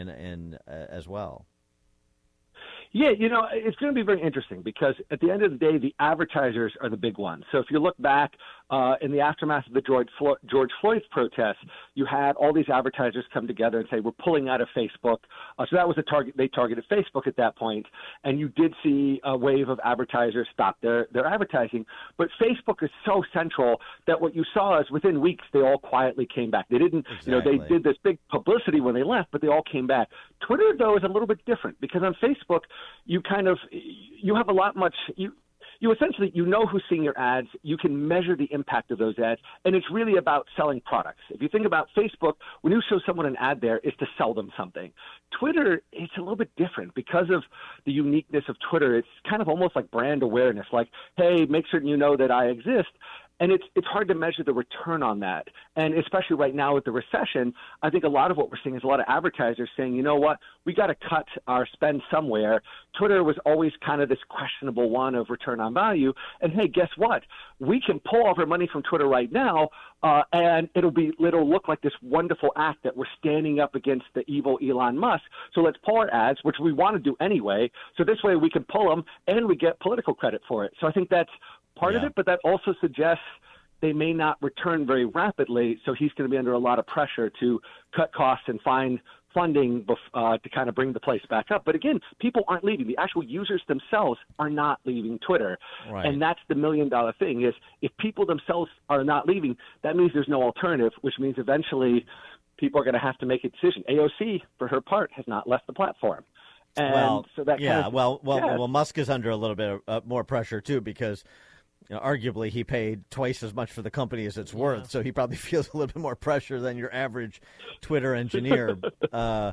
as well. Yeah, it's going to be very interesting because at the end of the day, the advertisers are the big ones. So if you look back in the aftermath of the George Floyd protests, you had all these advertisers come together and say, we're pulling out of Facebook. So that was a target. They targeted Facebook at that point. And you did see a wave of advertisers stop their advertising. But Facebook is so central that what you saw is within weeks, they all quietly came back. They didn't, they did this big publicity when they left, but they all came back. Twitter, though, is a little bit different because on Facebook, you have a lot much, you essentially, who's seeing your ads. You can measure the impact of those ads, and it's really about selling products. If you think about Facebook, when you show someone an ad there, it's to sell them something. Twitter, it's a little bit different because of the uniqueness of Twitter. It's kind of almost like brand awareness, like, hey, make certain you know that I exist. And it's hard to measure the return on that. And especially right now with the recession, I think a lot of what we're seeing is a lot of advertisers saying, you know what, we got to cut our spend somewhere. Twitter was always kind of this questionable one of return on value. And hey, guess what? We can pull all of our money from Twitter right now, and it'll look like this wonderful act that we're standing up against the evil Elon Musk. So let's pull our ads, which we want to do anyway. So this way we can pull them and we get political credit for it. So I think that's part of it, but that also suggests they may not return very rapidly, so he's going to be under a lot of pressure to cut costs and find funding to kind of bring the place back up. But again, people aren't leaving. The actual users themselves are not leaving Twitter. Right. And that's the million-dollar thing is if people themselves are not leaving, that means there's no alternative, which means eventually people are going to have to make a decision. AOC, for her part, has not left the platform. And so that Musk is under a little bit of more pressure, too, because arguably, he paid twice as much for the company as it's worth, so he probably feels a little bit more pressure than your average Twitter engineer. Khalif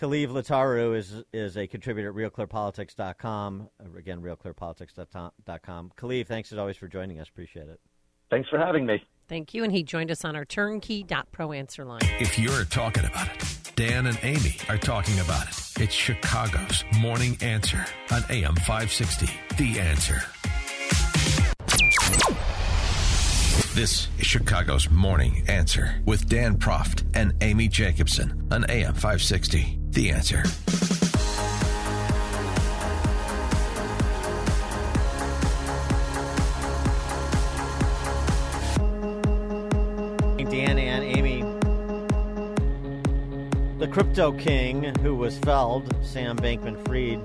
Lataru is a contributor at RealClearPolitics.com. Again, RealClearPolitics.com. Khalif, thanks as always for joining us. Appreciate it. Thanks for having me. Thank you, and he joined us on our Turnkey.pro answer line. If you're talking about it, Dan and Amy are talking about it. It's Chicago's Morning Answer on AM 560. The Answer. This is Chicago's Morning Answer with Dan Proft and Amy Jacobson on AM 560. The Answer. Dan and Amy. The crypto king who was felled, Sam Bankman-Fried,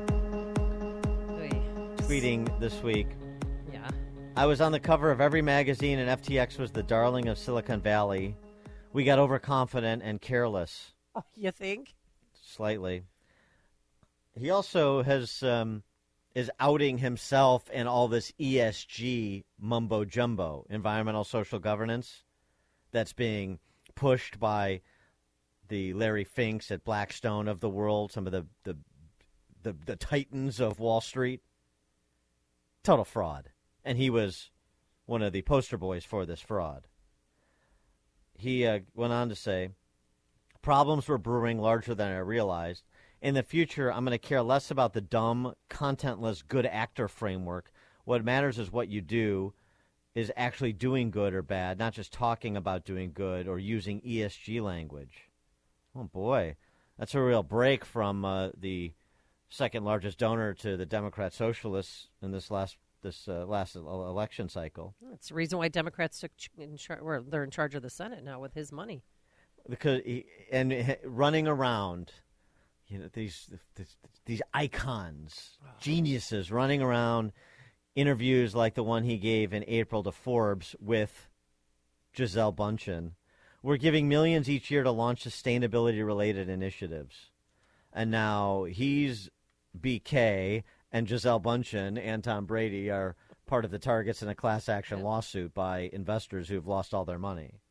tweeting this week. I was on the cover of every magazine, and FTX was the darling of Silicon Valley. We got overconfident and careless. Oh, you think? Slightly. He also is outing himself and all this ESG mumbo-jumbo, environmental social governance, that's being pushed by the Larry Finks at Blackstone of the world, some of the titans of Wall Street. Total fraud. And he was one of the poster boys for this fraud. He went on to say, problems were brewing larger than I realized. In the future, I'm going to care less about the dumb, contentless, good actor framework. What matters is what you do is actually doing good or bad, not just talking about doing good or using ESG language. Oh, boy. That's a real break from the second largest donor to the Democrat Socialists in this last election cycle. That's the reason why Democrats they're in charge of the Senate now with his money. Because running around, these icons, geniuses running around, interviews like the one he gave in April to Forbes with Gisele Bündchen. We're giving millions each year to launch sustainability-related initiatives, and now he's BK. And Gisele Bündchen and Tom Brady are part of the targets in a class action lawsuit by investors who've lost all their money.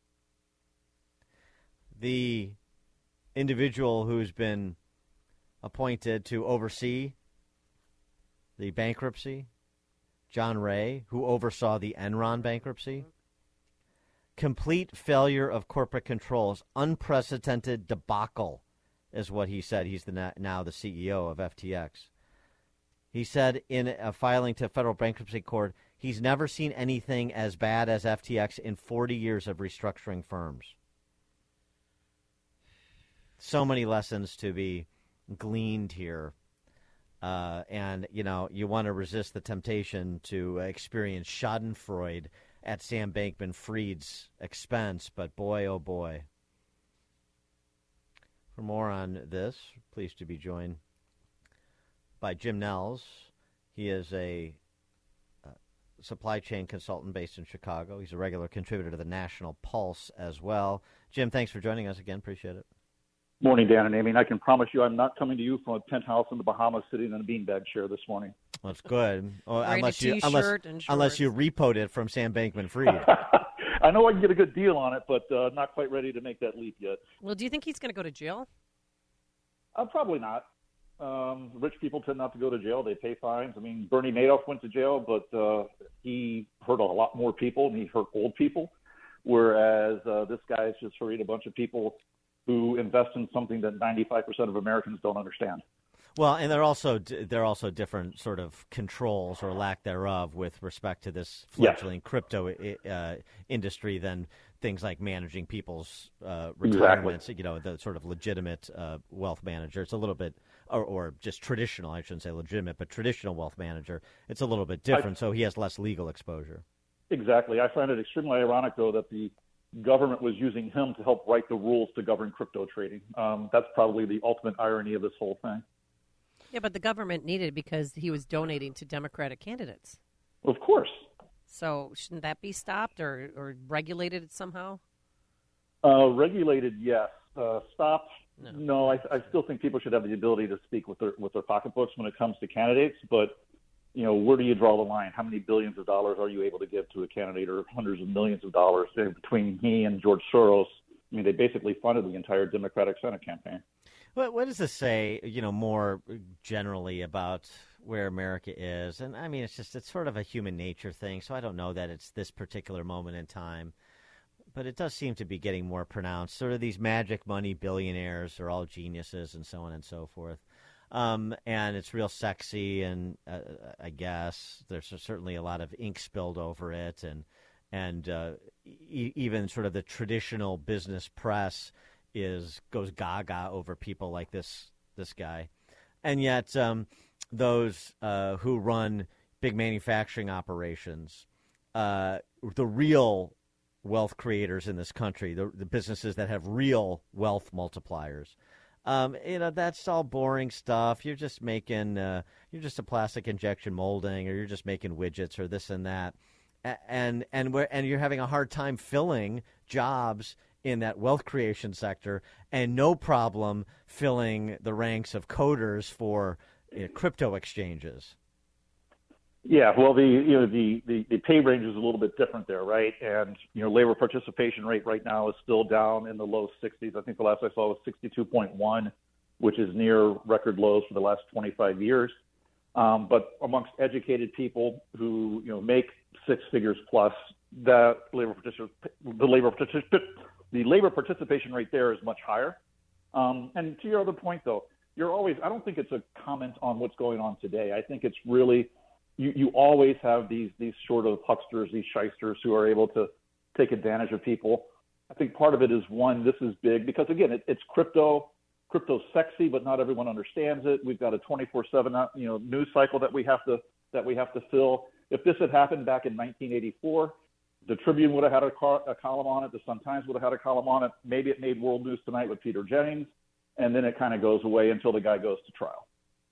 The individual who's been appointed to oversee the bankruptcy, John Ray, who oversaw the Enron bankruptcy, complete failure of corporate controls, unprecedented debacle is what he said. He's now the CEO of FTX. He said in a filing to federal bankruptcy court, he's never seen anything as bad as FTX in 40 years of restructuring firms. So many lessons to be gleaned here. And, you want to resist the temptation to experience schadenfreude at Sam Bankman-Fried's expense. But boy, oh boy. For more on this, pleased to be joined by Jim Nels. He is a supply chain consultant based in Chicago. He's a regular contributor to the National Pulse as well. Jim, thanks for joining us again. Appreciate it. Morning, Dan and Amy. I can promise you I'm not coming to you from a penthouse in the Bahamas sitting in a beanbag chair this morning. That's good. Unless you repoed it from Sam Bankman-Fried. I know I can get a good deal on it, but not quite ready to make that leap yet. Well, do you think he's going to go to jail? Probably not. Rich people tend not to go to jail. They pay fines. I mean, Bernie Madoff went to jail, but he hurt a lot more people, and he hurt old people, whereas this guy is just hurting a bunch of people who invest in something that 95% of Americans don't understand. Well, and there are also different sort of controls or lack thereof with respect to this fledgling crypto industry than things like managing people's retirements. Exactly. You know, the sort of legitimate wealth manager. It's a little bit, or just traditional. I shouldn't say legitimate, but traditional wealth manager. It's a little bit different. So he has less legal exposure. Exactly. I find it extremely ironic, though, that the government was using him to help write the rules to govern crypto trading. That's probably the ultimate irony of this whole thing. Yeah, but the government needed it because he was donating to Democratic candidates. Of course. So shouldn't that be stopped or regulated somehow? Regulated, yes. Stopped? No. I still think people should have the ability to speak with their pocketbooks when it comes to candidates. But, you know, where do you draw the line? How many billions of dollars are you able to give to a candidate, or hundreds of millions of dollars between he and George Soros? I mean, they basically funded the entire Democratic Senate campaign. What does this say, you know, more generally about where America is? And, I mean, it's sort of a human nature thing, so I don't know that it's this particular moment in time. But it does seem to be getting more pronounced. Sort of these magic money billionaires are all geniuses and so on and so forth. And it's real sexy, and I guess there's certainly a lot of ink spilled over it. And even sort of the traditional business press goes gaga over people like this guy. And yet those who run big manufacturing operations, the real wealth creators in this country, the businesses that have real wealth multipliers, you know, that's all boring stuff. You're just making you're just a plastic injection molding, or you're just making widgets or this and that. And you're having a hard time filling jobs in that wealth creation sector, and no problem filling the ranks of coders for crypto exchanges. Yeah, well, the pay range is a little bit different there, right? And, you know, labor participation rate right now is still down in the low 60s. I think the last I saw was 62.1, which is near record lows for the last 25 years. But amongst educated people who, you know, make six figures plus, the labor participation rate there is much higher. And to your other point, though, I don't think it's a comment on what's going on today. I think it's really, you always have these sort of hucksters, these shysters who are able to take advantage of people. I think part of it is, one, this is big because, again, it's crypto. Crypto's sexy, but not everyone understands it. We've got a 24/7 news cycle that we have to fill. If this had happened back in 1984, the Tribune would have had a column on it. The Sun-Times would have had a column on it. Maybe it made World News Tonight with Peter Jennings, and then it kind of goes away until the guy goes to trial.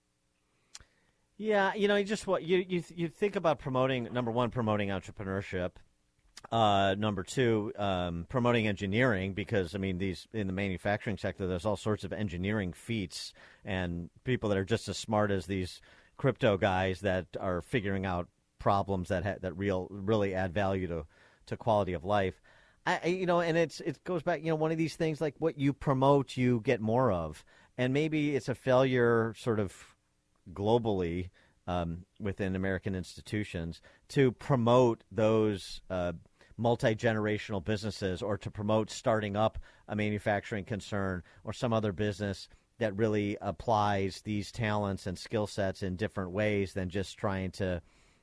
Yeah, you know, you think about promoting, number one, promoting entrepreneurship. Number two, promoting engineering, because, I mean, in the manufacturing sector, there's all sorts of engineering feats and people that are just as smart as these crypto guys that are figuring out problems that really add value to quality of life. And it goes back, you know, one of these things, like what you promote, you get more of. And maybe it's a failure sort of globally within American institutions to promote those multi-generational businesses, or to promote starting up a manufacturing concern or some other business that really applies these talents and skill sets in different ways than just trying to,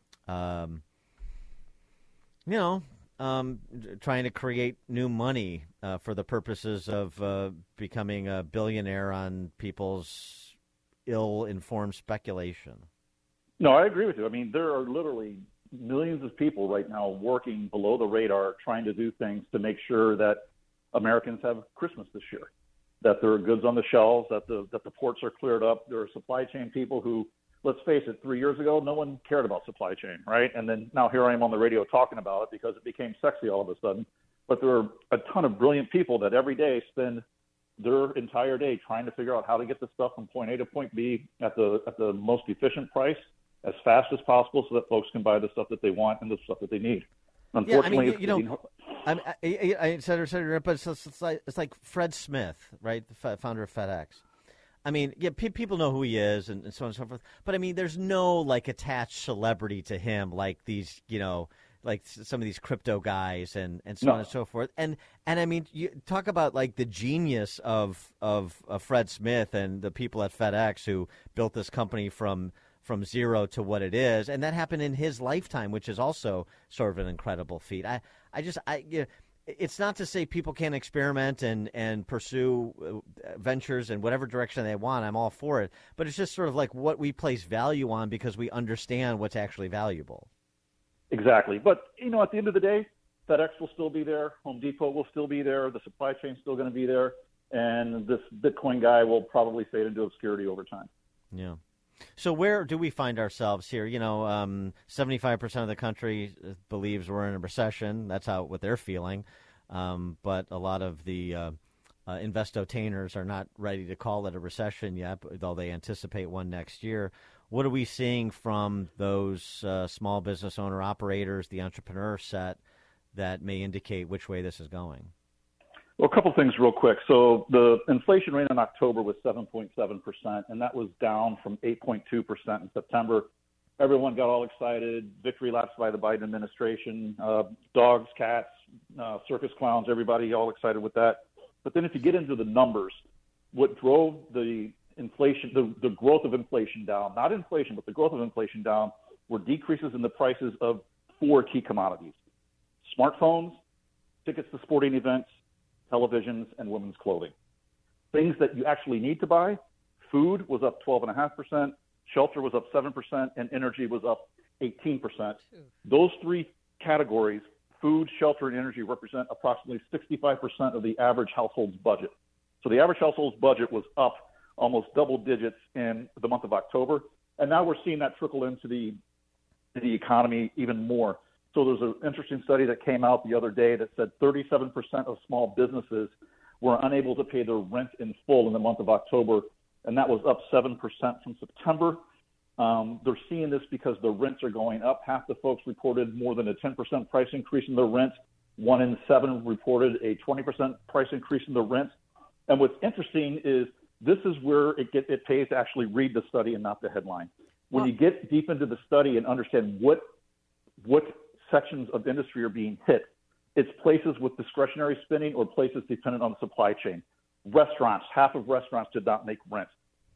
trying to create new money for the purposes of becoming a billionaire on people's ill-informed speculation. No, I agree with you. I mean, there are literally millions of people right now working below the radar, trying to do things to make sure that Americans have Christmas this year, that there are goods on the shelves, that the ports are cleared up. There are supply chain people who, let's face it, 3 years ago, no one cared about supply chain, right? And then now here I am on the radio talking about it because it became sexy all of a sudden. But there are a ton of brilliant people that every day spend their entire day trying to figure out how to get the stuff from point A to point B at the most efficient price as fast as possible so that folks can buy the stuff that they want and the stuff that they need. Unfortunately, it's like Fred Smith, right, the founder of FedEx. I mean, yeah, people know who he is and so on and so forth. But, I mean, there's no, like, attached celebrity to him like these, like some of these crypto guys and so on and so forth. And I mean, you talk about, like, the genius of Fred Smith and the people at FedEx who built this company from zero to what it is. And that happened in his lifetime, which is also sort of an incredible feat. It's not to say people can't experiment and pursue ventures in whatever direction they want. I'm all for it. But it's just sort of like what we place value on because we understand what's actually valuable. Exactly. But, at the end of the day, FedEx will still be there. Home Depot will still be there. The supply chain's still going to be there. And this Bitcoin guy will probably fade into obscurity over time. Yeah. So where do we find ourselves here? 75% of the country believes we're in a recession. That's what they're feeling. But a lot of the investotainers are not ready to call it a recession yet, though they anticipate one next year. What are we seeing from those small business owner operators, the entrepreneur set, that may indicate which way this is going? Well, a couple things real quick. So the inflation rate in October was 7.7%, and that was down from 8.2% in September. Everyone got all excited. Victory laps by the Biden administration. Dogs, cats, circus clowns, everybody all excited with that. But then if you get into the numbers, what drove the inflation, the growth of inflation down, not inflation, but the growth of inflation down, were decreases in the prices of 4 key commodities: smartphones, tickets to sporting events, televisions, and women's clothing. Things that you actually need to buy: food was up 12.5%, shelter was up 7%, and energy was up 18%. Those 3 categories, food, shelter, and energy, represent approximately 65% of the average household's budget. So the average household's budget was up almost double digits in the month of October, and now we're seeing that trickle into the economy even more. So there's an interesting study that came out the other day that said 37% of small businesses were unable to pay their rent in full in the month of October, and that was up 7% from September. They're seeing this because the rents are going up. Half the folks reported more than a 10% price increase in their rent. 1 in 7 reported a 20% price increase in their rent. And what's interesting is this is where it pays to actually read the study and not the headline. When you get deep into the study and understand what sections of industry are being hit, it's places with discretionary spending or places dependent on the supply chain. Restaurants, half of restaurants did not make rent.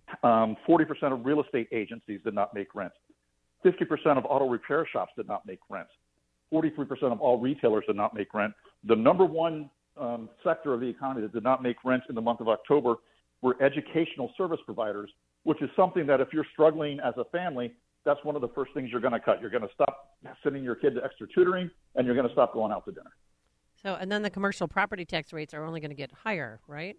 40% of real estate agencies did not make rent. 50% of auto repair shops did not make rent. 43% of all retailers did not make rent. The number one sector of the economy that did not make rent in the month of October were educational service providers, which is something that if you're struggling as a family, that's one of the first things you're going to cut. You're going to stop sending your kid to extra tutoring, and you're going to stop going out to dinner. So, and then the commercial property tax rates are only going to get higher, right?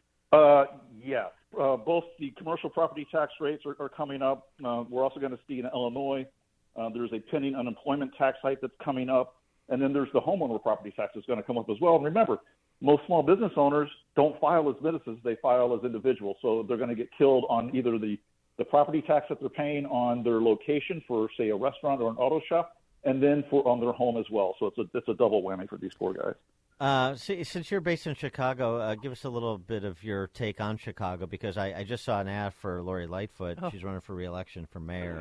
Yes. Both the commercial property tax rates are coming up. We're also going to see in Illinois, there's a pending unemployment tax hike that's coming up. And then there's the homeowner property tax that's going to come up as well. And remember, most small business owners don't file as businesses, they file as individuals. So they're going to get killed on either the property tax that they're paying on their location for, say, a restaurant or an auto shop, and then on their home as well. So it's a double whammy for these poor guys. Since you're based in Chicago, give us a little bit of your take on Chicago, because I just saw an ad for Lori Lightfoot. She's running for re-election for mayor.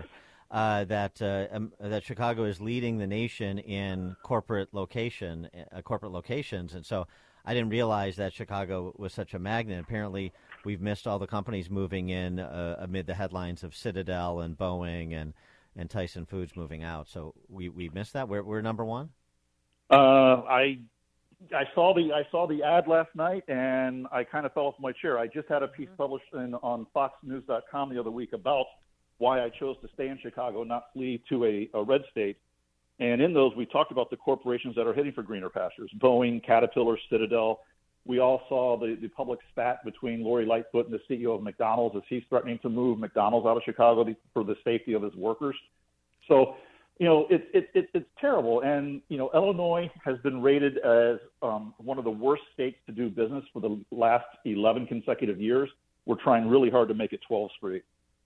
That Chicago is leading the nation in corporate locations, and so I didn't realize that Chicago was such a magnet. Apparently, we've missed all the companies moving in amid the headlines of Citadel and Boeing and Tyson Foods moving out. So we missed that. We're number one. I saw the ad last night, and I kind of fell off my chair. I just had a piece published on FoxNews.com the other week about why I chose to stay in Chicago, not flee to a red state. And in those, we talked about the corporations that are heading for greener pastures: Boeing, Caterpillar, Citadel. We all saw the public spat between Lori Lightfoot and the CEO of McDonald's as he's threatening to move McDonald's out of Chicago for the safety of his workers. So, it's terrible. And, Illinois has been rated as one of the worst states to do business for the last 11 consecutive years. We're trying really hard to make it 12th Street.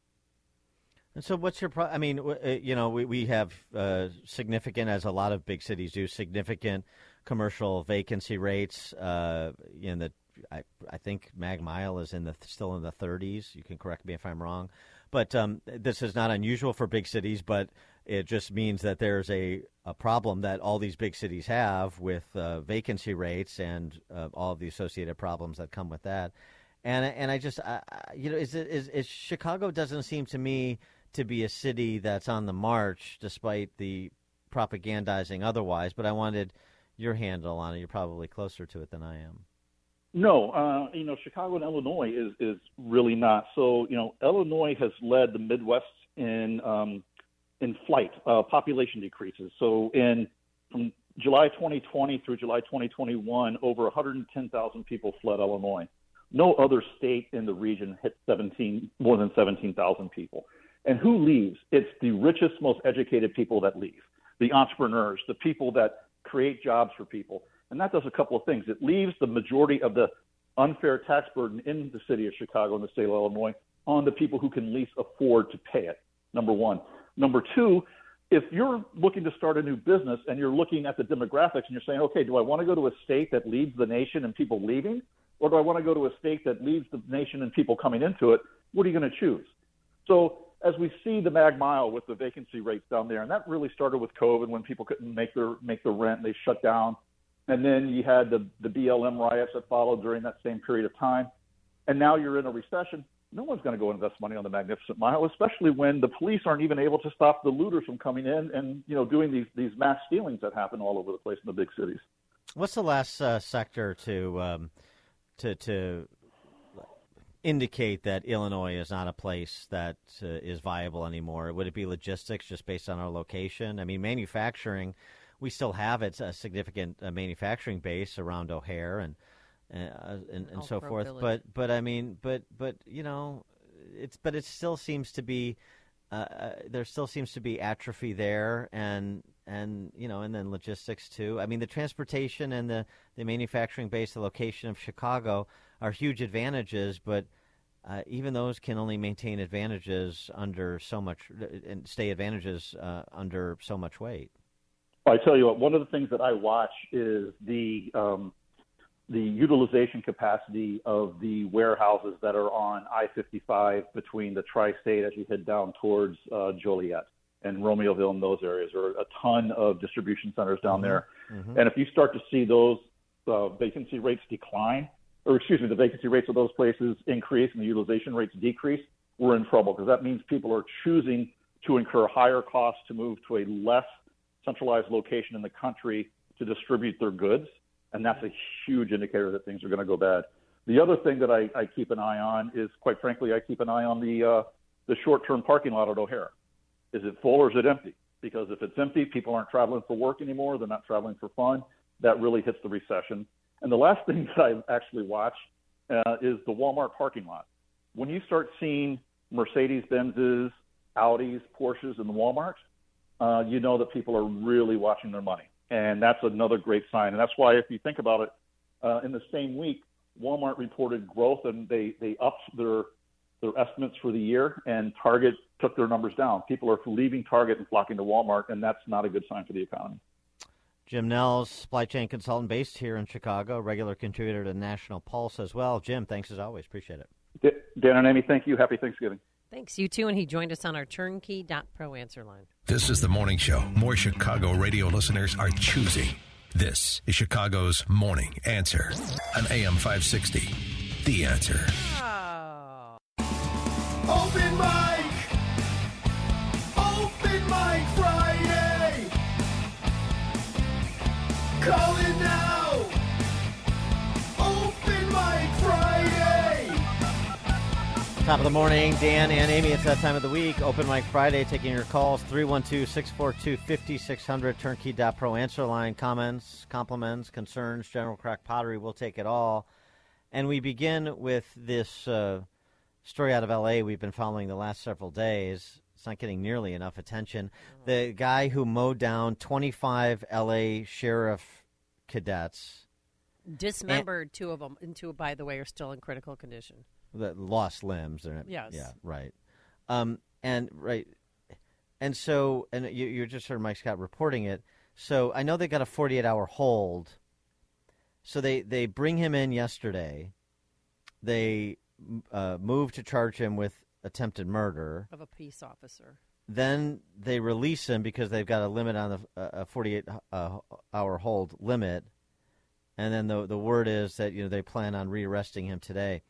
And so what's your we have significant, as a lot of big cities do, significant commercial vacancy rates. I think Mag Mile is still in the 30s. You can correct me if I'm wrong. But this is not unusual for big cities, but it just means that there's a problem that all these big cities have with vacancy rates and all of the associated problems that come with that. And I just, is Chicago doesn't seem to me to be a city that's on the march, despite the propagandizing otherwise. But I wanted your handle on it. You're probably closer to it than I am. No, Chicago and Illinois is really not. So, Illinois has led the Midwest in flight, population decreases. So from July 2020 through July 2021, over 110,000 people fled Illinois. No other state in the region hit more than 17,000 people. And who leaves? It's the richest, most educated people that leave, the entrepreneurs, the people that create jobs for people. And that does a couple of things. It leaves the majority of the unfair tax burden in the city of Chicago and the state of Illinois on the people who can least afford to pay it, number one. Number two, if you're looking to start a new business and you're looking at the demographics and you're saying, okay, do I want to go to a state that leads the nation in people leaving? Or do I want to go to a state that leads the nation in people coming into it? What are you going to choose? So as we see the Mag Mile with the vacancy rates down there, and that really started with COVID when people couldn't make their rent, they shut down. And then you had the BLM riots that followed during that same period of time. And now you're in a recession. No one's going to go invest money on the Magnificent Mile, especially when the police aren't even able to stop the looters from coming in and, doing these mass stealings that happen all over the place in the big cities. What's the last sector to indicate that Illinois is not a place that is viable anymore? Would it be logistics just based on our location? I mean, manufacturing, we still have a significant manufacturing base around O'Hare and so forth. Village. But it still seems to be there still seems to be atrophy there, and then logistics too. I mean, the transportation and the manufacturing base, the location of Chicago are huge advantages, but even those can only maintain advantages under so much and stay advantages under so much weight. I tell you what, one of the things that I watch is the utilization capacity of the warehouses that are on I-55 between the tri-state as you head down towards Joliet and Romeoville and those areas. There are a ton of distribution centers down there. Mm-hmm. And if you start to see those vacancy rates decline, the vacancy rates of those places increase and the utilization rates decrease, we're in trouble, because that means people are choosing to incur higher costs to move to a less centralized location in the country to distribute their goods. And that's a huge indicator that things are going to go bad. The other thing that I keep an eye on is, quite frankly, I keep an eye on the short-term parking lot at O'Hare. Is it full or is it empty? Because if it's empty, people aren't traveling for work anymore. They're not traveling for fun. That really hits the recession. And the last thing that I actually watch is the Walmart parking lot. When you start seeing Mercedes-Benzes, Audis, Porsches in the Walmart, you know that people are really watching their money. And that's another great sign. And that's why, if you think about it, in the same week, Walmart reported growth, and they upped their estimates for the year, and Target took their numbers down. People are leaving Target and flocking to Walmart, and that's not a good sign for the economy. Jim Nels, supply chain consultant based here in Chicago, regular contributor to National Pulse as well. Jim, thanks as always. Appreciate it. Dan and Amy, thank you. Happy Thanksgiving. Thanks, you too. And he joined us on our turnkey.pro answer line. This is the morning show more Chicago radio listeners are choosing. This is Chicago's Morning Answer on AM 560. The Answer. Oh. Open mic! Open mic Friday! Call it now! Open mic Friday! Top of the morning, Dan and Amy. It's that time of the week. Open Mic Friday, taking your calls. 312-642-5600, turnkey.pro answer line. Comments, compliments, concerns, general crack pottery. We'll take it all. And we begin with this story out of L.A. we've been following the last several days. It's not getting nearly enough attention. The guy who mowed down 25 L.A. sheriff cadets. Dismembered two of them, and two, by the way, are still in critical condition. That lost limbs. Yes. Yeah, right. And you just heard Mike Scott reporting it. So I know they got a 48-hour hold. So they bring him in yesterday. They move to charge him with attempted murder of a peace officer. Then they release him because they've got a limit on a 48-hour hold limit. And then the word is that they plan on rearresting him today.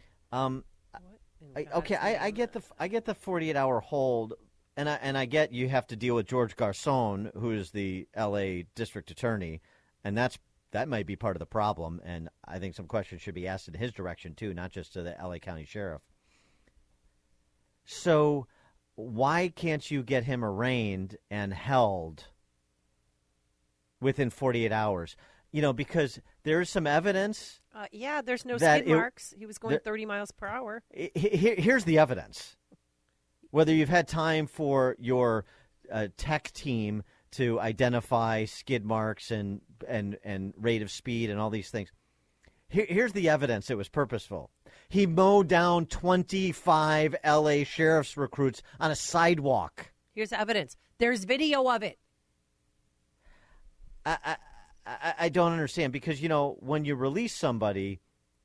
I get the 48-hour hold, and I get you have to deal with George Garcon, who is the L.A. district attorney, and that might be part of the problem. And I think some questions should be asked in his direction too, not just to the L.A. County Sheriff. So why can't you get him arraigned and held within 48 hours? Because there is some evidence. There's no skid marks. He was going 30 miles per hour. Here's the evidence. Whether you've had time for your tech team to identify skid marks and rate of speed and all these things. Here's the evidence it was purposeful. He mowed down 25 L.A. sheriff's recruits on a sidewalk. Here's evidence. There's video of it. I don't understand because, when you release somebody,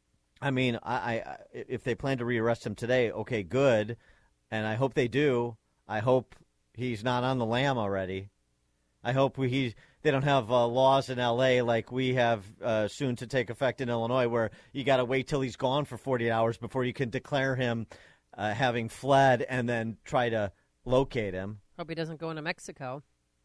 if they plan to rearrest him today, okay, good. And I hope they do. I hope he's not on the lam already. I hope they don't have laws in L.A. like we have soon to take effect in Illinois where you got to wait till he's gone for 48 hours before you can declare him having fled and then try to locate him. Hope he doesn't go into Mexico.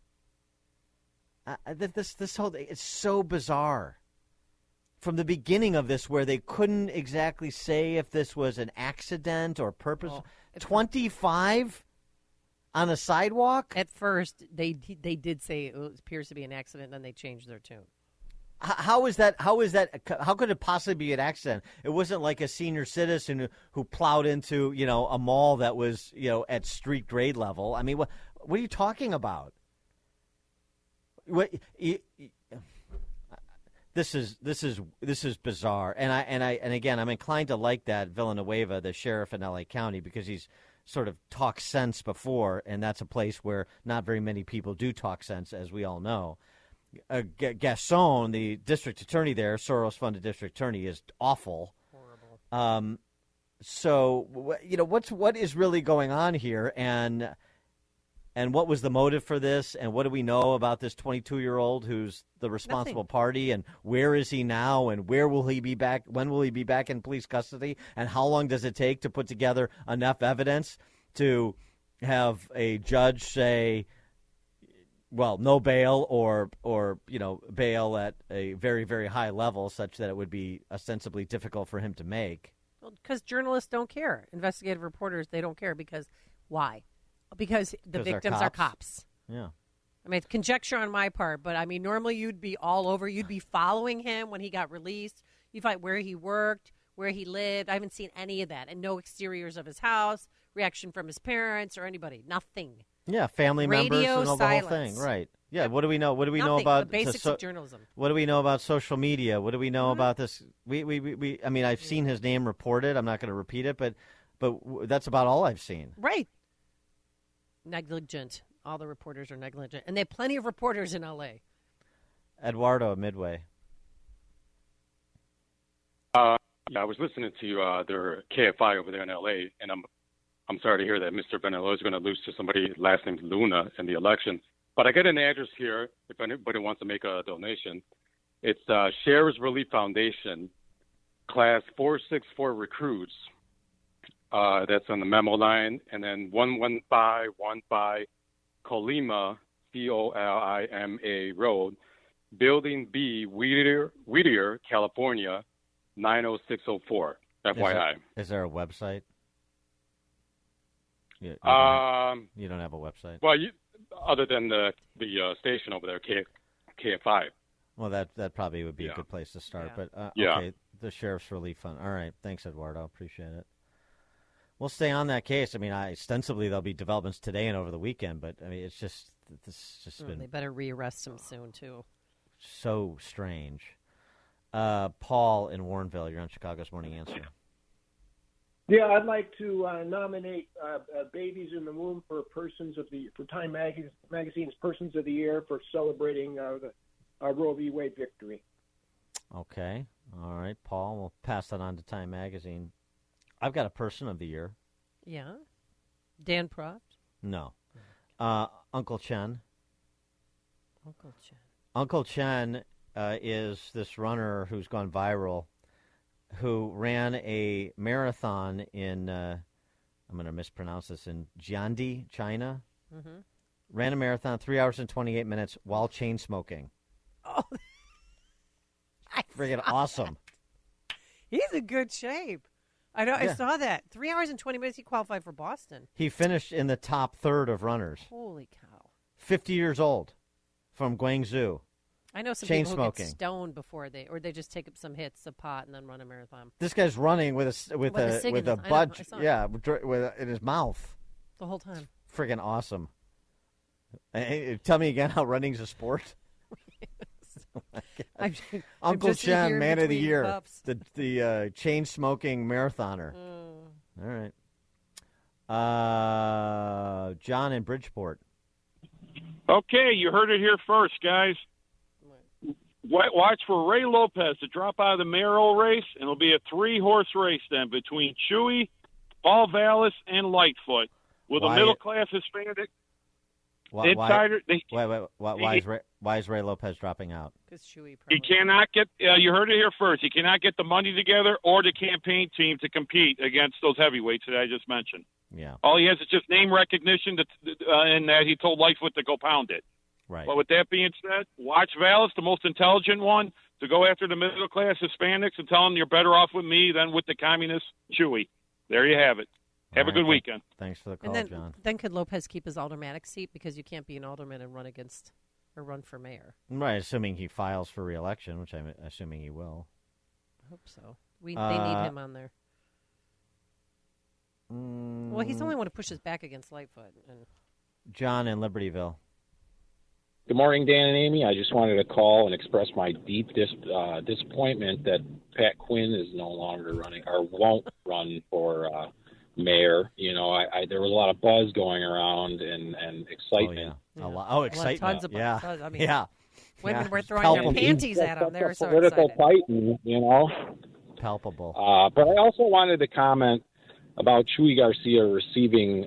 This whole thing, it's so bizarre. From the beginning of this, where they couldn't exactly say if this was an accident or purposeful. 25 on a sidewalk? At first, they did say it appears to be an accident, and then they changed their tune. How is that? How could it possibly be an accident? It wasn't like a senior citizen who plowed into a mall that was at street grade level. I mean, what are you talking about? This is bizarre, and again, I'm inclined to like that Villanueva, the sheriff in L.A. County, because he's sort of talked sense before, and that's a place where not very many people do talk sense, as we all know. Gascon, the district attorney there, Soros-funded district attorney, is awful. Horrible. So what is really going on here, and what was the motive for this? And what do we know about this 22-year-old who's the responsible party? And where is he now? And where will he be back? When will he be back in police custody? And how long does it take to put together enough evidence to have a judge say, well, no bail or bail at a very, very high level such that it would be ostensibly difficult for him to make? Well, because journalists don't care. Investigative reporters, they don't care because why? Because the victims are cops. Yeah. I mean, it's conjecture on my part, but I mean, normally you'd be all over. You'd be following him when he got released. You'd find where he worked, where he lived. I haven't seen any of that. And no exteriors of his house, reaction from his parents or anybody. Nothing. Yeah, family members and all the whole thing. Right. Yeah, what do we know? What do we know about the basics of journalism? What do we know about social media? What do we know about this? We I mean, I've seen his name reported. I'm not going to repeat it, but that's about all I've seen. Right. Negligent. All the reporters are negligent. And they have plenty of reporters in L.A. Eduardo, Midway. I was listening to their KFI over there in L.A., and I'm sorry to hear that Mr. Benelo is going to lose to somebody last named Luna in the election. But I got an address here if anybody wants to make a donation. It's Sheriff's Relief Foundation, Class 464 Recruits. That's on the memo line. And then 11515 Colima, Colima Road, Building B, Whittier, California, 90604. FYI. Is there a website? You don't have a website. Well, other than the station over there, KFI. Well, that probably would be a good place to start. Yeah. But Yeah. okay, the Sheriff's Relief Fund. All right, thanks, Eduardo. Appreciate it. We'll stay on that case. I mean, ostensibly there'll be developments today and over the weekend, but I mean, it's just been They better rearrest him soon too. so strange. Paul in Warrenville, you're on Chicago's Morning Answer. Yeah, I'd like to nominate Babies in the Womb for Time Magazine's Persons of the Year for celebrating the Roe v. Wade victory. Okay. All right, Paul. We'll pass that on to Time Magazine. I've got a Person of the Year. Yeah. Dan Proft? No. Uncle Chen. Uncle Chen. Uncle Chen is this runner who's gone viral, who ran a marathon in, I'm going to mispronounce this, in Jiandi, China. Mm-hmm. Ran a marathon, 3 hours and 28 minutes, while chain smoking. Oh, friggin' awesome. He's in good shape. I know. Yeah. I saw that. 3 hours and 20 minutes. He qualified for Boston. He finished in the top third of runners. Holy cow! 50 years old, from Guangzoo. I know some chain people who smoking. get stoned before they just take up some hits of pot and then run a marathon. This guy's running with a cig in bud, I saw it. yeah, in his mouth. The whole time. Friggin' awesome. Hey, tell me again how running's a sport. I'm Uncle just here Chen, Man of the between Year, puffs. the chain smoking marathoner. All right. John in Bridgeport. Okay, you heard it here first, guys. Watch for Ray Lopez to drop out of the mayoral race, and it'll be a 3-horse race then between Chewy, Paul Vallis, and Lightfoot. With a middle-class Hispanic insider. Why is Ray Lopez dropping out? Because Chewy. He cannot get. You heard it here first. He cannot get the money together or the campaign team to compete against those heavyweights that I just mentioned. Yeah. All he has is just name recognition, and that he told Lightfoot to go pound it. Right. But with that being said, watch Vallis, the most intelligent one, to go after the middle-class Hispanics and tell them you're better off with me than with the communist Chewy. There you have it. Have a good weekend. Thanks for the call, And John. then could Lopez keep his aldermanic seat because you can't be an alderman and run for mayor? Right, assuming he files for re-election, which I'm assuming he will. I hope so. They need him on there. Well, he's the only one who pushes back against Lightfoot. And John in Libertyville. Good morning, Dan and Amy. I just wanted to call and express my deep disappointment that Pat Quinn is no longer running or won't run for mayor. You know, there was a lot of buzz going around and excitement. A lot. Oh, excitement. Tons of yeah. buzz. I mean, yeah. women Yeah. were throwing their panties at him. They were so political excited. fighting, you know. Palpable. But I also wanted to comment about Chuy Garcia receiving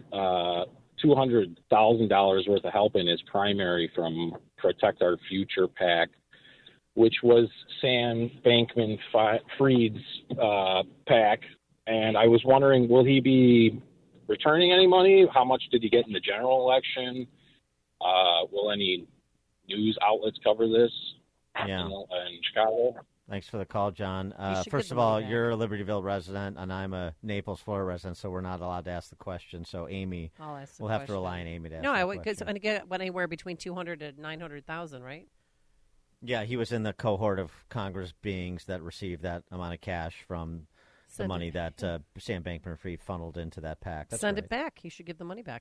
$200,000 worth of help in his primary from Protect Our Future PAC, which was Sam Bankman-Fried's PAC. And I was wondering, will he be returning any money? How much did he get in the general election? Will any news outlets cover this in Chicago? Thanks for the call, John. should First give of the all, money back. you're a Libertyville resident, and I'm a Naples, Florida resident, so we're not allowed to ask the question. So, Amy, I'll ask the we'll have to question. rely on Amy to ask No, the I would question. get anywhere between 200 to 900,000, right? Yeah, he was in the cohort of Congress beings that received that amount of cash from the Send money it- that Sam Bankman-Fried funneled into that PAC. That's Send right. it back. He should give the money back.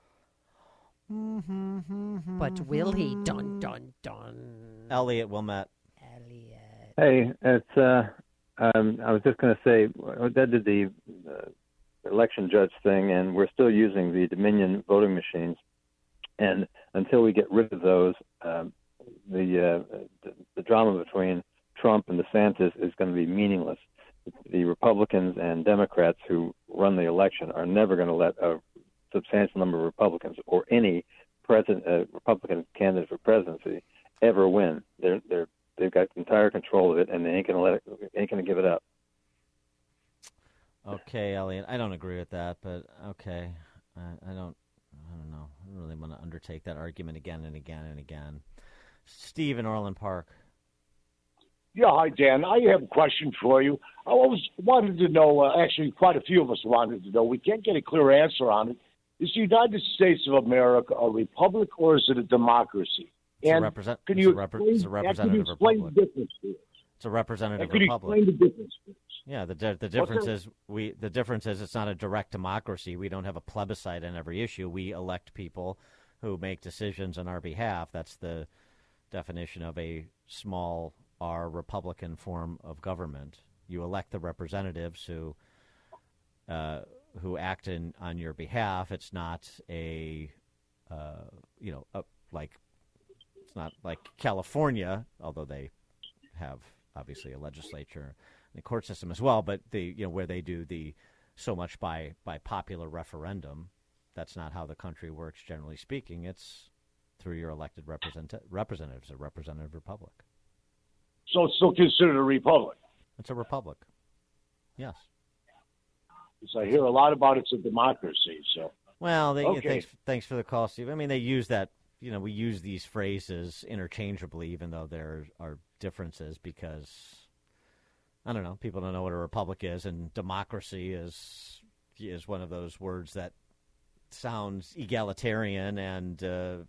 But will he? Dun, dun, dun. Elliot Wilmette. Hey, it's I was just going to say that did the election judge thing, and we're still using the Dominion voting machines. And until we get rid of those, the drama between Trump and DeSantis is going to be meaningless. The Republicans and Democrats who run the election are never going to let a substantial number of Republicans or any Republican candidate for presidency ever win. They've got entire control of it, and they ain't going to give it up. Okay, Elliot. I don't agree with that, but okay. I don't know. I don't really want to undertake that argument again and again and again. Steve in Orland Park. Yeah, hi, Dan. I have a question for you. I always wanted to know, actually quite a few of us wanted to know, we can't get a clear answer on it, Is the United States of America a republic or is it a democracy? It's And a can you representative explain the republic. difference here? It's a representative Can you republic. explain the difference, please? Yeah, the difference is the difference is it's not a direct democracy. We don't have a plebiscite on every issue. We elect people who make decisions on our behalf. That's the definition of a small R Republican form of government. You elect the representatives who act on your behalf. It's not it's not like California, although they have obviously a legislature and a court system as well. But where they do the so much by popular referendum. That's not how the country works, generally speaking. It's through your elected representatives, a representative republic. So it's still considered a republic? It's a republic, yes. Because I hear a lot about it's a democracy. So well, okay. Thanks for the call, Steve. I mean, they use that. We use these phrases interchangeably, even though there are differences. Because I don't know, people don't know what a republic is, and democracy is one of those words that sounds egalitarian, and it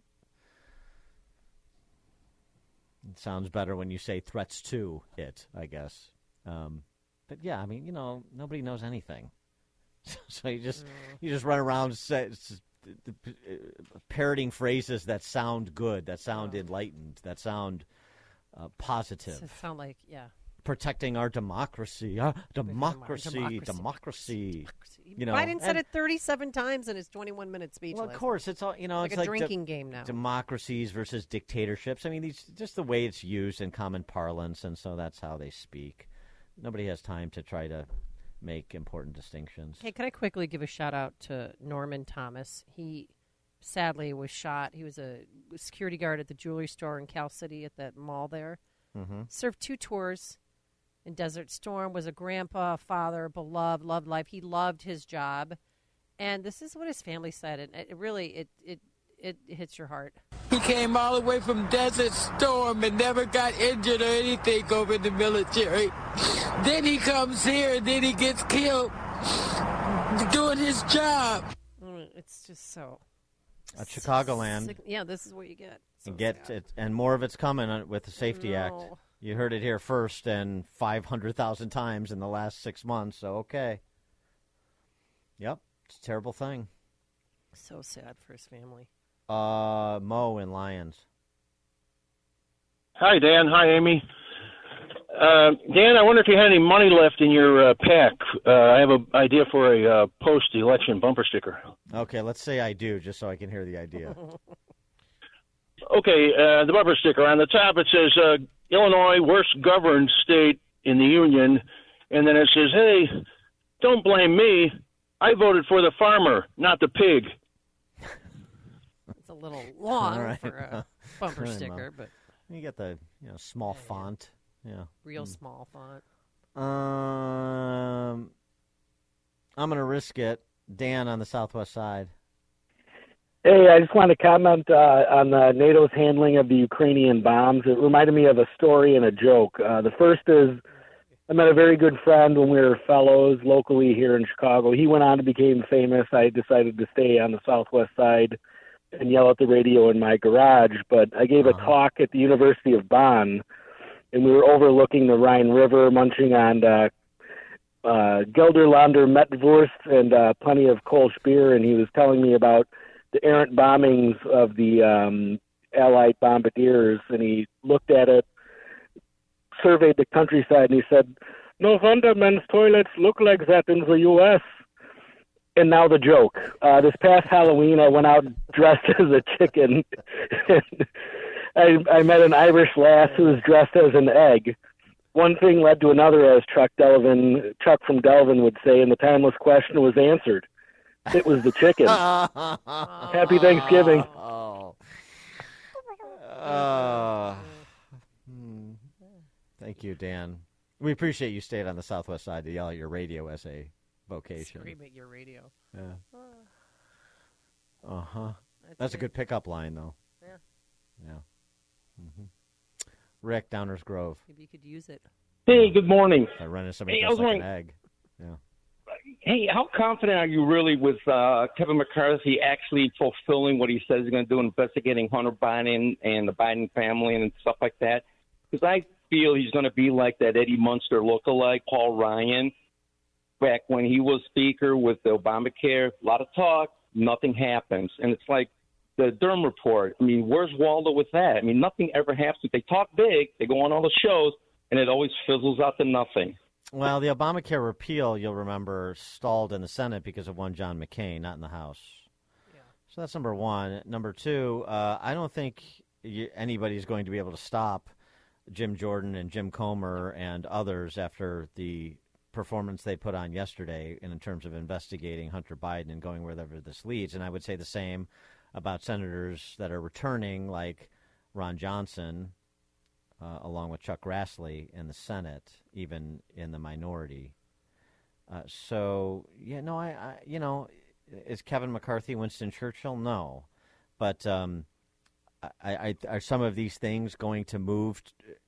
sounds better when you say threats to it, I guess. But yeah, I mean, nobody knows anything, so you just run around parroting phrases that sound good, that sound enlightened, that sound positive. Does it sound like protecting our democracy, democracy. Biden said it 37 times in his 21-minute speech. Well, of course, it's all like it's a drinking game now. Democracies versus dictatorships. I mean, just the way it's used in common parlance, and so that's how they speak. Nobody has time to try to make important distinctions. Okay, can I quickly give a shout out to Norman Thomas? He sadly was shot. He was a security guard at the jewelry store in Cal City at that mall there. Mm-hmm. Served 2 tours in Desert Storm, was a grandpa, father, beloved, loved life. He loved his job. And this is what his family said. And it really hits your heart. He came all the way from Desert Storm and never got injured or anything over in the military. Then he comes here and then he gets killed doing his job. It's just so... At Chicagoland. Yeah, this is what you get. So and more of it's coming with the Safety Act. You heard it here first, and 500,000 times in the last 6 months. So okay. Yep, it's a terrible thing. So sad for his family. Mo in Lyons. Hi, Dan. Hi, Amy. Dan, I wonder if you had any money left in your PAC. I have an idea for a post-election bumper sticker. Okay, let's say I do, just so I can hear the idea. Okay, the bumper sticker. On the top it says, Illinois, worst governed state in the Union. And then it says, hey, don't blame me. I voted for the farmer, not the pig. It's a little long right. for a bumper sticker, but... You get the small font. Yeah. Real small font. I'm going to risk it. Dan on the Southwest side. Hey, I just want to comment on NATO's handling of the Ukrainian bombs. It reminded me of a story and a joke. The first is I met a very good friend when we were fellows locally here in Chicago. He went on to become famous. I decided to stay on the Southwest side and yell at the radio in my garage. But I gave a talk at the University of Bonn, and we were overlooking the Rhine River, munching on Gelderlander Metwurst and plenty of Kolsch beer, and he was telling me about the errant bombings of the Allied bombardiers, and he looked at it, surveyed the countryside, and he said, no wonder men's toilets look like that in the U.S. And now the joke. This past Halloween, I went out dressed as a chicken. I met an Irish lass who was dressed as an egg. One thing led to another, as Chuck from Delvin would say, and the timeless question was answered. It was the chicken. Happy Thanksgiving. Thank you, Dan. We appreciate you staying on the Southwest side to yell at your radio as a vocation. Scream at your radio. Yeah. Uh-huh. That's a good pickup line, though. Yeah. Yeah. Mm-hmm. Rick, Downers Grove. Maybe you could use it. Hey, good morning. I run into somebody Hey, dressed like an wondering- egg. Yeah. Hey, how confident are you really with Kevin McCarthy actually fulfilling what he says he's going to do, investigating Hunter Biden and the Biden family and stuff like that? Because I feel he's going to be like that Eddie Munster lookalike, Paul Ryan, back when he was Speaker with the Obamacare. A lot of talk, nothing happens. And it's like the Durham report. I mean, where's Waldo with that? I mean, nothing ever happens. They talk big, they go on all the shows, and it always fizzles out to nothing. Well, the Obamacare repeal, you'll remember, stalled in the Senate because of one John McCain, not in the House. Yeah. So that's number one. Number two, I don't think anybody's going to be able to stop Jim Jordan and Jim Comer and others after the performance they put on yesterday in terms of investigating Hunter Biden and going wherever this leads. And I would say the same about senators that are returning, like Ron Johnson, along with Chuck Grassley in the Senate, even in the minority. Is Kevin McCarthy Winston Churchill? No. But are some of these things going to move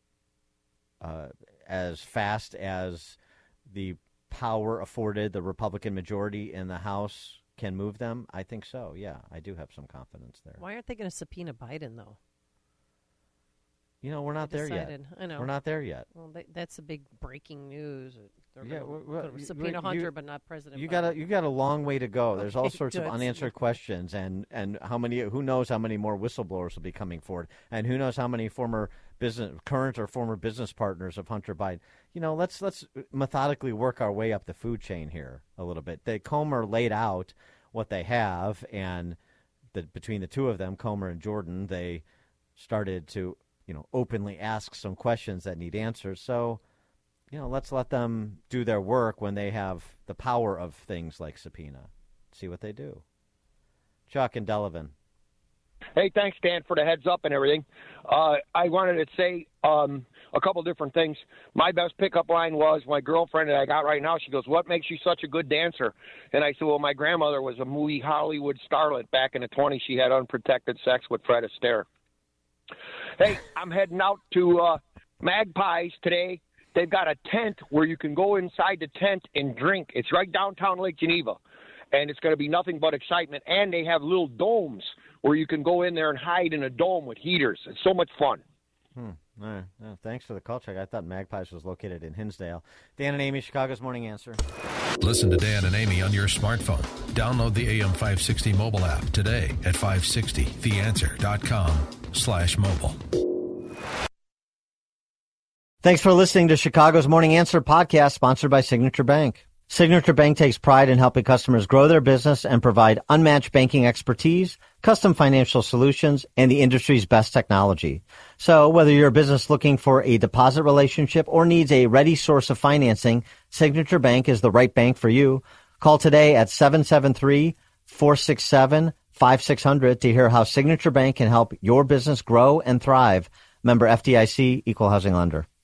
as fast as the power afforded the Republican majority in the House can move them? I think so, yeah. I do have some confidence there. Why aren't they going to subpoena Biden, though? We're not there yet. I know. We're not there yet. Well, that's a big breaking news. They're going to subpoena Hunter, but not President you Biden. You got a long way to go. There's all Okay, sorts of good. unanswered questions, and who knows how many more whistleblowers will be coming forward, and who knows how many current or former business partners of Hunter Biden. Let's methodically work our way up the food chain here a little bit. Comer laid out what they have, and between the two of them, Comer and Jordan, they started to openly ask some questions that need answers. So, let's let them do their work when they have the power of things like subpoena. See what they do. Chuck and Delavan. Hey, thanks, Dan, for the heads up and everything. I wanted to say a couple different things. My best pickup line was my girlfriend that I got right now. She goes, "What makes you such a good dancer?" And I said, "Well, my grandmother was a movie Hollywood starlet back in the 20s. She had unprotected sex with Fred Astaire." Hey, I'm heading out to Magpies today. They've got a tent where you can go inside the tent and drink. It's right downtown Lake Geneva, and it's going to be nothing but excitement. And they have little domes where you can go in there and hide in a dome with heaters. It's so much fun. All right. Thanks for the call, Chuck. I thought Magpies was located in Hinsdale. Dan and Amy, Chicago's Morning Answer. Listen to Dan and Amy on your smartphone. Download the AM 560 mobile app today at 560theanswer.com/mobile. Thanks for listening to Chicago's Morning Answer podcast, sponsored by Signature Bank. Signature Bank takes pride in helping customers grow their business and provide unmatched banking expertise, custom financial solutions, and the industry's best technology. So whether you're a business looking for a deposit relationship or needs a ready source of financing, Signature Bank is the right bank for you. Call today at 773-467-5600 to hear how Signature Bank can help your business grow and thrive. Member FDIC, Equal Housing Lender.